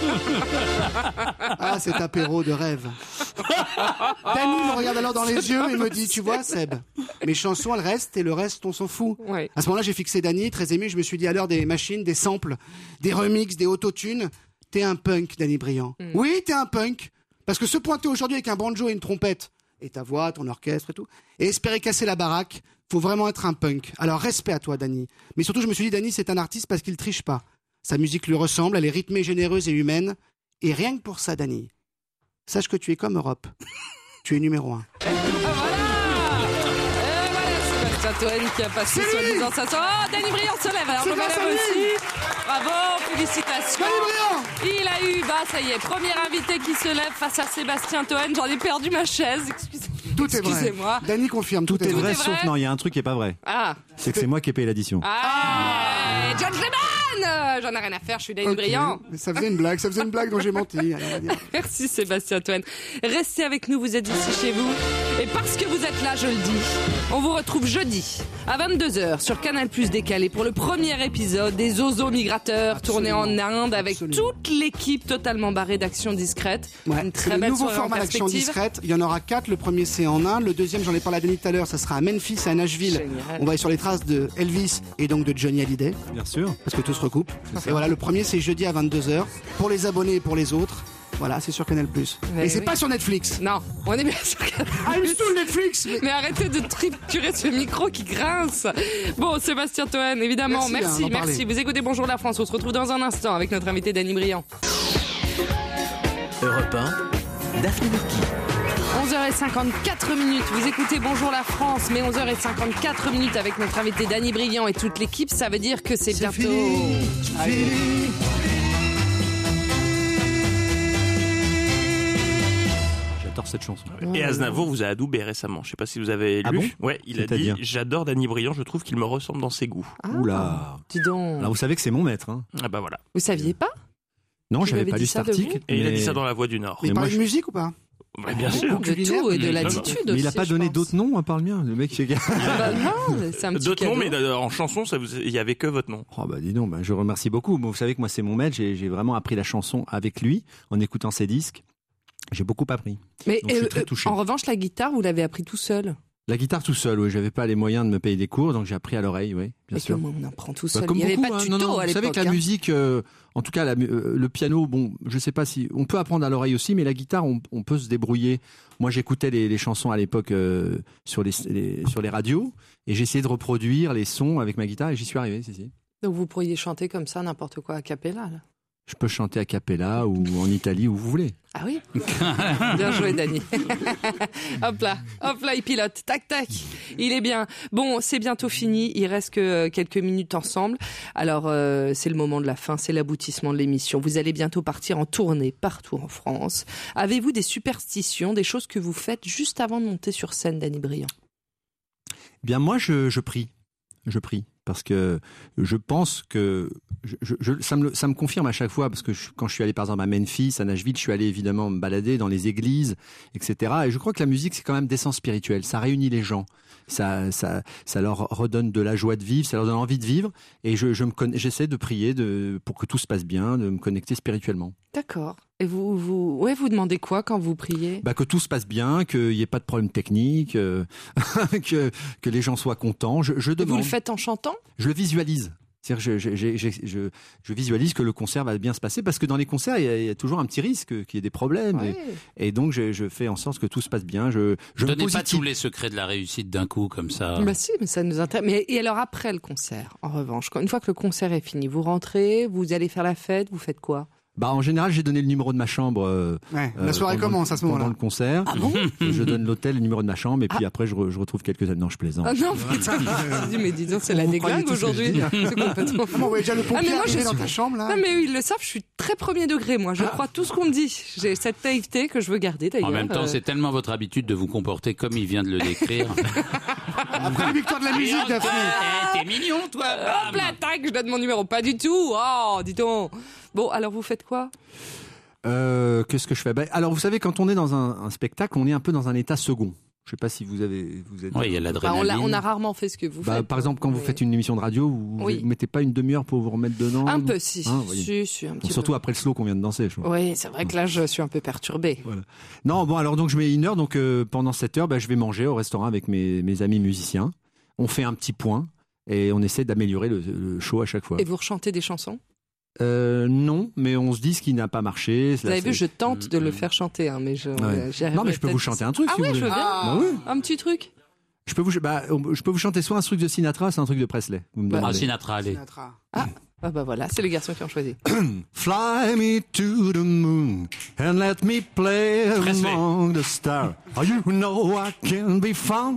Ah, cet apéro de rêve. Danny me regarde alors dans les yeux et me dit, tu vois, Seb, mes chansons, elles restent et le reste, on s'en fout. Ouais. À ce moment-là, j'ai fixé Danny, très ému, je me suis dit, à l'heure des machines, des samples, des remixes, des autotunes, t'es un punk, Danny Briand. Mm. Oui, t'es un punk. Parce que se pointer aujourd'hui avec un banjo et une trompette, et ta voix, ton orchestre et tout, et espérer casser la baraque, faut vraiment être un punk. Alors, respect à toi, Danny. Mais surtout, je me suis dit, Danny, c'est un artiste parce qu'il triche pas. Sa musique lui ressemble, elle est rythmée, généreuse et humaine. Et rien que pour ça, Danny, sache que tu es comme Europe. Tu es numéro un. Ah, voilà. Et voilà Sébastien Toen qui a passé son disant ça. Oh, Danny Briand se lève. Alors, on va aussi. Bravo, félicitations. Danny Briand. Il a eu, bah ça y est, premier invité qui se lève face à Sébastien Toen. J'en ai perdu ma chaise. Excusez-moi. Tout est vrai. Excusez-moi. Danny confirme. Tout, Tout est, est vrai. vrai, sauf non, il y a un truc qui est pas vrai. Ah. C'est que c'est moi qui ai payé l'addition. Ah. John Cleman. J'en ai rien à faire. Je suis Danny Okay. Briand. Mais ça faisait une blague. Ça faisait une blague dont j'ai menti. Allez, on va dire. Merci Sébastien Toen. Restez avec nous, vous êtes ici chez vous. Et parce que vous êtes là, je le dis, on vous retrouve jeudi à vingt-deux heures sur Canal plus décalé pour le premier épisode des Oiseaux Migrateurs tourné en Inde avec Absolument. toute l'équipe totalement barrée d'Action Discrète. Ouais, Une c'est très le belle nouveau soirée en format d'Action perspective. Discrète. Il y en aura quatre. Le premier, c'est en Inde. Le deuxième, j'en ai parlé à Denis tout à l'heure, ça sera à Memphis et à Nashville. Génial. On va aller sur les traces de Elvis et donc de Johnny Hallyday. Bien sûr. Parce que tout se recoupe. Et voilà, le premier, c'est jeudi à vingt-deux heures. Pour les abonnés et pour les autres. Voilà, c'est sur Canal plus. Mais et c'est oui. pas sur Netflix. Non, on est bien sur Canal I'm still Netflix. Mais... mais arrêtez de triturer ce micro qui grince. Bon, Sébastien Toen, évidemment, merci, merci. merci. Hein, Vous écoutez Bonjour la France. On se retrouve dans un instant avec notre invité Danny Briand. Europe un, Daphné Burki. onze heures cinquante-quatre minutes, vous écoutez Bonjour la France, mais onze heures cinquante-quatre minutes avec notre invité Danny Briand et toute l'équipe, ça veut dire que c'est, c'est bientôt... Fini. j'adore cette chanson. Et Aznavour vous a adoubé récemment. Je sais pas si vous avez lu. Ah bon Ouais, il a dit C'est-à-dire j'adore Danny Briand, je trouve qu'il me ressemble dans ses goûts. Ah, Oula. Dis donc. Alors vous savez que c'est mon maître. Hein. Ah bah voilà. Vous saviez pas? Non, Il j'avais avait pas dit lu ça cet de vous article. Et il a mais- dit ça dans La Voix du Nord. Mais il moi, parlait de musique ou pas? Ouais, bien sûr. De tout et de l'attitude Mais aussi. il a pas je donné pense. d'autres noms à part le mien. Le mec, c'est Ah bah non, mais c'est un petit D'autres noms, cadeau. mais d'ailleurs, en chanson, ça vous- il y avait que votre nom. Oh bah dis donc, bah, je remercie beaucoup. Bon, vous savez que moi c'est mon maître, j'ai, j'ai vraiment appris la chanson avec lui en écoutant ses disques. J'ai beaucoup appris. Mais Donc, je suis euh, très touché. en revanche, la guitare, vous l'avez appris tout seul. La guitare tout seul, oui, j'avais pas les moyens de me payer des cours, donc j'ai appris à l'oreille, oui, bien Et sûr. comment on apprend tout Bah, seul? comme Il n'y avait beaucoup, pas de hein. tuto non, non, à vous savez l'époque. que la hein. musique, euh, en tout cas la mu- euh, le piano, bon, je sais pas si on peut apprendre à l'oreille aussi, mais la guitare, on, on peut se débrouiller. Moi, j'écoutais les, les chansons à l'époque euh, sur les, les- sur les radios et j'essayais de reproduire les sons avec ma guitare et j'y suis arrivé. Si, si. Donc vous pourriez chanter comme ça n'importe quoi a cappella. Là. Je peux chanter a cappella ou en Italie où vous voulez. Ah oui. Bien joué, Dany. Hop là, hop là, il pilote. Tac, tac. Il est bien. Bon, c'est bientôt fini. Il reste que euh, quelques minutes ensemble. Alors, euh, c'est le moment de la fin. C'est l'aboutissement de l'émission. Vous allez bientôt partir en tournée partout en France. Avez-vous des superstitions, des choses que vous faites juste avant de monter sur scène, Danny Briand? Bien, moi, je, je prie. Je prie. Parce que je pense que je, je, je- ça, me, le- ça me confirme à chaque fois, parce que je- quand je suis allé par exemple à Memphis, à Nashville, je suis allé évidemment me balader dans les églises, et cetera. Et je crois que la musique, c'est quand même d'essence spirituelle. Ça réunit les gens. Ça, ça, ça leur redonne de la joie de vivre, ça leur donne envie de vivre. Et je, je me conne- j'essaie de prier de, pour que tout se passe bien, de me connecter spirituellement. D'accord. Et vous, vous, ouais, vous demandez quoi quand vous priez? Bah, que tout se passe bien, qu'il n'y ait pas de problème technique, euh, que, que les gens soient contents. Je, je Et vous demande. le faites en chantant? Je le visualise. C'est-à-dire, je, je, je, je, je, je visualise que le concert va bien se passer parce que dans les concerts, il y a, il y a toujours un petit risque qu'il y ait des problèmes. Ouais. Et, et donc, je, je fais en sorte que tout se passe bien. Je, je Ne me donnez pas positive- tous les secrets de la réussite d'un coup comme ça. Bah si, mais ça nous intéresse. Mais et alors après le concert, en revanche, quand- une fois que le concert est fini, vous rentrez, vous allez faire la fête, vous faites quoi? Bah, en général, j'ai donné le numéro de ma chambre. euh, Ouais, la soirée pendant- commence à ce moment-là. Pendant le concert. Ah bon? Je donne l'hôtel, le numéro de ma chambre, et puis après, je, re- je retrouve quelques amis. Non, je plaisante. Ah non, putain. Je dis, mais dis donc, c'est la Vous croyez déglingue tout ce que je aujourd'hui. dis, hein. C'est complètement Ah, mais on voit déjà le pompier moi, arriver je dans suis- ta chambre, là. Non, mais eux, ils le savent, je suis très premier degré, moi. Je crois tout ce qu'on me dit. J'ai cette naïveté que je veux garder, d'ailleurs. En même temps, Euh, c'est tellement votre habitude de vous comporter comme il vient de le décrire. Après les victoires de la musique, Daphné. T'es mignon, toi. Hop là, tac, je donne mon numéro. Pas du tout. Oh, dis donc. Bon, alors vous faites quoi? Euh, qu'est-ce que je fais? Bah, alors, vous savez, quand on est dans un, un spectacle, on est un peu dans un état second. Je sais pas si vous avez, vous êtes. Oui, il y a Bah, on, l'adrénaline. l'a- on a rarement fait ce que vous Bah, faites. par exemple, quand vous Oui. faites une émission de radio, vous, vous Oui. mettez pas une demi-heure pour vous remettre dedans? Un peu, si. Hein, vous voyez. si, si, un Bon, petit surtout peu. après le slow qu'on vient de danser, je crois. Oui, c'est vrai que là, je suis un peu perturbée. Voilà. Non, bon, alors donc je mets une heure, donc euh, pendant cette heure, bah, je vais manger au restaurant avec mes, mes amis musiciens. On fait un petit point et on essaie d'améliorer le, le show à chaque fois. Et vous rechantez des chansons? Euh, non, mais on se dit ce qui n'a pas marché. Vous avez vu, je tente de le faire chanter, hein, mais je. Ouais. j'y Non, arriverai mais je peux peut-être. vous chanter un truc Ah si ouais, vous je veux voulez. bien. Bah oui. Un petit truc. Je peux vous, bah, je peux vous chanter soit un truc de Sinatra, soit un truc de Presley. Vous me Ah, demandez. Sinatra, allez. Ah, ah bah voilà, c'est les garçons qui ont choisi. Fly me to the moon and let me play Presley. among the stars. Oh, you know I can be found.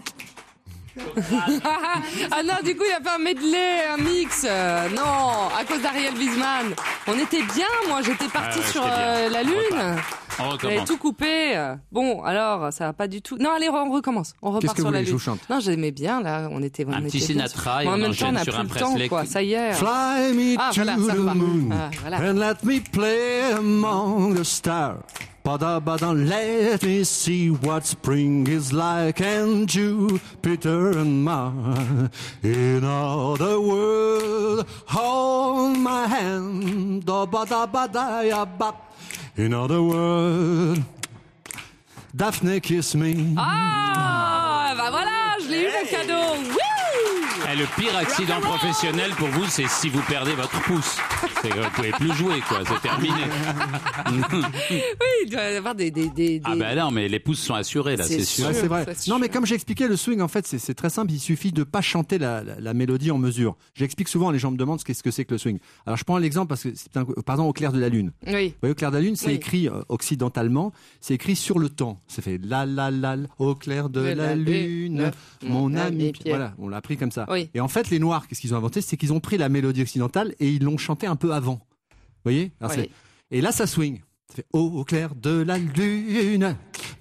Ah non, du coup, il n'y a pas un medley, un mix. Euh, non, à cause d'Ariel Wiesman. On était bien, moi, j'étais partie Ah ouais, sur c'était bien. euh, la On Lune. repart. On J'avais recommence. tout coupé. Bon, alors, ça va pas du tout. Non, allez, on recommence. On repart Qu'est-ce que sur vous la voulez que je Lune. vous chante? Non, j'aimais bien, là. On était, on Un était petit bien. Sinatra et Mais en on même temps, enchaîne on n'a sur plus un le Presley. temps, quoi. Ça y est. Fly me Ah, to voilà, ça the repart. moon Ah, voilà. and let me play among the stars. Bada bada, let me see what spring is like and Jupiter and Mars. In other words, hold my hand. Da bada bada ya bap. In other words, Daphne kiss me. Ah, bah voilà, je l'ai eu le cadeau. Wouh! Eh, le pire accident professionnel pour vous, c'est si vous perdez votre pouce. C'est que vous pouvez plus jouer, quoi. C'est terminé. Oui, il doit y avoir des. des, des, Ah des- ben non, mais les pouces sont assurés, là, C'est c'est sûr. Ouais, c'est vrai. c'est Non, sûr. mais comme j'expliquais, le swing, en fait, c'est c'est très simple. Il suffit de pas chanter la, la, la mélodie en mesure. J'explique souvent, les gens me demandent ce qu'est-ce que c'est que le swing. Alors, je prends l'exemple parce que, c'est un- par exemple, au clair de la lune. Oui. Vous voyez, au clair de la lune, c'est Oui. écrit euh, occidentalement, c'est écrit sur le temps. C'est fait la la la la, au clair de, De la, la lune, lune, mon mon ami. ami Pierre. Voilà, on l'a appris comme ça. Oui. Et en fait, les Noirs, qu'est-ce qu'ils ont inventé? C'est qu'ils ont pris la mélodie occidentale et ils l'ont chantée un peu avant. Vous voyez? Alors, Oui. c'est- Et là, ça swing. Ça fait au, au clair de la lune,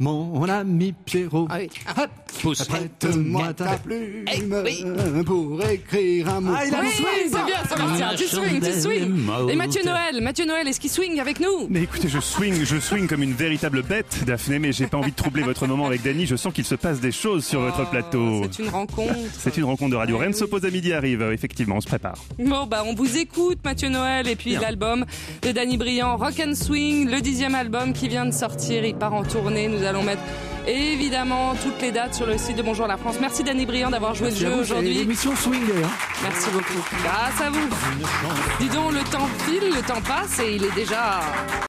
mon ami Pierrot. Ah oui. Hop, prête-moi ta plume pour écrire un mot. Ah, il a oui, le swing, c'est bien, Sébastien. Tu swing, tu swing. Et Mathieu Noël, Mathieu Noël, est-ce qu'il swing avec nous? Mais écoutez, je swing, je swing comme une véritable bête, Daphné, mais j'ai pas envie de troubler votre moment avec Dany. Je sens qu'il se passe des choses sur oh, votre plateau. C'est une rencontre. C'est une rencontre de radio. Ouais, Rennes oui. s'oppose à midi arrive. Effectivement, on se prépare. Bon, bah, on vous écoute, Mathieu Noël, et puis bien. L'album de Dany Briand, Rock and Swing, le dixième album qui vient de sortir. Il part en tournée. Nous allons mettre évidemment toutes les dates sur le site de Bonjour la France. Merci Dany Briand d'avoir joué Merci le jeu vous, aujourd'hui. L'émission Swing d'ailleurs. Merci beaucoup. Grâce à vous. Dis donc, le temps file, le temps passe et il est déjà